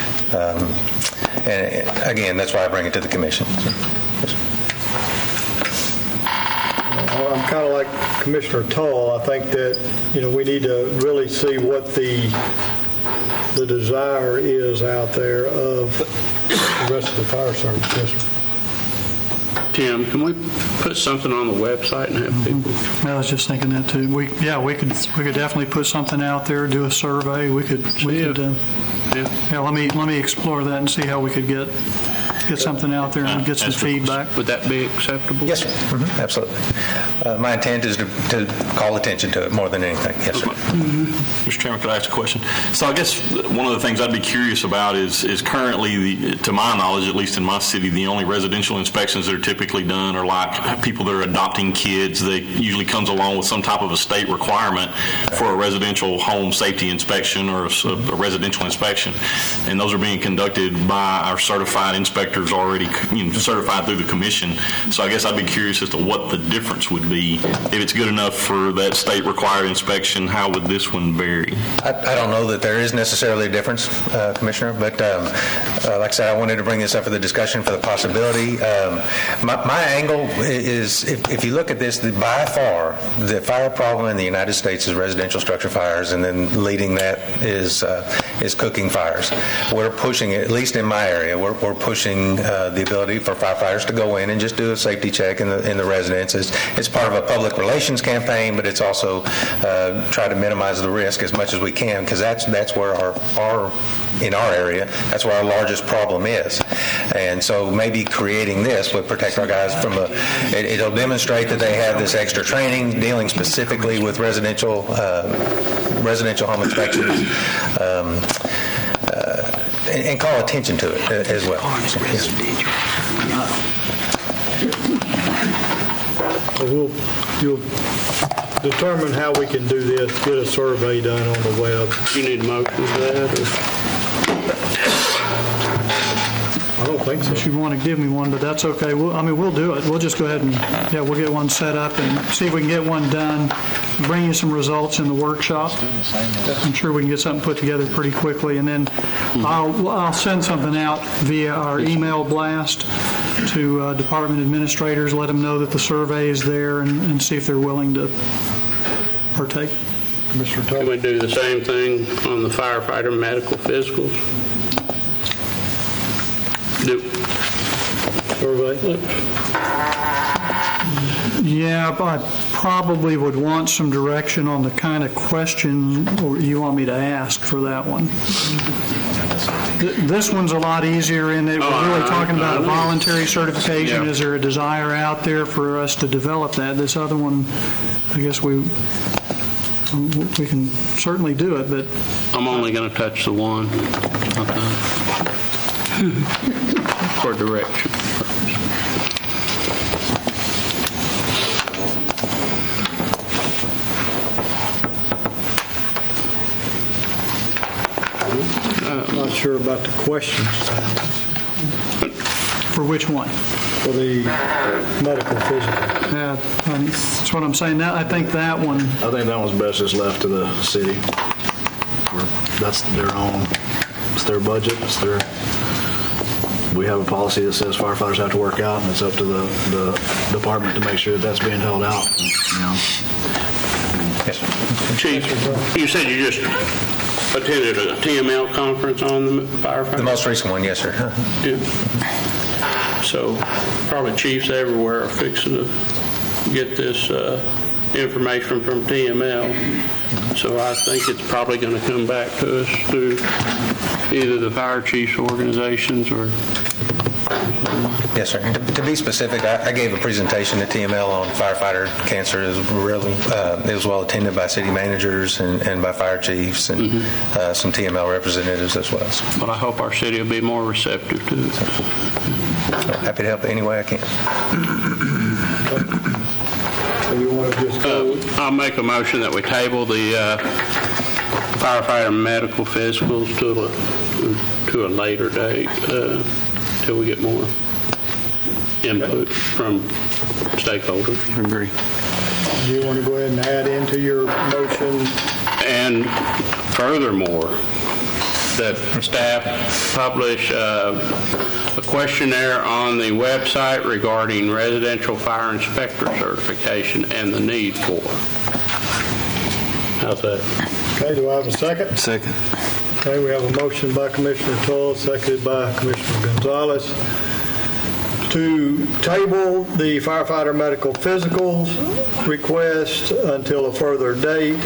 And again, that's why I bring it to the commission. Well, I'm kind of like Commissioner Tull. I think that, we need to really see what the desire is out there of the rest of the fire service. Yes, sir. Tim, can we put something on the website and have people? I was just thinking that too. We could definitely put something out there, do a survey. Let me explore that and see how we could get something out there and get some feedback. Would that be acceptable? Yes, sir. Mm-hmm. Absolutely. My intent is to call attention to it more than anything. Yes, sir. Mm-hmm. Mr. Chairman, could I ask a question? So I guess one of the things I'd be curious about is currently, to my knowledge, at least in my city, the only residential inspections that are typically done are like people that are adopting kids. They usually comes along with some type of a state requirement for a residential home safety inspection or a residential inspection. And those are being conducted by our certified inspectors already certified through the commission. So I guess I'd be curious as to what the difference would be. If it's good enough for that state required inspection, how would this one vary? I don't know that there is necessarily a difference, Commissioner, but like I said, I wanted to bring this up for the discussion for the possibility. My angle is, if you look at this, by far, the fire problem in the United States is residential structure fires, and then leading that is cooking fires. We're pushing, at least in my area, we're pushing the ability for firefighters to go in and just do a safety check in the residence. It's part of a public relations campaign, but it's also try to minimize the risk as much as we can, because that's where in our area, that's where our largest problem is. And so maybe creating this would protect our guys from it'll demonstrate that they have this extra training dealing specifically with residential home inspections. And call attention to it as well. You'll determine how we can do this, get a survey done on the web. You need a motion for that? I don't think so. If you want to give me one, but that's okay. We'll do it. We'll just go ahead and, we'll get one set up and see if we can get one done, bring you some results in the workshop. I'm sure we can get something put together pretty quickly, and then I'll send something out via our email blast to department administrators, let them know that the survey is there, and see if they're willing to partake. Mr. Can we do the same thing on the firefighter medical physicals? Survey? Yeah, I probably would want some direction on the kind of question you want me to ask for that one. This one's a lot easier in that we're really talking about a voluntary certification. Yeah. Is there a desire out there for us to develop that? This other one, I guess we can certainly do it, but I'm only going to touch the one. For direction. I'm not sure about the questions. For which one? For the medical physical. Yeah, that's what I'm saying. I think that one. I think that one's best just left to the city. That's their own. It's their budget. We have a policy that says firefighters have to work out, and it's up to the department to make sure that that's being held out. Yes, sir. Chief, you said you just attended a TML conference on the firefighter? The most recent one, yes, sir. Yeah. So probably chiefs everywhere are fixing to get this information from TML. So I think it's probably going to come back to us through either the fire chiefs organizations or... Yes, sir. To be specific, I gave a presentation at TML on firefighter cancer. It was well attended by city managers and by fire chiefs and some TML representatives as well. But I hope our city will be more receptive to it. So happy to help any way I can. You want to just go? I'll make a motion that we table the firefighter medical physicals to a later date till we get more. input from stakeholders. I agree. Do you want to go ahead and add into your motion? And furthermore, that staff publish a questionnaire on the website regarding residential fire inspector certification and the need for it. How's that? Okay, do I have a second? Second. Okay, we have a motion by Commissioner Toll, seconded by Commissioner Gonzalez, to table the firefighter medical physicals request until a further date,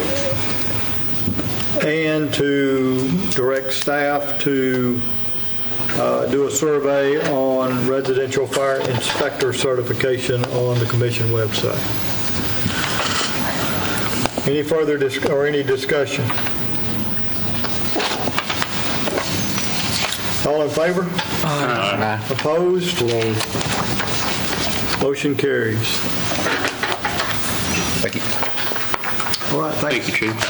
and to direct staff to do a survey on residential fire inspector certification on the commission website. Any further any discussion? All in favor? Aye. Opposed? No. Motion carries. Thank you. All right, Thank you, Chief.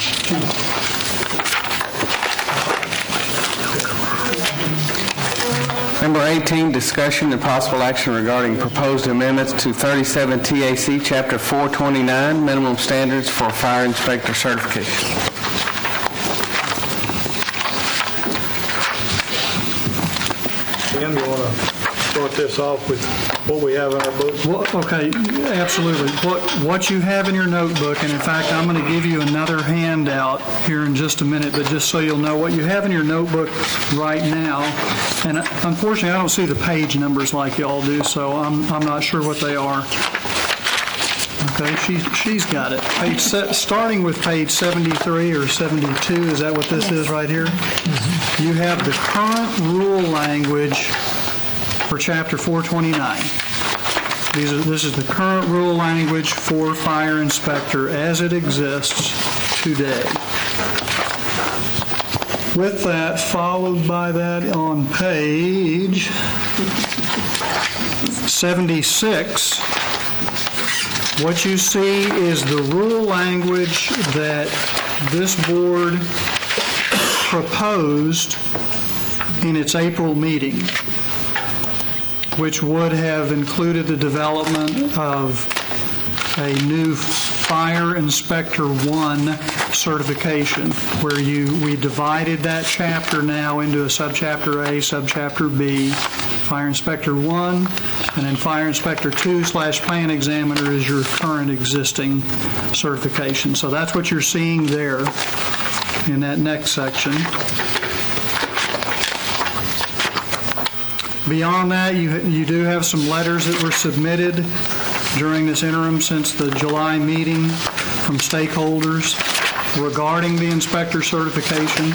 Number 18, discussion and possible action regarding proposed amendments to 37 TAC Chapter 429, minimum standards for fire inspector certification. Tim, you want to start this off with what we have in our book? Well, okay, absolutely. What you have in your notebook, and in fact, I'm going to give you another handout here in just a minute, but just so you'll know what you have in your notebook right now, and unfortunately, I don't see the page numbers like y'all do, so I'm not sure what they are. Okay, she's got it. Starting with page 73 or 72, is that what this is right here? Mm-hmm. You have the current rule language for Chapter 429. This is the current rule language for fire inspector as it exists today. With that, followed by that on page 76, what you see is the rule language that this board proposed in its April meeting, which would have included the development of a new Fire Inspector 1 certification, where we divided that chapter now into a subchapter A, subchapter B, Fire Inspector 1, and then Fire Inspector 2/Plan Examiner is your current existing certification. So that's what you're seeing there in that next section. Beyond that, you do have some letters that were submitted during this interim since the July meeting from stakeholders regarding the inspector certification.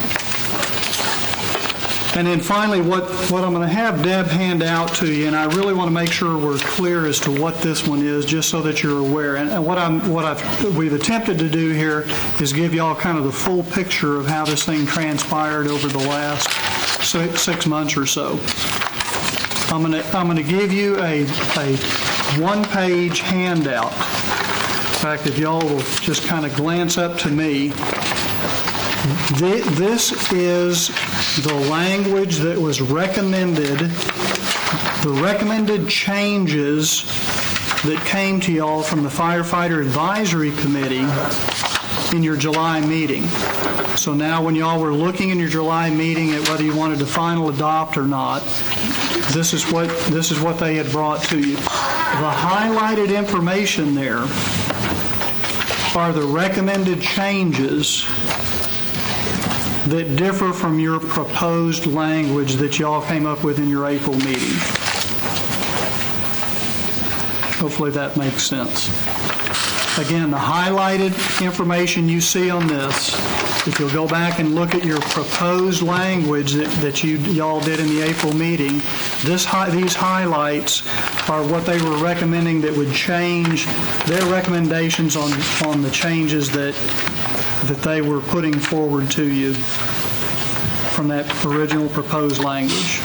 And then finally, what I'm going to have Deb hand out to you, and I really want to make sure we're clear as to what this one is, just so that you're aware. And we've attempted to do here is give you all kind of the full picture of how this thing transpired over the last 6 months or so. I'm going to give you a one-page handout. In fact, if y'all will just kind of glance up to me, this is the language that was recommended, the recommended changes that came to y'all from the Firefighter Advisory Committee in your July meeting. So now when y'all were looking in your July meeting at whether you wanted to final adopt or not, this is what they had brought to you. The highlighted information there are the recommended changes that differ from your proposed language that y'all came up with in your April meeting. Hopefully that makes sense. Again, the highlighted information you see on this, if you'll go back and look at your proposed language that y'all did in the April meeting, these highlights are what they were recommending that would change their recommendations on the changes that they were putting forward to you from that original proposed language.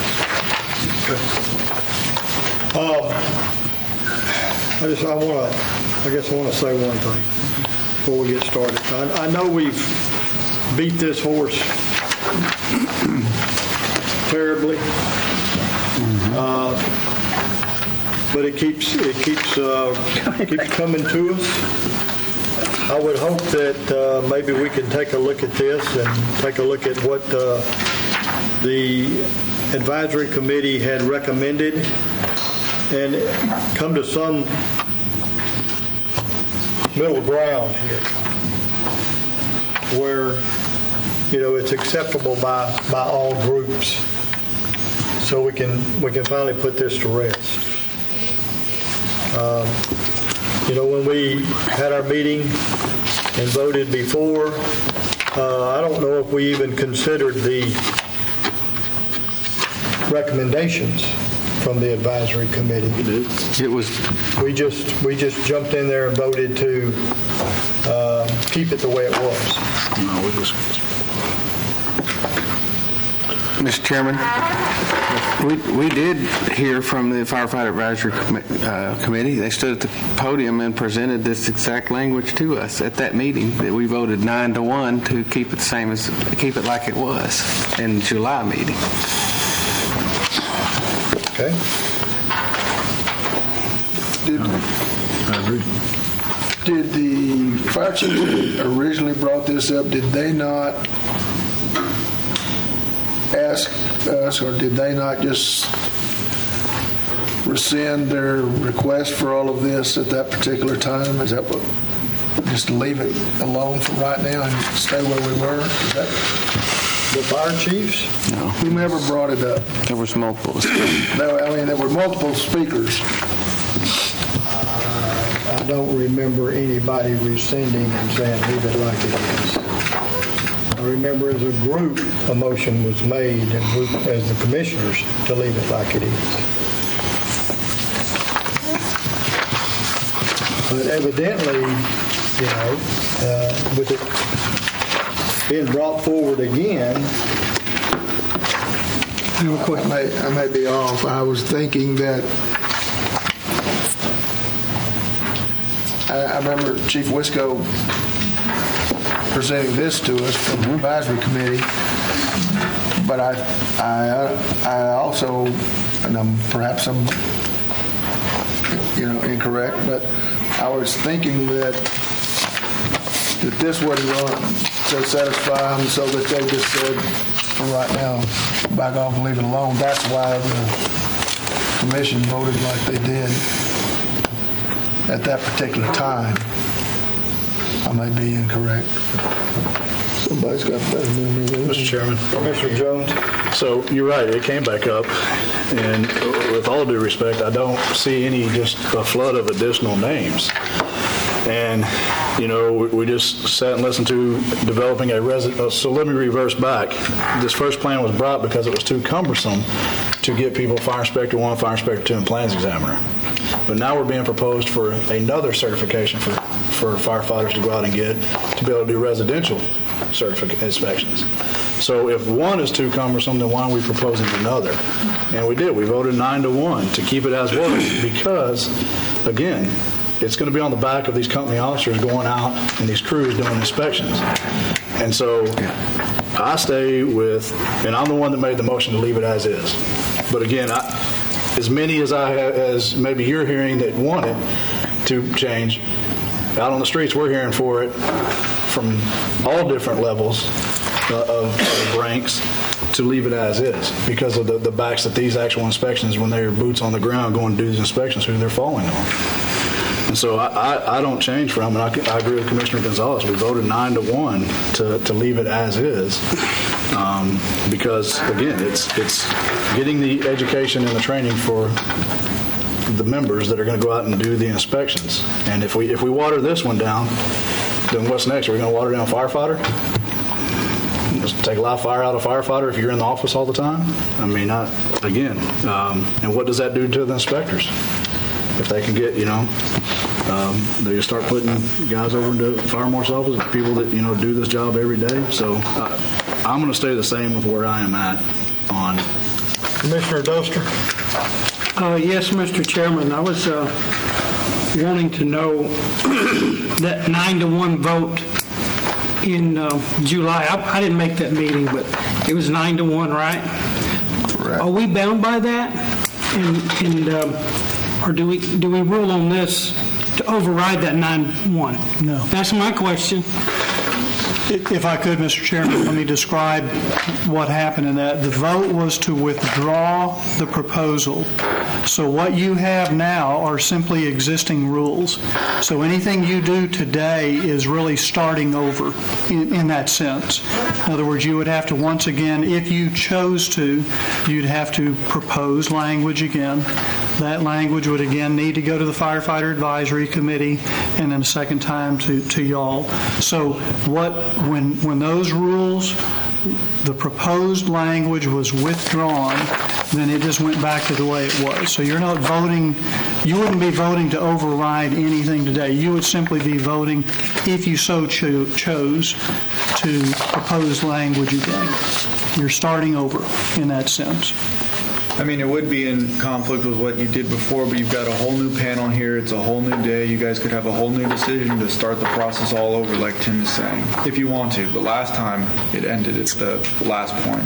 I guess I want to say one thing before we get started. I know we've beat this horse terribly. but it keeps coming to us. I would hope that maybe we can take a look at this and take a look at what the advisory committee had recommended and come to some middle ground here where, it's acceptable by all groups, so we can finally put this to rest. When we had our meeting and voted before, I don't know if we even considered the recommendations from the advisory committee. It was. We just jumped in there and voted to keep it the way it was. No, we just. Mr. Chairman, we did hear from the Firefighter Advisory Committee. They stood at the podium and presented this exact language to us at that meeting, that we voted 9-1 to keep it like it was in the July meeting. Okay. I agree. Did the fire chief originally brought this up? Did they not ask us, or did they not just rescind their request for all of this at that particular time? Is that what? Just leave it alone for right now and stay where we were? Is that the fire chiefs? No. Whomever brought it up. There was multiple. There were multiple speakers. I don't remember anybody rescinding and saying leave it like it is. I remember as a group, a motion was made as the commissioners to leave it like it is. But evidently, with it being brought forward again, I may be off. I was thinking that I remember Chief Wisco presenting this to us from the advisory committee, but I also, and perhaps I'm incorrect, but I was thinking that this wasn't going to satisfy them, so that they just said, for right now, back off and leave it alone. That's why the commission voted like they did at that particular time. I may be incorrect. Somebody's got better memory than me. Mr. Chairman. Commissioner Jones. So you're right, it came back up, and with all due respect, I don't see just a flood of additional names. And, we just sat and listened to developing so let me reverse back. This first plan was brought because it was too cumbersome to get people Fire Inspector 1, Fire Inspector 2, and Plans Examiner. But now we're being proposed for another certification for firefighters to go out and get to be able to do residential inspections. So if one is too cumbersome, then why are we proposing another? And we did. We voted 9-1 to keep it as was because, again, it's going to be on the back of these company officers going out and these crews doing inspections. And so I stay with, and I'm the one that made the motion to leave it as is. But again, as many as I have, as maybe you're hearing that want it to change, out on the streets we're hearing for it from all different levels of ranks to leave it as is because of the backs that these actual inspections, when they're boots on the ground going to do these inspections, who they're falling on. And so I don't change from, and I agree with Commissioner Gonzalez. We voted 9-1 to leave it as is, because again, it's getting the education and the training for the members that are going to go out and do the inspections. And if we water this one down, then what's next? Are we going to water down firefighter? Just take a lot of fire out of firefighter if you're in the office all the time? I mean, and what does that do to the inspectors? If they can get, they just start putting guys over into fire marshal's office, people that, do this job every day. So I'm going to stay the same with where I am at on. Commissioner Doster? Yes, Mr. Chairman. I was wanting to know that 9-1 vote in July. I didn't make that meeting, but it was 9-1, right? Correct. Are we bound by that? And Or do we rule on this to override that 9-1? No. That's my question. If I could, Mr. Chairman, let me describe what happened in that. The vote was to withdraw the proposal. So what you have now are simply existing rules. So anything you do today is really starting over in that sense. In other words, you would have to once again, if you chose to, you'd have to propose language again. That language would again need to go to the Firefighter Advisory Committee and then a second time to y'all. So when those rules, the proposed language was withdrawn, then it just went back to the way it was. So you're not voting, you wouldn't be voting to override anything today. You would simply be voting, if you so chose, to propose language again. You're starting over in that sense. I mean, it would be in conflict with what you did before, but you've got a whole new panel here. It's a whole new day. You guys could have a whole new decision to start the process all over, like Tim is saying, if you want to. But last time it ended at the last point.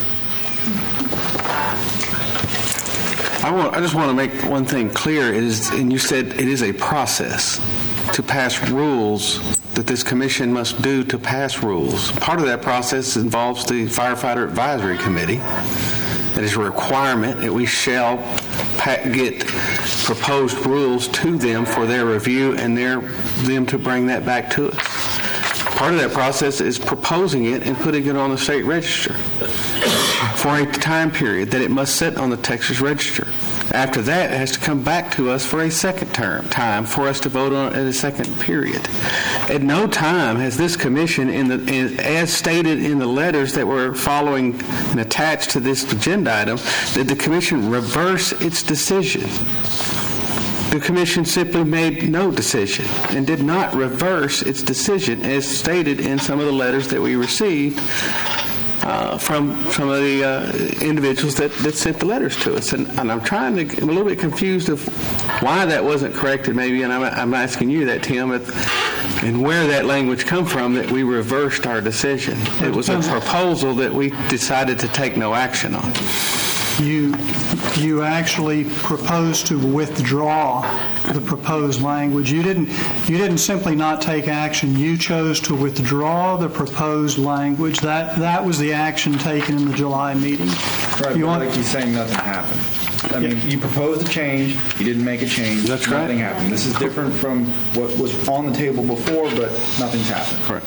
I just want to make one thing clear. And you said it is a process to pass rules that this commission must do to pass rules. Part of that process involves the Firefighter Advisory Committee. It is a requirement that we shall get proposed rules to them for their review and them to bring that back to us. Part of that process is proposing it and putting it on the state register for a time period that it must sit on the Texas Register. After that, it has to come back to us for a second time for us to vote on it in a second period. At no time has this commission, as stated in the letters that were following and attached to this agenda item, did the commission reverse its decision. The commission simply made no decision and did not reverse its decision as stated in some of the letters that we received from some of the individuals that sent the letters to us. And I'm I'm a little bit confused of why that wasn't corrected maybe, and I'm asking you that, Tim, and where that language come from that we reversed our decision. It was a proposal that we decided to take no action on. You actually proposed to withdraw the proposed language. You didn't simply not take action. You chose to withdraw the proposed language. That was the action taken in the July meeting. Right, like he's saying nothing happened. I mean, you proposed a change, you didn't make a change. That's right. Nothing happened. This is different from what was on the table before, but nothing's happened. Correct.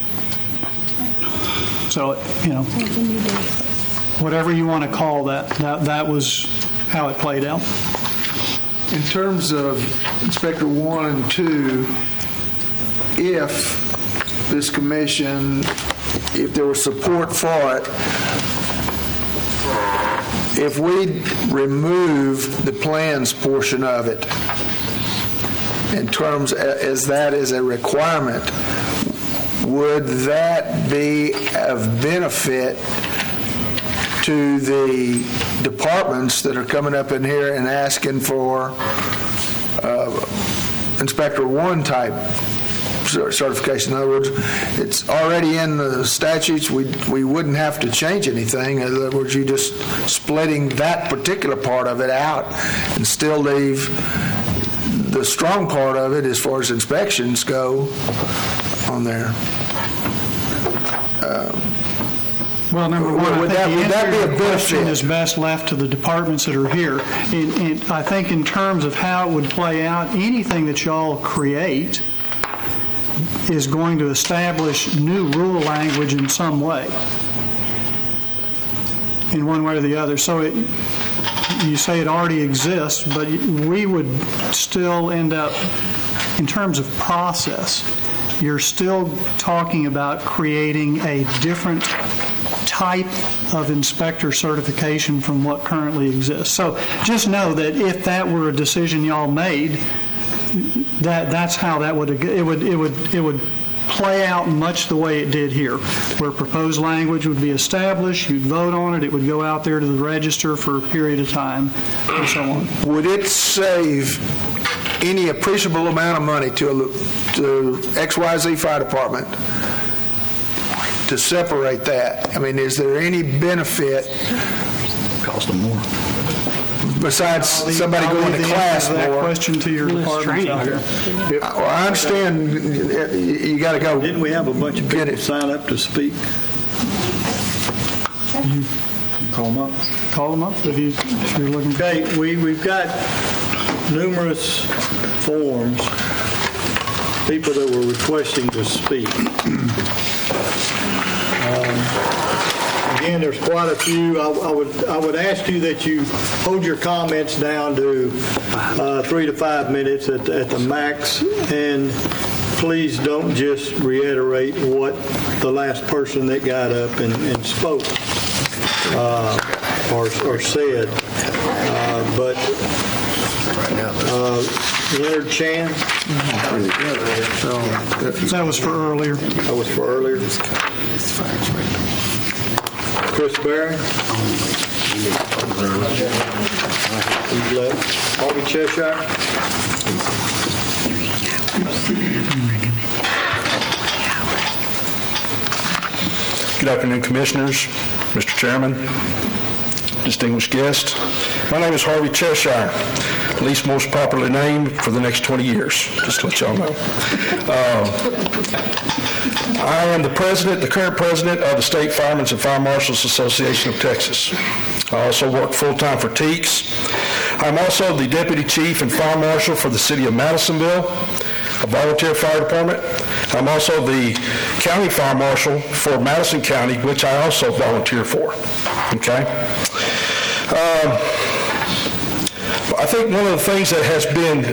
So, whatever you want to call that was how it played out. In terms of Inspector 1 and 2, if this commission, if there was support for it, if we remove the plans portion of it, in terms as that is a requirement, would that be of benefit to the departments that are coming up in here and asking for Inspector 1 type certification? In other words, it's already in the statutes. We wouldn't have to change anything. In other words, you just splitting that particular part of it out and still leave the strong part of it as far as inspections go on there. Well, number one, would that be a question benefit? is best left to the departments that are here. And I think in terms of how it would play out, anything that y'all create is going to establish new rule language in some way, in one way or the other. So you say it already exists, but we would still end up, in terms of process, you're still talking about creating a different type of inspector certification from what currently exists. So just know that if that were a decision y'all made, that's how that would it would play out much the way it did here, where proposed language would be established, you'd vote on it, it would go out there to the register for a period of time, and so on. Would it save any appreciable amount of money to XYZ Fire Department to separate that? I mean, is there any benefit? Cost them more. besides somebody going to class that more. question to your department out here. Well, I understand you got to go. Didn't we have a bunch of people sign up to speak? Call them up. Call them up if you're looking. Okay, we've got numerous forms, people that were requesting to speak. Again, there's quite a few. I would ask you that you hold your comments down to 3 to 5 minutes at the max, and please don't just reiterate what the last person that got up and spoke or said. But Leonard Chan. That was for earlier. That was for earlier. Chris Barron. He's left. Harvey Cheshire. Good afternoon, Commissioners, Mr. Chairman, distinguished guests. My name is Harvey Cheshire, at least most popularly named for the next 20 years, just to let y'all know. I am the current president of the State Firemen's and Fire Marshals Association of Texas. I also work full-time for TEEX. I'm also the deputy chief and fire marshal for the city of Madisonville, a volunteer fire department. I'm also the county fire marshal for Madison County, which I also volunteer for. Okay? I think one of the things that has been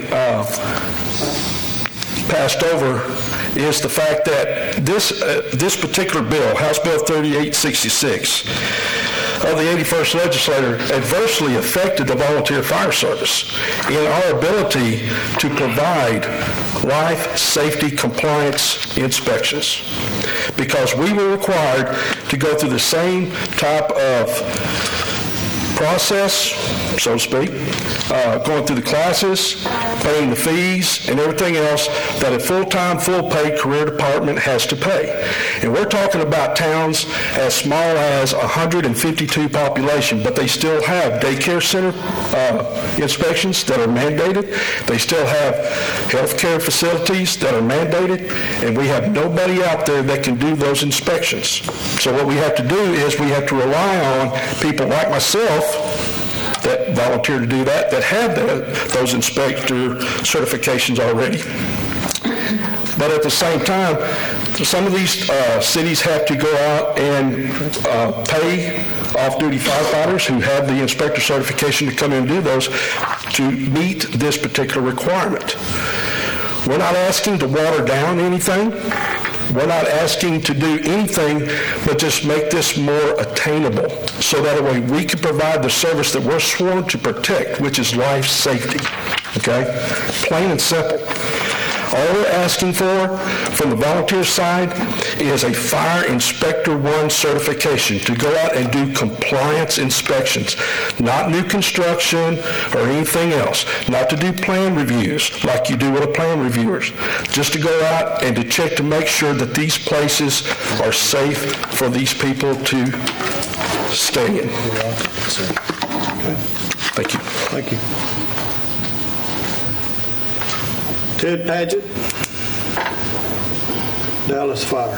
passed over is the fact that this particular bill, House Bill 3866, of the 81st Legislature adversely affected the volunteer fire service in our ability to provide life safety compliance inspections, because we were required to go through the same type of process, so to speak, going through the classes, paying the fees, and everything else that a full-time, full-paid career department has to pay. And we're talking about towns as small as 152 population, but they still have daycare center inspections that are mandated. They still have healthcare facilities that are mandated, and we have nobody out there that can do those inspections. So what we have to do is we have to rely on people like myself that volunteer to do that have those inspector certifications already. But at the same time, some of these cities have to go out and pay off-duty firefighters who have the inspector certification to come in and do those to meet this particular requirement. We're not asking to water down anything. We're not asking to do anything but just make this more attainable so that way we can provide the service that we're sworn to protect, which is life safety. Okay? Plain and simple. All we're asking for from the volunteer side is a Fire Inspector 1 certification to go out and do compliance inspections, not new construction or anything else, not to do plan reviews like you do with a plan reviewer, just to go out and to check to make sure that these places are safe for these people to stay in. Thank you. Thank you. Ted Padgett, Dallas Fire.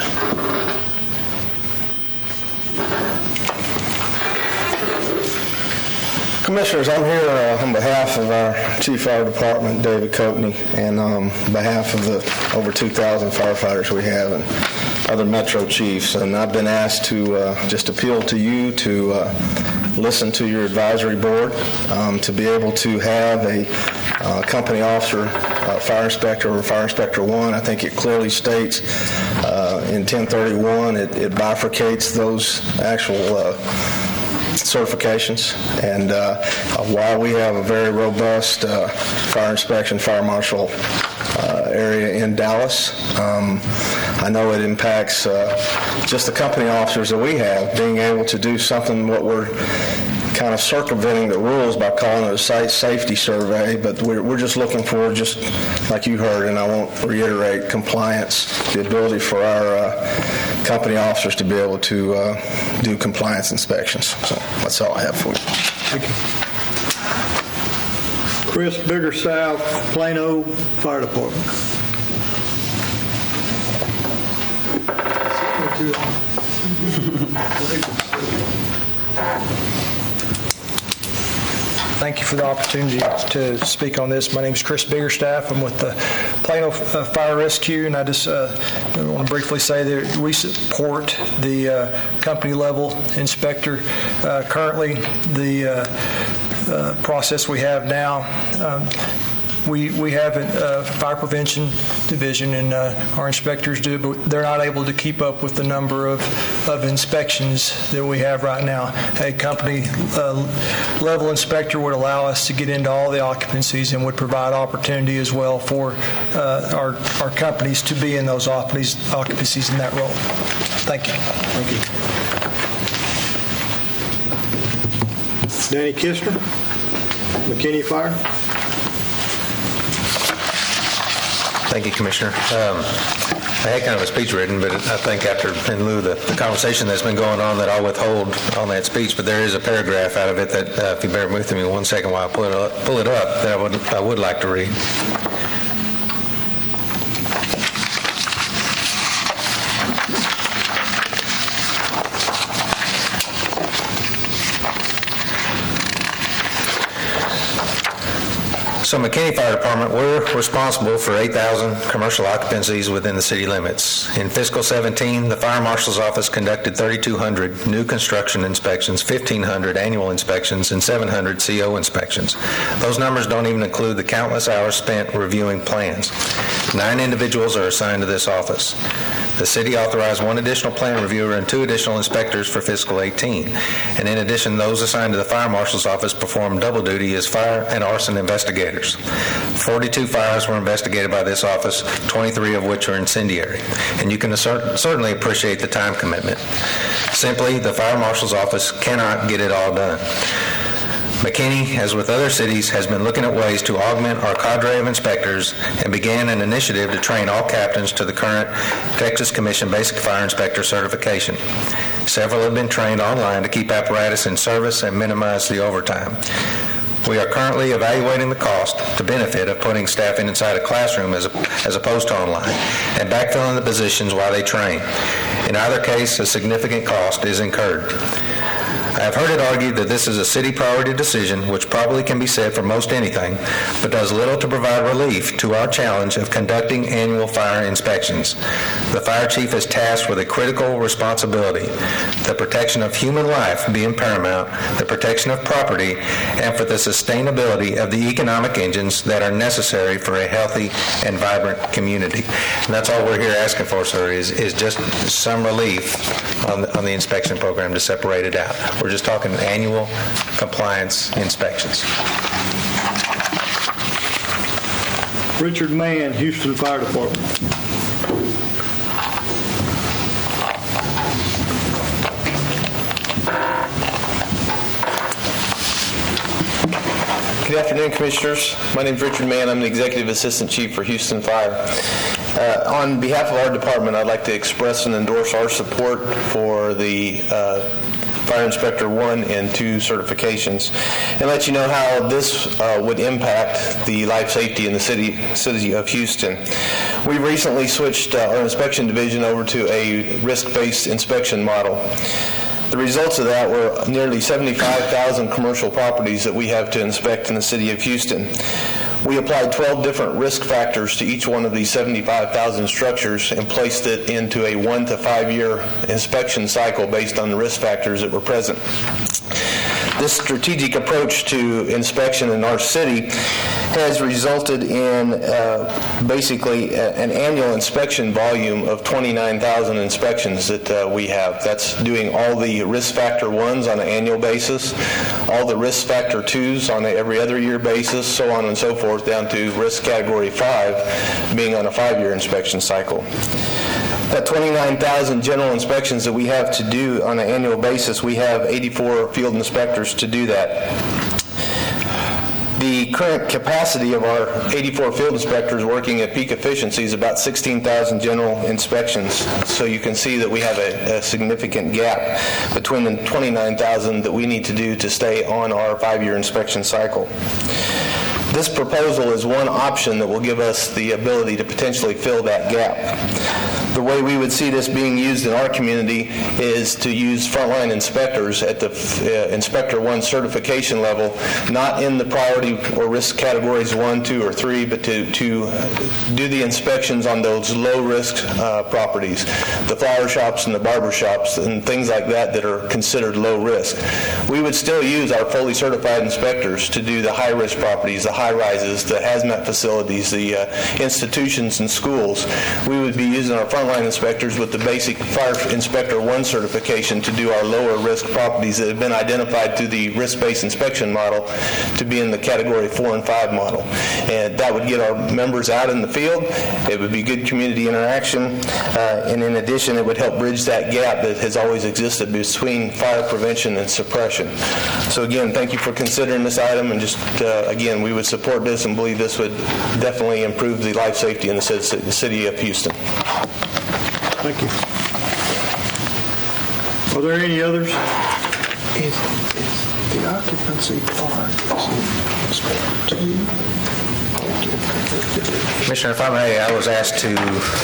Commissioners, I'm here on behalf of our Chief Fire Department, David Coatney, and on behalf of the over 2,000 firefighters we have and other Metro Chiefs. And I've been asked to just appeal to you to listen to your advisory board, to be able to have a company officer, fire inspector, or fire inspector 1. I think it clearly states in 1031 it bifurcates those actual certifications. And while we have a very robust fire inspection, fire marshal area in Dallas, I know it impacts just the company officers that we have, being able to do something what we're kind of circumventing the rules by calling it a site safety survey, but we're just looking for, just like you heard, and I won't reiterate, compliance, the ability for our company officers to be able to do compliance inspections. So that's all I have for you. Thank you. Chris Biggerstaff, Plano Fire Department. Thank you for the opportunity to speak on this. My name is Chris Biggerstaff. I'm with the Plano Fire Rescue, and I just want to briefly say that we support the company level inspector. Currently, the process we have now, we have a fire prevention division, and our inspectors do, but they're not able to keep up with the number of inspections that we have right now. A company level inspector would allow us to get into all the occupancies and would provide opportunity as well for our companies to be in those occupancies in that role. Thank you. Thank you. Danny Kistner, McKinney Fire. Thank you, Commissioner. I had kind of a speech written, but I think in lieu of the conversation that's been going on, that I'll withhold on that speech. But there is a paragraph out of it that, if you bear with me 1 second while I pull it up, that I would like to read. So McKinney Fire Department, we're responsible for 8,000 commercial occupancies within the city limits. In fiscal 17, the Fire Marshal's Office conducted 3,200 new construction inspections, 1,500 annual inspections, and 700 CO inspections. Those numbers don't even include the countless hours spent reviewing plans. 9 individuals are assigned to this office. The city authorized 1 additional plan reviewer and 2 additional inspectors for fiscal 18. And in addition, those assigned to the Fire Marshal's Office performed double duty as fire and arson investigators. 42 fires were investigated by this office, 23 of which are incendiary. And you can certainly appreciate the time commitment. Simply, the Fire Marshal's Office cannot get it all done. McKinney, as with other cities, has been looking at ways to augment our cadre of inspectors and began an initiative to train all captains to the current Texas Commission Basic Fire Inspector certification. Several have been trained online to keep apparatus in service and minimize the overtime. We are currently evaluating the cost to benefit of putting staff inside a classroom as opposed to online, and backfilling the positions while they train. In either case, a significant cost is incurred. I have heard it argued that this is a city priority decision, which probably can be said for most anything, but does little to provide relief to our challenge of conducting annual fire inspections. The fire chief is tasked with a critical responsibility: the protection of human life being paramount, the protection of property, and for the sustainability of the economic engines that are necessary for a healthy and vibrant community. And that's all we're here asking for, sir, is just some relief on the inspection program to separate it out. We're just talking annual compliance inspections. Richard Mann, Houston Fire Department. Good afternoon, Commissioners. My name is Richard Mann. I'm the Executive Assistant Chief for Houston Fire. On behalf of our department, I'd like to express and endorse our support for the Fire Inspector 1 and 2 certifications, and let you know how this would impact the life safety in the city of Houston. We recently switched our inspection division over to a risk-based inspection model. The results of that were nearly 75,000 commercial properties that we have to inspect in the city of Houston. We applied 12 different risk factors to each one of these 75,000 structures and placed it into a 1 to 5 year inspection cycle based on the risk factors that were present. This strategic approach to inspection in our city has resulted in basically an annual inspection volume of 29,000 inspections that we have. That's doing all the risk factor 1s on an annual basis, all the risk factor 2s on an every other year basis, so on and so forth, down to risk category 5 being on a 5-year inspection cycle. That 29,000 general inspections that we have to do on an annual basis, we have 84 field inspectors to do that. The current capacity of our 84 field inspectors working at peak efficiency is about 16,000 general inspections. So you can see that we have a significant gap between the 29,000 that we need to do to stay on our 5-year inspection cycle. This proposal is one option that will give us the ability to potentially fill that gap. The way we would see this being used in our community is to use frontline inspectors at the Inspector 1 certification level, not in the priority or risk categories 1, 2, or 3, but to do the inspections on those low-risk properties, the flower shops and the barber shops and things like that are considered low risk. We would still use our fully certified inspectors to do the high-risk properties, the high-rises, the hazmat facilities, the institutions and schools. We would be using our frontline inspectors with the basic Fire Inspector 1 certification to do our lower-risk properties that have been identified through the risk-based inspection model to be in the Category 4 and 5 model. And that would get our members out in the field. It would be good community interaction. And in addition, it would help bridge that gap that has always existed between fire prevention and suppression. So again, thank you for considering this item, and just again, we would support this and believe this would definitely improve the life safety in the city of Houston. Thank you. Are there any others? Is the occupancy part, Commissioner, if I may, I was asked to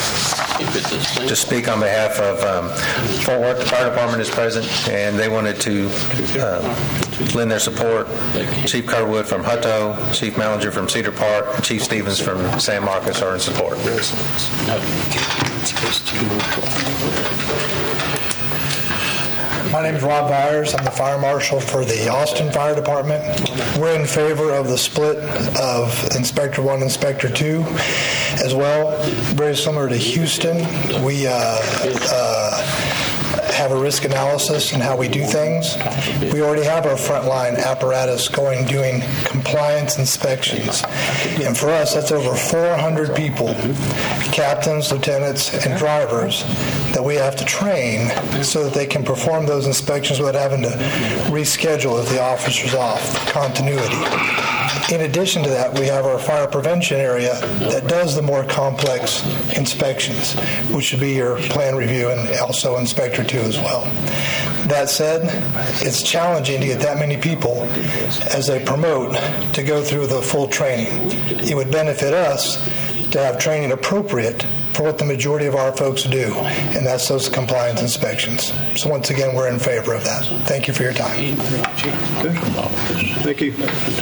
speak on behalf of Fort Worth. The fire department is present, and they wanted to lend their support. Chief Kerwood from Hutto, Chief Mallinger from Cedar Park, Chief Stevens from San Marcos are in support. My name is Rob Byers. I'm the fire marshal for the Austin Fire Department. We're in favor of the split of Inspector 1 and Inspector 2 as well. Very similar to Houston, we have a risk analysis in how we do things. We already have our frontline apparatus doing compliance inspections. And for us, that's over 400 people, captains, lieutenants, and drivers that we have to train so that they can perform those inspections without having to reschedule if the officer's off. Continuity. In addition to that, we have our fire prevention area that does the more complex inspections, which should be your plan review and also Inspector 2 as well. That said, it's challenging to get that many people as they promote to go through the full training. It would benefit us to have training appropriate for what the majority of our folks do, and that's those compliance inspections. So once again, we're in favor of that. Thank you for your time. Thank you.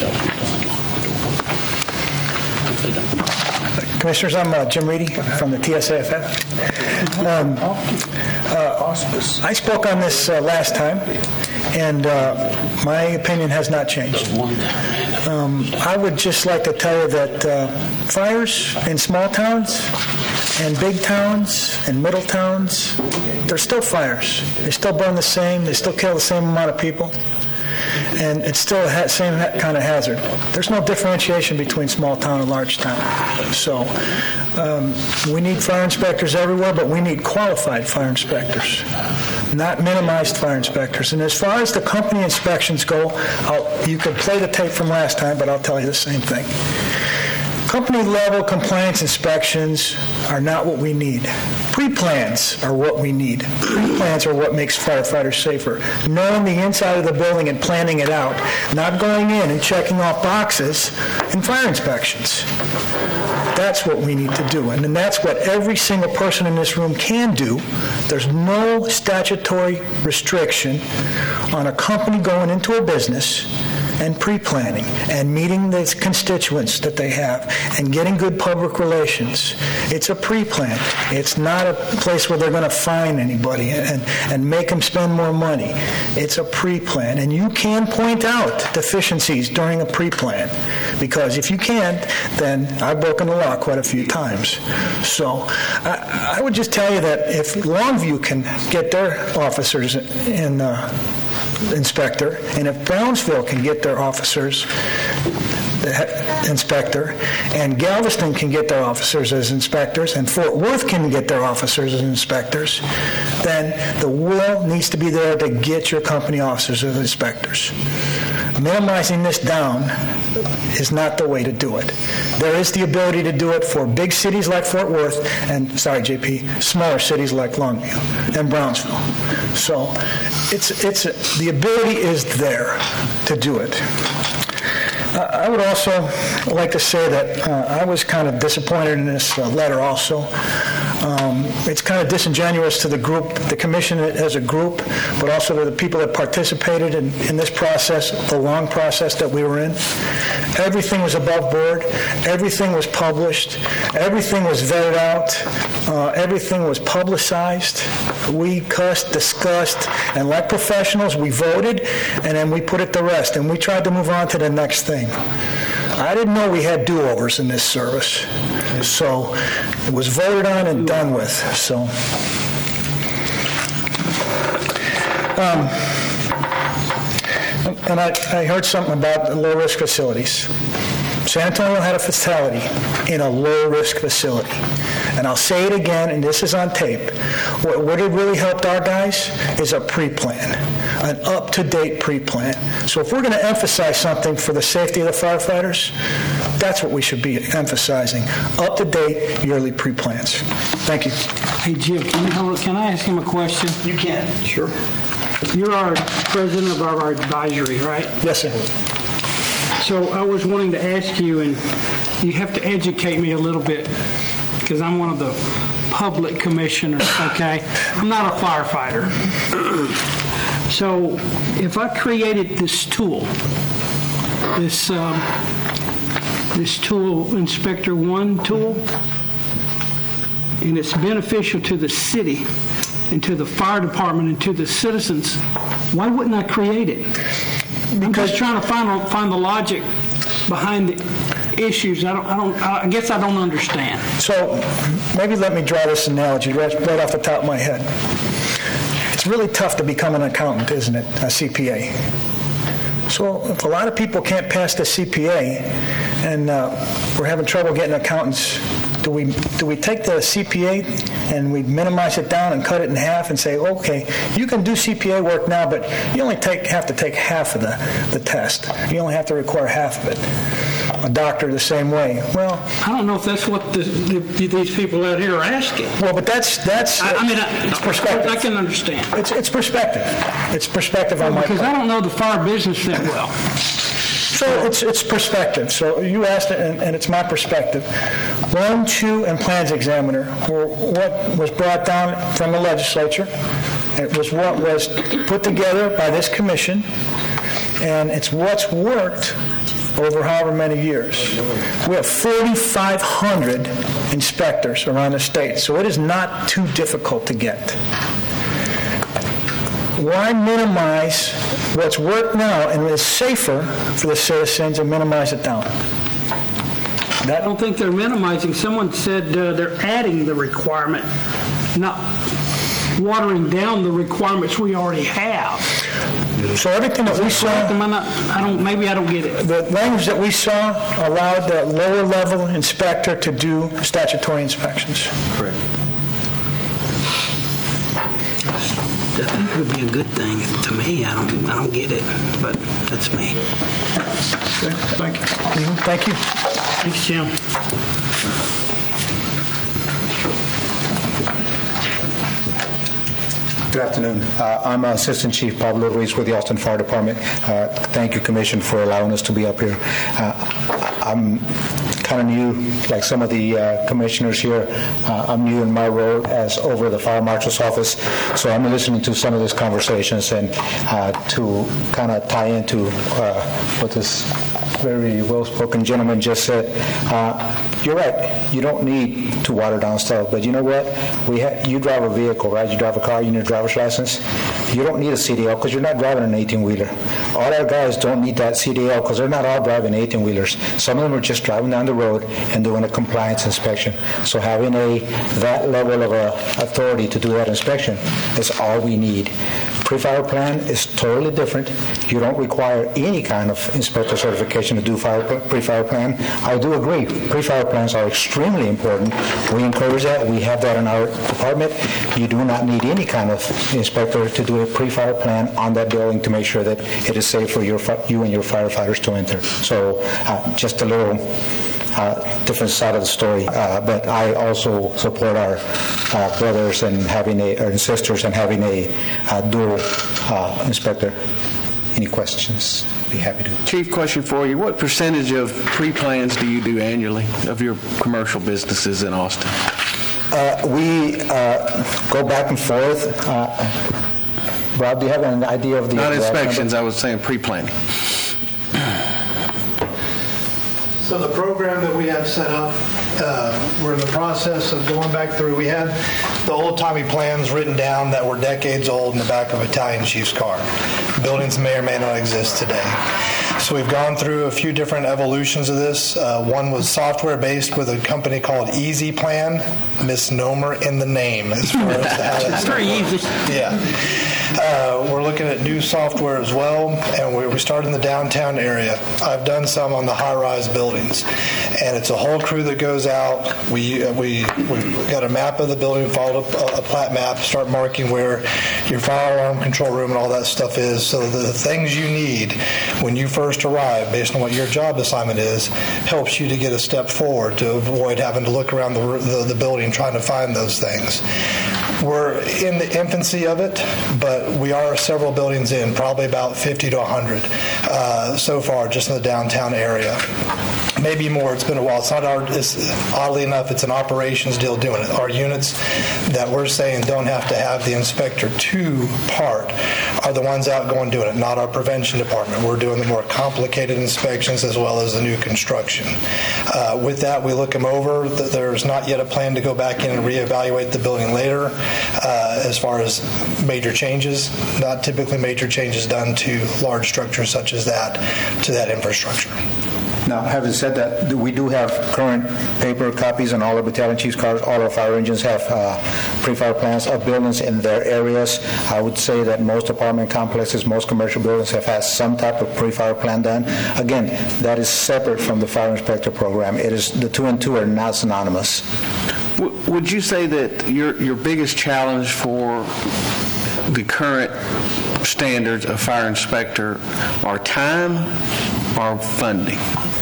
Commissioners, I'm Jim Reedy from the TSAFF. I spoke on this last time, and my opinion has not changed. I would just like to tell you that fires in small towns and big towns and middle towns, they're still fires. They still burn the same. They still kill the same amount of people. And it's still the same kind of hazard. There's no differentiation between small town and large town. So we need fire inspectors everywhere, but we need qualified fire inspectors, not minimized fire inspectors. And as far as the company inspections go, you can play the tape from last time, but I'll tell you the same thing. Company-level compliance inspections are not what we need. Pre-plans are what we need. Pre-plans are what makes firefighters safer. Knowing the inside of the building and planning it out, not going in and checking off boxes in fire inspections. That's what we need to do, and that's what every single person in this room can do. There's no statutory restriction on a company going into a business and pre-planning and meeting the constituents that they have and getting good public relations. It's a pre-plan. It's not a place where they're going to fine anybody and make them spend more money. It's a pre-plan. And you can point out deficiencies during a pre-plan, because if you can't, then I've broken the law quite a few times. So I would just tell you that if Longview can get their officers in inspector, and if Brownsville can get their officers inspector, and Galveston can get their officers as inspectors, and Fort Worth can get their officers as inspectors, then the will needs to be there to get your company officers as inspectors. Minimizing this down is not the way to do it. There is the ability to do it for big cities like Fort Worth and, smaller cities like Longview and Brownsville. So the ability is there to do it. I I would also like to say that I was kind of disappointed in this letter also. It's kind of disingenuous to the group, the commission as a group, but also to the people that participated in this process, the long process that we were in. Everything was above board. Everything was published. Everything was vetted out. Everything was publicized. We discussed, and like professionals, we voted, and then we put it to rest, and we tried to move on to the next thing. I didn't know we had do-overs in this service. So it was voted on and done with. So, and I heard something about low-risk facilities. San Antonio had a fatality in a low-risk facility. And I'll say it again, and this is on tape. What it really helped our guys is a pre-plan, an up-to-date pre-plan. So if we're going to emphasize something for the safety of the firefighters, that's what we should be emphasizing, up-to-date yearly pre-plans. Thank you. Hey, Jim, can I ask him a question? You can. Sure. You're our president of our advisory, right? Yes, sir. So I was wanting to ask you, and you have to educate me a little bit, because I'm one of the public commissioners, okay? I'm not a firefighter. So if I created this tool, this tool, Inspector One tool, and it's beneficial to the city and to the fire department and to the citizens, why wouldn't I create it? I'm just trying to find the logic behind the issues. I guess I don't understand. So maybe let me draw this analogy right off the top of my head. It's really tough to become an accountant, isn't it? A CPA. So if a lot of people can't pass the CPA and we're having trouble getting accountants, do we take the CPA and we minimize it down and cut it in half and say, okay, you can do CPA work now, but you only have to take half of the test. You only have to require half of it. A doctor the same way. Well, I don't know if that's what these people out here are asking. Well, but that's it's perspective. I can understand. It's perspective. It's perspective on my part. Because I don't know the fire business that well. So it's perspective. So you asked it, and it's my perspective. 1, 2, and plans examiner were what was brought down from the legislature. It was what was put together by this commission, and it's what's worked over however many years. We have 4,500 inspectors around the state, so it is not too difficult to get. Why minimize what's worked now and is safer for the citizens and minimize it down? I don't think they're minimizing. Someone said they're adding the requirement, not watering down the requirements we already have. So everything that we saw, maybe I don't get it. The language that we saw allowed the lower level inspector to do statutory inspections. Correct. That would be a good thing to me. I don't get it, but that's me. Okay, thank you. Thank you. Thanks, Jim. Good afternoon. I'm Assistant Chief Pablo Ruiz with the Austin Fire Department. Thank you, Commission, for allowing us to be up here. I'm kind of new, like some of the commissioners here. I'm new in my role as over the Fire Marshal's office, so I'm listening to some of these conversations and to kind of tie into what this very well-spoken gentleman just said. You're right. You don't need to water down stuff, but you know what? You drive a vehicle, right? You drive a car, you need a driver's license. You don't need a CDL because you're not driving an 18-wheeler. All our guys don't need that CDL because they're not all driving 18-wheelers. Some of them are just driving down the road and doing a compliance inspection. So having that level of authority to do that inspection is all we need. Pre-fire plan is totally different. You don't require any kind of inspector certification to do pre-fire plan. I do agree. Pre-fire plans are extremely important. We encourage that. We have that in our department. You do not need any kind of inspector to do a pre-fire plan on that building to make sure that it is safe for you and your firefighters to enter. So just a little different side of the story, but I also support our brothers and and sisters and having a dual inspector. Any questions? be happy to. Chief, question for you. What percentage of pre-plans do you do annually of your commercial businesses in Austin? We go back and forth. Rob, do you have an idea of the... Not inspections, I was saying pre-planning. So the program that we have set up, we're in the process of going back through. We had the old-timey plans written down that were decades old in the back of Italian Chief's car. Buildings may or may not exist today. So we've gone through a few different evolutions of this. One was software-based with a company called Easy Plan, misnomer in the name. As far as how that's very easy. Yeah. We're looking at new software as well, and we start in the downtown area. I've done some on the high-rise buildings, and it's a whole crew that goes out. We got a map of the building, followed a plat map, start marking where your fire alarm control room and all that stuff is. So the things you need when you first arrive, based on what your job assignment is, helps you to get a step forward to avoid having to look around the building trying to find those things. We're in the infancy of it, but we are several buildings in, probably about 50 to 100 so far, just in the downtown area. Maybe more. It's been a while. Oddly enough, it's an operations deal doing it. Our units that we're saying don't have to have the Inspector 2 part are the ones out going doing it, not our prevention department. We're doing the more complicated inspections as well as the new construction. With that, we look them over. There's not yet a plan to go back in and reevaluate the building later as far as major changes. Not typically major changes done to large structures such as that, to that infrastructure. Now, having said that, we do have current paper copies on all of Battalion Chief's cars. All of our engines have pre-fire plans of buildings in their areas. I would say that most apartment complexes, most commercial buildings have had some type of pre-fire plan done. Again, that is separate from the fire inspector program. It is, the two and two are not synonymous. Would you say that your biggest challenge for the current standards of fire inspector are time or funding?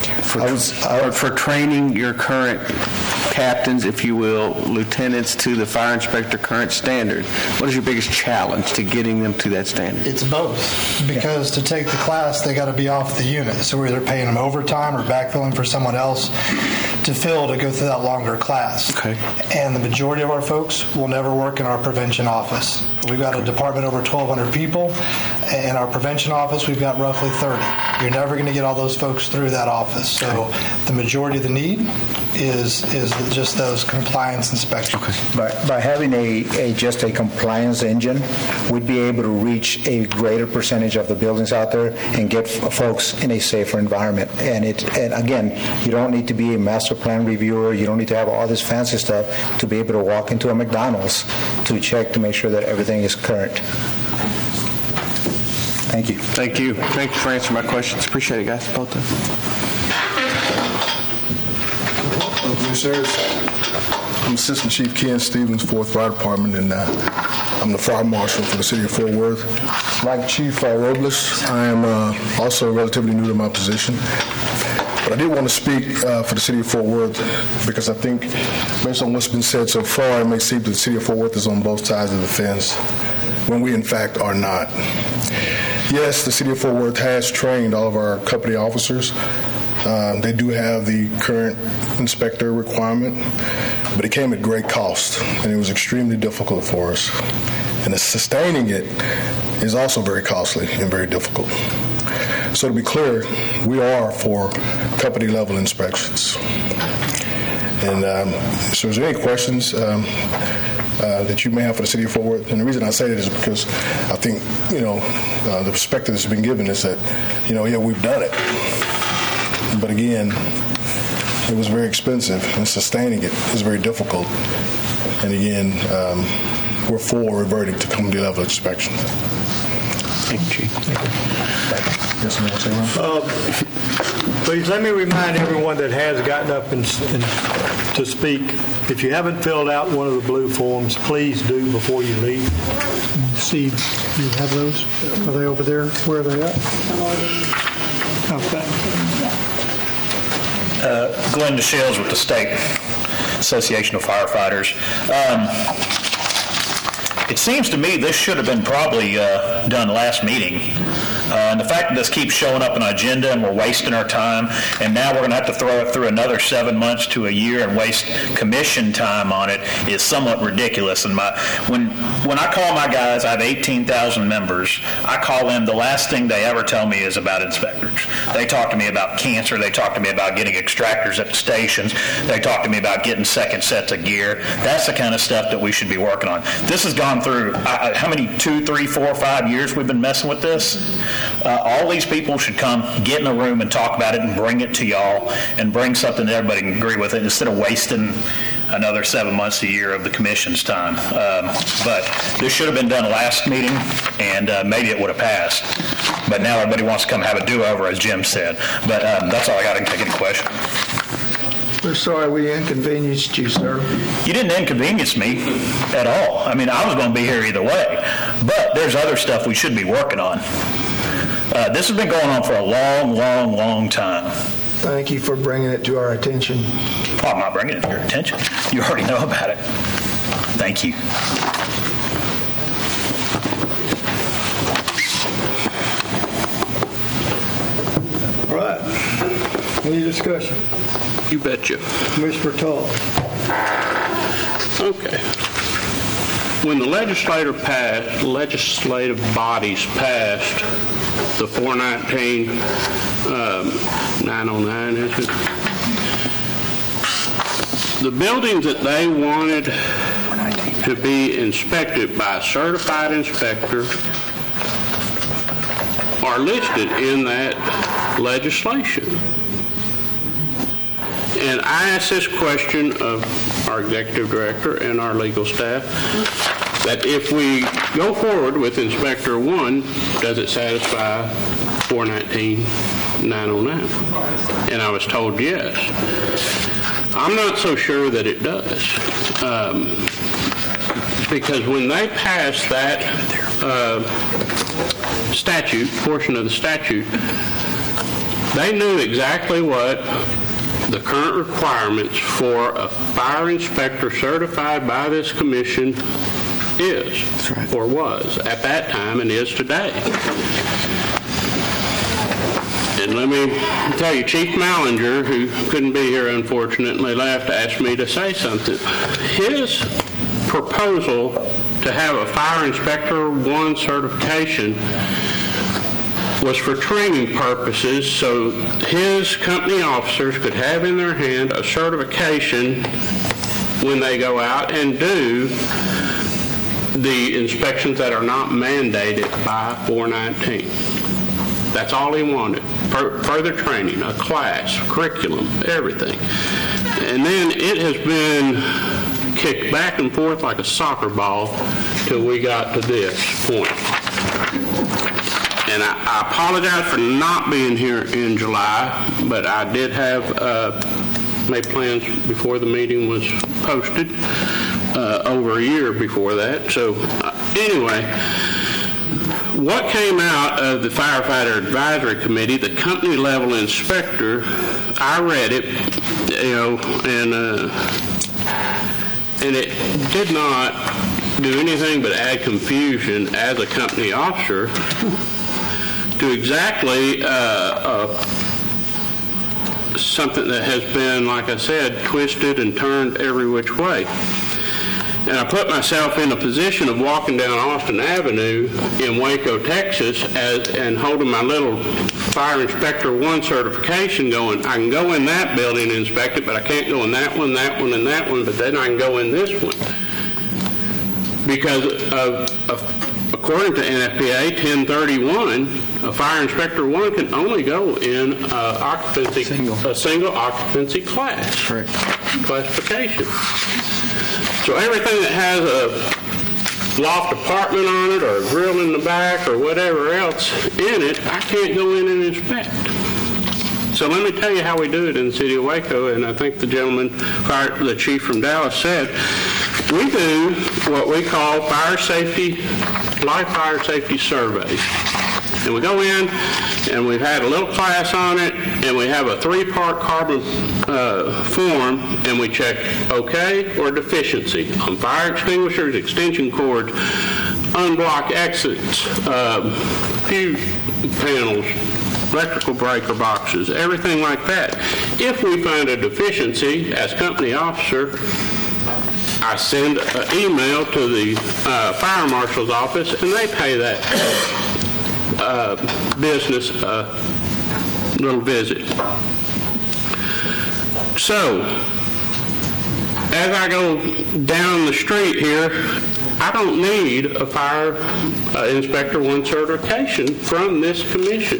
For training your current captains, if you will, lieutenants to the fire inspector current standard, what is your biggest challenge to getting them to that standard? It's both, because to take the class, they got to be off the unit. So we're either paying them overtime or backfilling for someone else to fill to go through that longer class. Okay. And the majority of our folks will never work in our prevention office. We've got a department over 1,200 people. In our prevention office, we've got roughly 30. You're never going to get all those folks through that office. So the majority of the need is just those compliance inspections. By having just a compliance engine, we'd be able to reach a greater percentage of the buildings out there and get folks in a safer environment. And again, you don't need to be a master plan reviewer. You don't need to have all this fancy stuff to be able to walk into a McDonald's to check to make sure that everything is current. Thank you. Thank you. Thank you for answering my questions. Appreciate it, guys. Both of them. Thank you, sirs. I'm Assistant Chief Ken Stevens, 4th Fire Department, and I'm the Fire Marshal for the City of Fort Worth. Like Chief Robles, I am also relatively new to my position. But I did want to speak for the City of Fort Worth because I think, based on what's been said so far, it may seem that the City of Fort Worth is on both sides of the fence, when we in fact are not. Yes, the City of Fort Worth has trained all of our company officers. They do have the current inspector requirement, but it came at great cost, and it was extremely difficult for us. And sustaining it is also very costly and very difficult. So to be clear, we are for company-level inspections. And so is there any questions that you may have for the City of Fort Worth? And the reason I say that is because I think, the perspective that's been given is that, we've done it. But again, it was very expensive, and sustaining it is very difficult. And again, we're for reverting to company-level inspections. Thank you, Chief. Yes, Please let me remind everyone that has gotten up and to speak, if you haven't filled out one of the blue forms, please do before you leave. Steve, you have those? Are they over there? Where are they at? Okay. Glenn DeShields with the State Association of Firefighters. It seems to me this should have been probably done last meeting. And the fact that this keeps showing up on our agenda and we're wasting our time, and now we're going to have to throw it through another 7 months to a year and waste commission time on it is somewhat ridiculous. And when I call my guys, I have 18,000 members. I call them, the last thing they ever tell me is about inspectors. They talk to me about cancer. They talk to me about getting extractors at the stations. They talk to me about getting second sets of gear. That's the kind of stuff that we should be working on. This has gone through, how many, 2, 3, 4, 5 years we've been messing with this? All these people should come, get in a room and talk about it and bring it to y'all and bring something that everybody can agree with it instead of wasting another 7 months a year of the commission's time. But this should have been done last meeting, and maybe it would have passed. But now everybody wants to come have a do-over, as Jim said. But that's all I got. I can take any question. We're sorry we inconvenienced you, sir. You didn't inconvenience me at all. I mean, I was going to be here either way. But there's other stuff we should be working on. This has been going on for a long, long, long time. Thank you for bringing it to our attention. Oh, I'm not bringing it to your attention. You already know about it. Thank you. All right. Any discussion? You betcha. Commissioner Tull. Okay. When the legislative bodies passed the 419-909, is it? The buildings that they wanted to be inspected by a certified inspector are listed in that legislation. And I asked this question of our executive director and our legal staff, that if we go forward with Inspector 1, does it satisfy 419-909? And I was told yes. I'm not so sure that it does. Because when they passed that portion of the statute, they knew exactly what the current requirements for a fire inspector certified by this commission is, or was at that time and is today. And let me tell you, Chief Mallinger, who couldn't be here unfortunately, left, asked me to say something. His proposal to have a Fire Inspector 1 certification was for training purposes, so his company officers could have in their hand a certification when they go out and do the inspections that are not mandated by 419. That's all he wanted. Further training, a class, curriculum, everything. And then it has been kicked back and forth like a soccer ball till we got to this point. And I apologize for not being here in July, but I did have made plans before the meeting was posted, over a year before that. So anyway, what came out of the Firefighter Advisory Committee, the company level inspector, I read it, and it did not do anything but add confusion as a company officer to exactly something that has been, like I said, twisted and turned every which way. And I put myself in a position of walking down Austin Avenue in Waco, Texas, and holding my little Fire Inspector 1 certification going, I can go in that building and inspect it, but I can't go in that one, and that one, but then I can go in this one. Because according to NFPA 1031, a Fire Inspector 1 can only go in a single occupancy class. Correct. Classification. So everything that has a loft apartment on it or a grill in the back or whatever else in it, I can't go in and inspect. So let me tell you how we do it in the city of Waco, and I think the the chief from Dallas said, we do what we call live fire safety surveys. And we go in, and we've had a little class on it, and we have a 3-part carbon form, and we check okay or deficiency on fire extinguishers, extension cords, unblock exits, fuse panels, electrical breaker boxes, everything like that. If we find a deficiency as company officer, I send an email to the fire marshal's office, and they pay that business a little visit. So, as I go down the street here, I don't need a fire inspector 1 certification from this commission.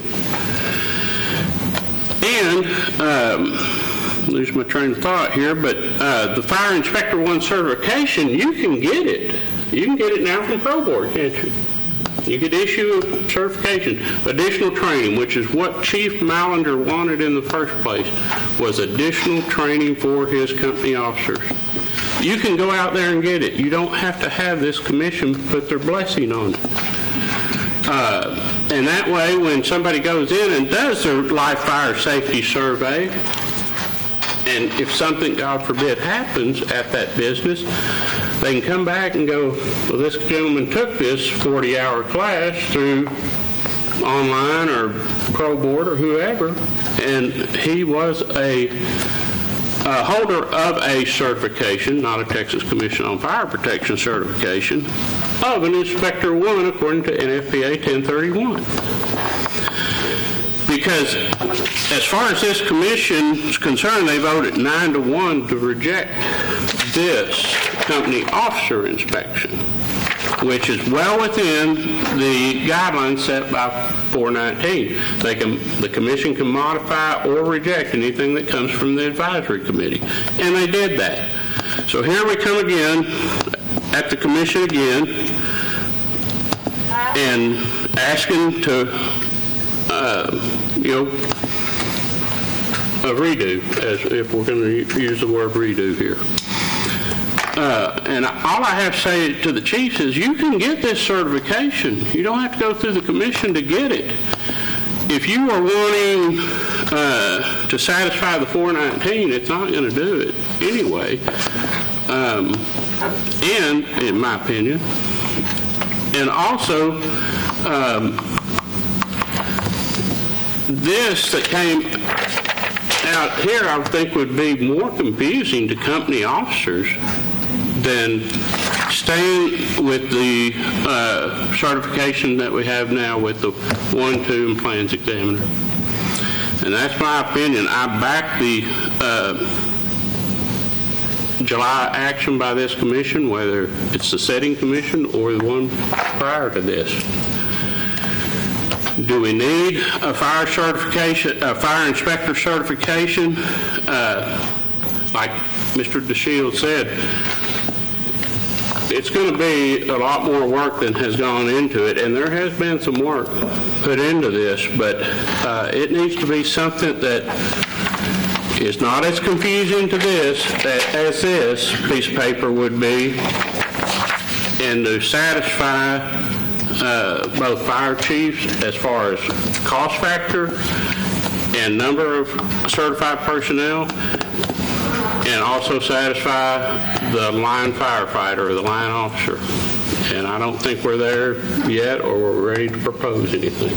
And, lose my train of thought here, but the fire inspector 1 certification, you can get it. You can get it now from Pro Board, can't you? You could issue a certification. Additional training, which is what Chief Mallender wanted in the first place, was additional training for his company officers. You can go out there and get it. You don't have to have this commission put their blessing on it. And that way, when somebody goes in and does their live fire safety survey, and if something, God forbid, happens at that business, they can come back and go, well, this gentleman took this 40-hour class through online or Pro Board or whoever, and he was a holder of a certification, not a Texas Commission on Fire Protection certification, of an Inspector 1 according to NFPA 1031. Because as far as this commission is concerned, they voted 9-1 to reject this company officer inspection, which is well within the guidelines set by 419. The commission can modify or reject anything that comes from the advisory committee, and they did that. So here we come again at the commission again and asking to a redo, as if we're going to use the word redo here. And all I have to say to the chiefs is you can get this certification. You don't have to go through the commission to get it. If you are wanting to satisfy the 419, it's not going to do it anyway. And, in my opinion, and also, this that came out here, I would think, would be more confusing to company officers than staying with the certification that we have now with the 1, 2, and plans examiner. And that's my opinion. I back the July action by this commission, whether it's the setting commission or the one prior to this. Do we need a fire certification, a fire inspector certification? Like Mr. DeShields said, it's going to be a lot more work than has gone into it, and there has been some work put into this, but it needs to be something that is not as confusing to this as this piece of paper would be, and to satisfy both fire chiefs as far as cost factor and number of certified personnel, and also satisfy the line firefighter or the line officer. And I don't think we're there yet, or we're ready to propose anything.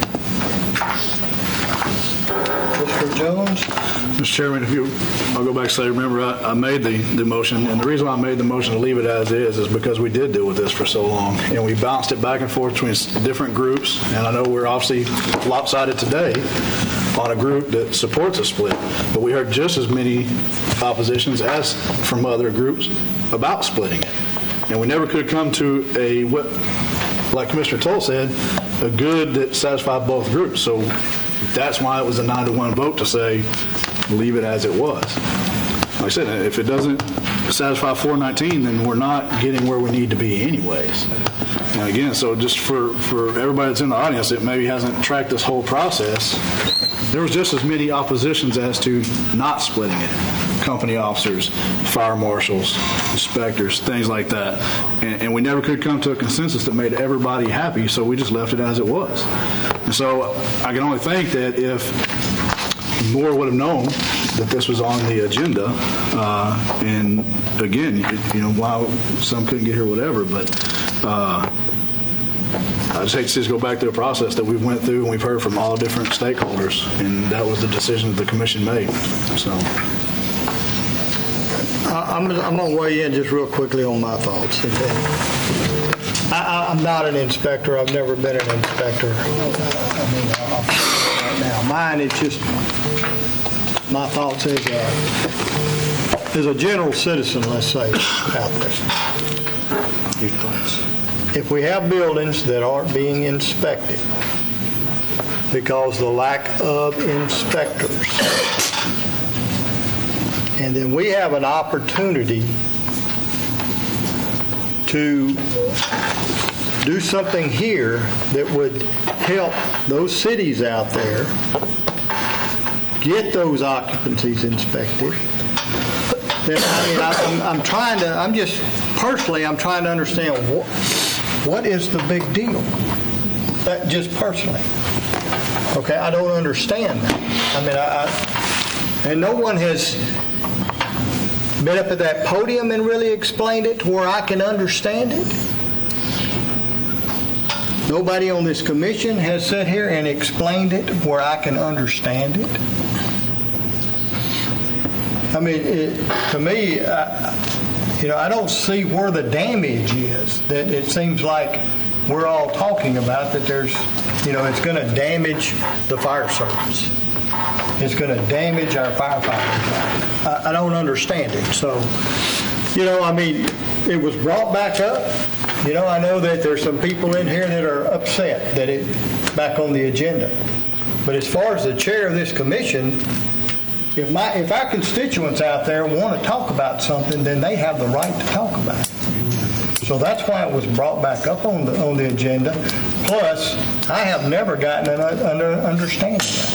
Mr. Jones? Mr. Chairman, I'll go back and say, remember, I made the motion, and the reason why I made the motion to leave it as is because we did deal with this for so long, and we bounced it back and forth between different groups, and I know we're obviously lopsided today on a group that supports a split, but we heard just as many oppositions as from other groups about splitting it, and we never could come to what, like Commissioner Toll said, a good that satisfied both groups. So that's why it was a 9-1 vote to say leave it as it was. Like I said, if it doesn't satisfy 419, then we're not getting where we need to be anyways. And again, so just for everybody that's in the audience that maybe hasn't tracked this whole process, there was just as many oppositions as to not splitting it. Company officers, fire marshals, inspectors, things like that. And we never could come to a consensus that made everybody happy, so we just left it as it was. And so I can only think that if more would have known that this was on the agenda, and again, why some couldn't get here, whatever, but I just hate to see us go back through a process that we went through and we've heard from all different stakeholders, and that was the decision that the commission made. So I'm going to weigh in just real quickly on my thoughts. I'm not an inspector. I've never been an inspector. Right now, mine is just my thoughts as a general citizen, let's say, out there. Your thoughts. If we have buildings that aren't being inspected because the lack of inspectors, and then we have an opportunity to do something here that would help those cities out there get those occupancies inspected, then I'm trying to understand what is the big deal? That just personally. Okay, I don't understand that. And no one has been up at that podium and really explained it to where I can understand it. Nobody on this commission has sat here and explained it where I can understand it. To me, I don't see where the damage is that it seems like we're all talking about, that there's, it's going to damage the fire service. It's going to damage our firefighters. I don't understand it. So, it was brought back up. I know that there's some people in here that are upset that it's back on the agenda. But as far as the chair of this commission, if our constituents out there want to talk about something, then they have the right to talk about it. So that's why it was brought back up on the agenda. Plus, I have never gotten an understanding of it.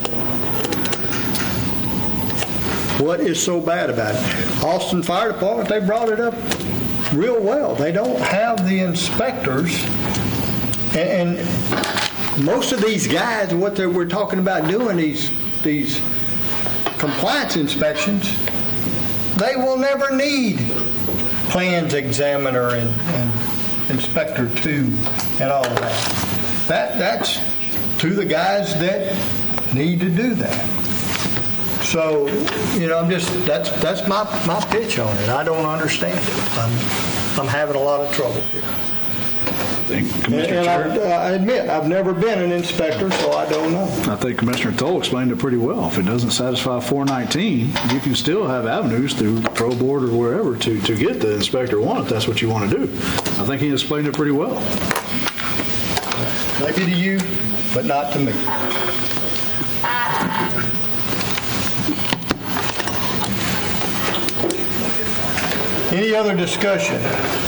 What is so bad about it? Austin Fire Department, they brought it up real well. They don't have the inspectors, and most of these guys, what we're talking about doing, these compliance inspections, they will never need plans examiner and inspector 2 and all of that. That's to the guys that need to do that. So, that's my pitch on it. I don't understand it. I'm having a lot of trouble here. I admit, I've never been an inspector, so I don't know. I think Commissioner Toll explained it pretty well. If it doesn't satisfy 419, you can still have avenues through Pro Board or wherever to get the Inspector 1 if that's what you want to do. I think he explained it pretty well. Maybe to you, but not to me. Any other discussion?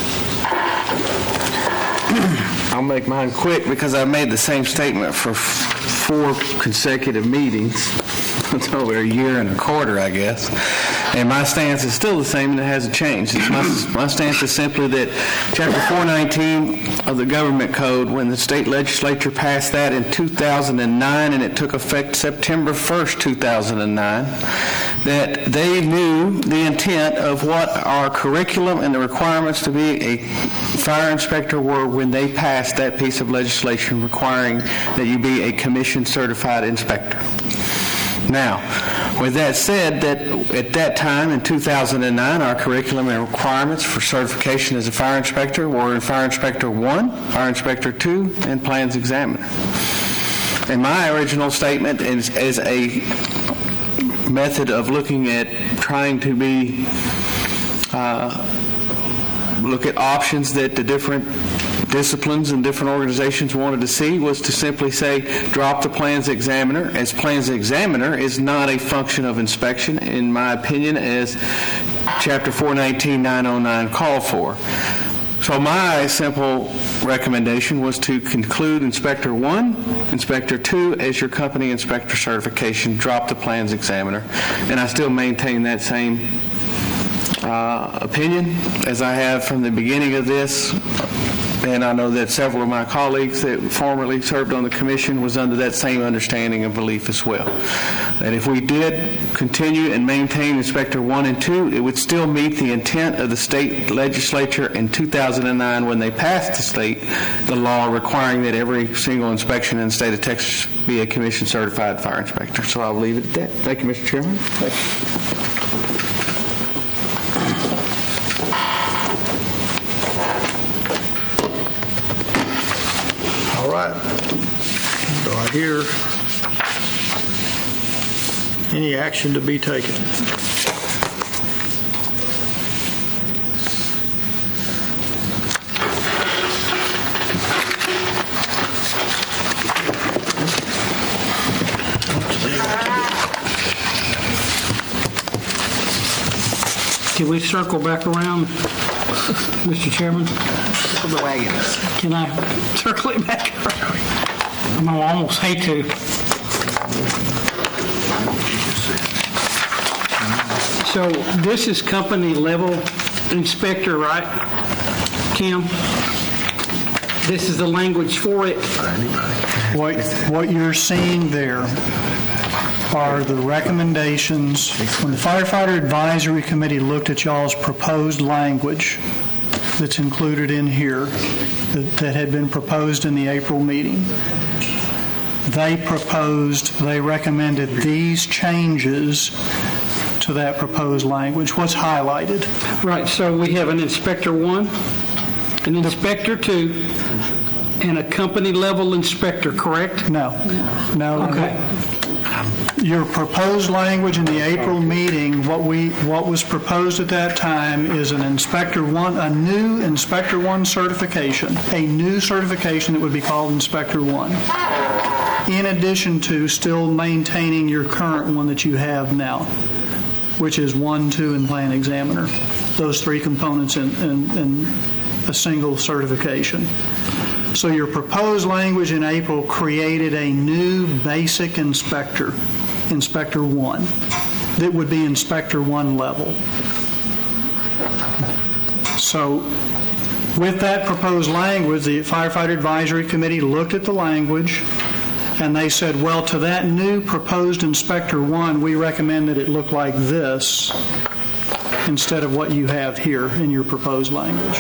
I'll make mine quick because I made the same statement for 4 consecutive meetings. It's over a year and a quarter, I guess. And my stance is still the same, and it hasn't changed. My stance is simply that Chapter 419 of the Government Code, when the state legislature passed that in 2009, and it took effect September 1st, 2009, that they knew the intent of what our curriculum and the requirements to be a fire inspector were when they passed that piece of legislation requiring that you be a commission certified inspector. Now, with that said, that at that time in 2009, our curriculum and requirements for certification as a fire inspector were in Fire Inspector 1, Fire Inspector 2, and Plans Examiner. And my original statement is as a method of looking at trying to be look at options that the different disciplines and different organizations wanted to see was to simply say drop the plans examiner, as plans examiner is not a function of inspection, in my opinion, as Chapter 419-909 called for. So my simple recommendation was to conclude Inspector 1, Inspector 2 as your company inspector certification, drop the plans examiner, and I still maintain that same opinion as I have from the beginning of this and I know that several of my colleagues that formerly served on the commission was under that same understanding and belief as well. That if we did continue and maintain Inspector 1 and 2, it would still meet the intent of the state legislature in 2009 when they passed the law requiring that every single inspection in the state of Texas be a commission-certified fire inspector. So I'll leave it at that. Thank you, Mr. Chairman. Thank you. All right. Do I hear any action to be taken? Can we circle back around, Mr. Chairman? The wagons. Can I circle it back around? I almost hate to. So this is company level inspector, right, Kim? This is the language for it. What you're seeing there are the recommendations. When the Firefighter Advisory Committee looked at y'all's proposed language that's included in here, that had been proposed in the April meeting, they recommended these changes to that proposed language. What's highlighted? Right, so we have an Inspector 1, an Inspector 2, and a company level inspector, correct? No. Okay. Your proposed language in the April meeting, what was proposed at that time is an Inspector 1, a new Inspector 1 certification, a new certification that would be called Inspector 1, in addition to still maintaining your current one that you have now, which is 1, 2, and Plan Examiner. Those three components in a single certification. So your proposed language in April created a new basic inspector, Inspector 1, that would be Inspector 1 level. So with that proposed language, the Firefighter Advisory Committee looked at the language and they said, well, to that new proposed Inspector 1, we recommend that it look like this instead of what you have here in your proposed language.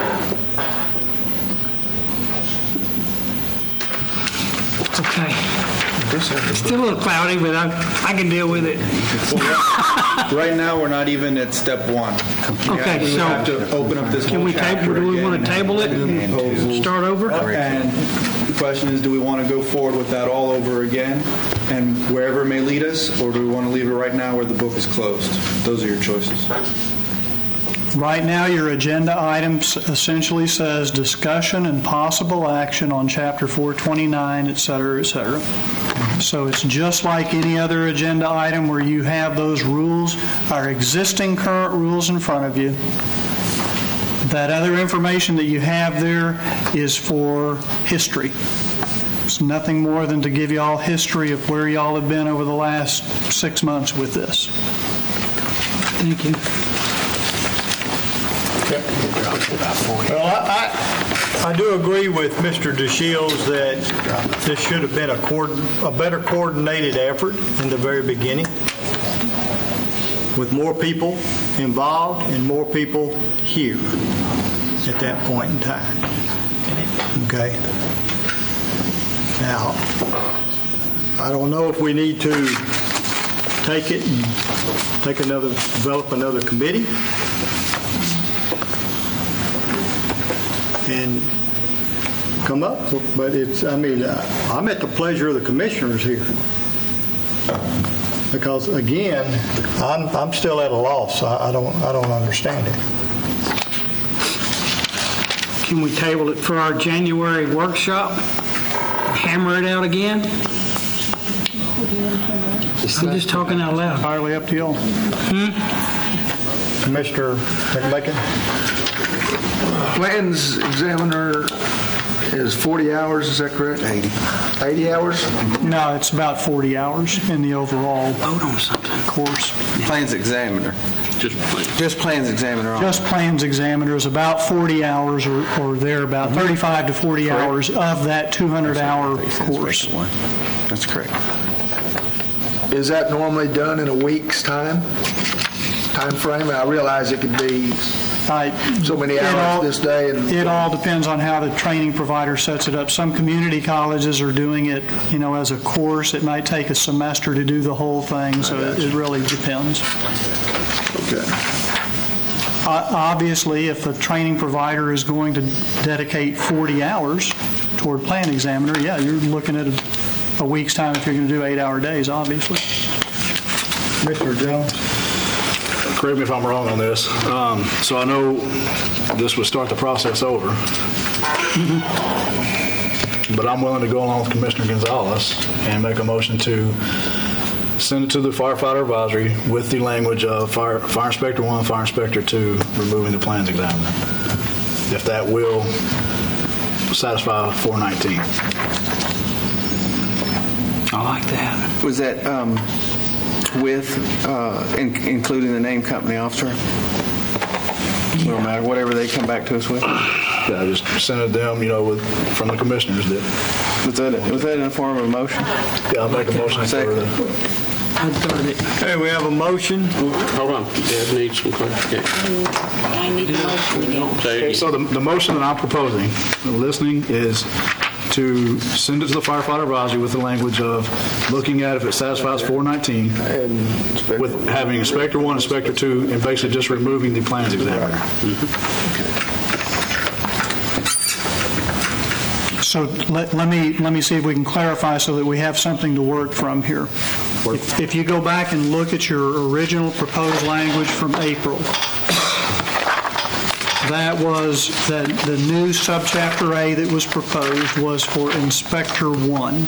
Okay. Still a little cloudy, but I can deal with it. Right now, we're not even at step 1. Okay, we so have to open up this can whole we chapter do we again. want to table it and start over? And the question is, do we want to go forward with that all over again and wherever it may lead us, or do we want to leave it right now where the book is closed? Those are your choices. Right now, your agenda item essentially says discussion and possible action on Chapter 429, et cetera, et cetera. So it's just like any other agenda item where you have those rules, our existing current rules in front of you. That other information that you have there is for history. It's nothing more than to give you all history of where y'all have been over the last 6 months with this. Thank you. Well, I do agree with Mr. DeShields that this should have been a better coordinated effort in the very beginning, with more people involved and more people here at that point in time. Okay? Now, I don't know if we need to take it and develop another committee and come up, but I'm at the pleasure of the commissioners here, because again, I'm still at a loss. I don't understand it. Can we table it for our January workshop? Hammer it out again? I'm just talking out loud. Entirely up to you. Mr. McMakin? Plans examiner is 40 hours, is that correct? 80 hours? No, it's about 40 hours in the overall vote on something course. Plans examiner. Just plans examiner. Just plans examiners, about 40 hours or there, about 35 to 40 hours of that 200-hour course. That's correct. Is that normally done in a week's time frame? I realize it could be so many hours this day. It all depends on how the training provider sets it up. Some community colleges are doing it, as a course. It might take a semester to do the whole thing, so it really depends. Okay. Obviously, if a training provider is going to dedicate 40 hours toward plan examiner, yeah, you're looking at a week's time if you're going to do 8-hour days, obviously. Mr. Jones? Correct me if I'm wrong on this. So I know this would start the process over. But I'm willing to go along with Commissioner Gonzalez and make a motion to send it to the firefighter advisory with the language of Fire Inspector 1, Fire Inspector 2, removing the plans examiner. If that will satisfy 419. I like that. Was that with including the named company officer? No matter whatever they come back to us with. Yeah, I just send it to them, from the commissioners. Was that in the form of a motion? Yeah, I'll make a motion. Second. Okay, we have a motion. Hold on. Dad needs some clarification. I need a motion. Okay, so the motion that I'm proposing, listening, is to send it to the firefighter advisory with the language of looking at if it satisfies 419 with having Inspector 1, Inspector 2, and basically just removing the plans examiner. So let me see if we can clarify so that we have something to work from here. If you go back and look at your original proposed language from April, that was that the new subchapter A that was proposed was for Inspector 1.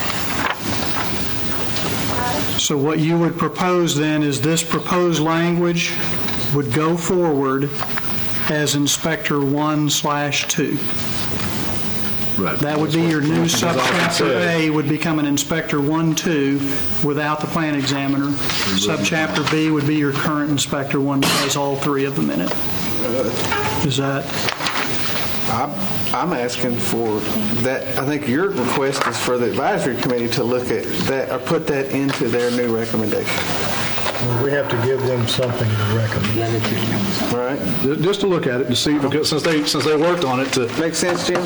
So what you would propose then is this proposed language would go forward as Inspector 1/2. Right. That would be your new subchapter A would become an Inspector 1/2 without the plan examiner. Subchapter B would be your current Inspector 1 that has all three of them in it. Is that? I'm asking for that. I think your request is for the advisory committee to look at that or put that into their new recommendation. We have to give them something to recommend. Right. Just to look at it to see, because since they worked on it, to make sense, Jim.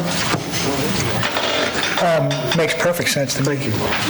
Makes perfect sense to me.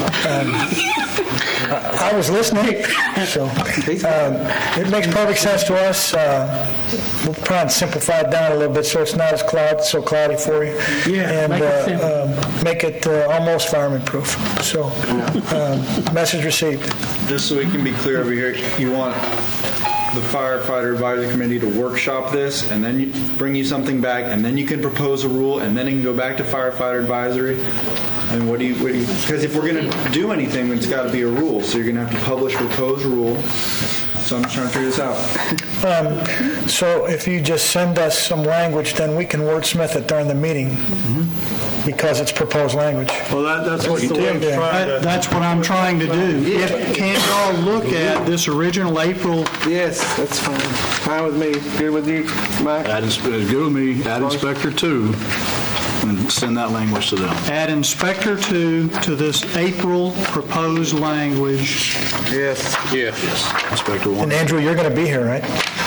I was listening, so it makes perfect sense to us. We'll try and simplify it down a little bit so it's not as cloudy for you. Yeah, and make it make it almost fireman-proof. So, message received. Just so we can be clear over here, you want the firefighter advisory committee to workshop this and then bring you something back, and then you can propose a rule, and then it can go back to firefighter advisory. And what do you? Because if we're going to do anything, it's got to be a rule. So you're going to have to publish a proposed rule. So I'm just trying to figure this out. So if you just send us some language, then we can wordsmith it during the meeting. Because it's proposed language. Well, that's what Tim's trying to... That's what I'm trying to do. Can't y'all look at this original April? Yes, that's fine. Fine with me. Good with you, Mike? It's good with me. Add Inspector 2 and send that language to them. Add Inspector 2 to this April proposed language. Yes. Yes. Inspector 1. And Andrew, you're going to be here, right?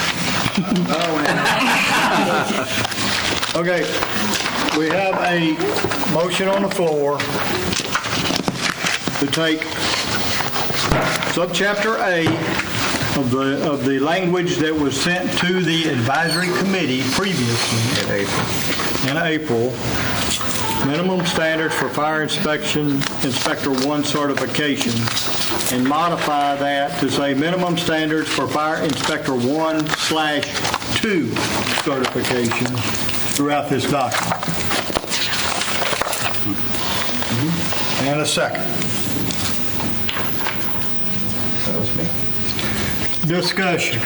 Okay. We have a motion on the floor to take subchapter A of the language that was sent to the advisory committee previously in April, minimum standards for fire inspection, Inspector 1 certification, and modify that to say minimum standards for fire inspector 1/2 certification throughout this document. And a second. That was me. Discussion.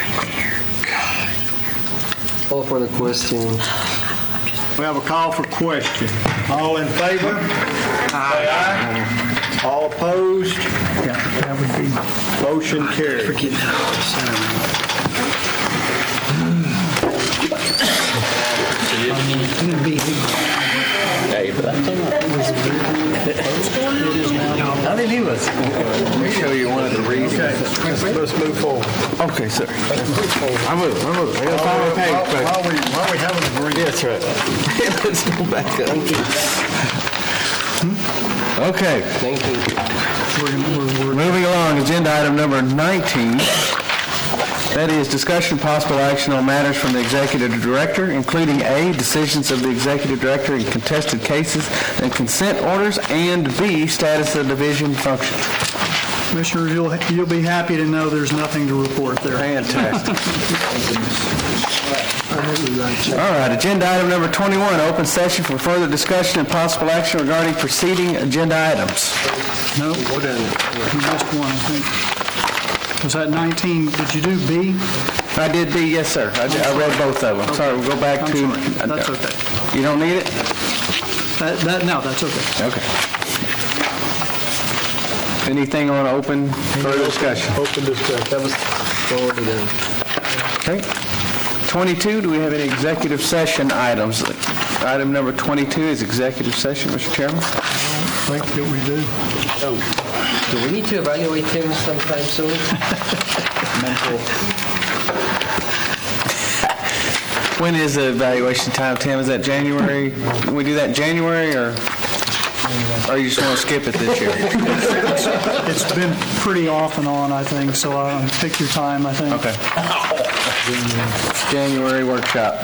Call for the question. We have a call for question. All in favor? Say aye. All opposed? Yeah, that would be. Motion carried. Forget that. Hey, but that's all right. How did he was? Let me show you one of the reasons. Let's move forward. Okay, sir. I move. I got to find my page. While we have an agreement. That's right. Let's go back up. Okay. Thank you. Moving along, agenda item number 19. That is discussion possible action on matters from the executive director, including A, decisions of the executive director in contested cases and consent orders, and B, status of division function. Commissioners, you'll be happy to know there's nothing to report there. Fantastic. All right, agenda item number 21, open session for further discussion and possible action regarding preceding agenda items. No, you missed one, I think. Was that 19? Did you do B? I did B, yes, sir. I read both of them. Okay. Sorry, we'll go back I'm to... sorry. That's okay. You don't need it? No, that's okay. Okay. Anything on open further discussion? Open discussion. That was already done. Okay. 22, do we have any executive session items? Item number 22 is executive session, Mr. Chairman. I think that we do. Do we need to evaluate him sometime soon? When is the evaluation time, Tim? Is that January? Can we do that in January, or you just want to skip it this year? It's been pretty off and on, I think, so pick your time, I think. Okay. January workshop.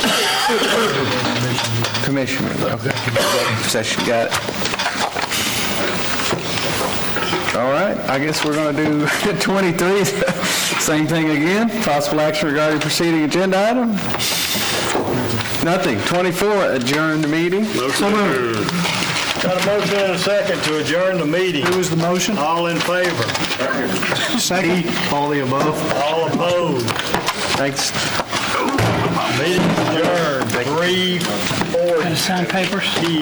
Commissioner. Okay. Session, got it. All right, I guess we're going to do 23, same thing again. Possible action regarding preceding agenda item. Nothing. 24, adjourn the meeting. Got a motion and a second to adjourn the meeting. Who was the motion? All in favor? Second. All the above. All opposed? Thanks. Meeting adjourned. 3:40. Sign papers?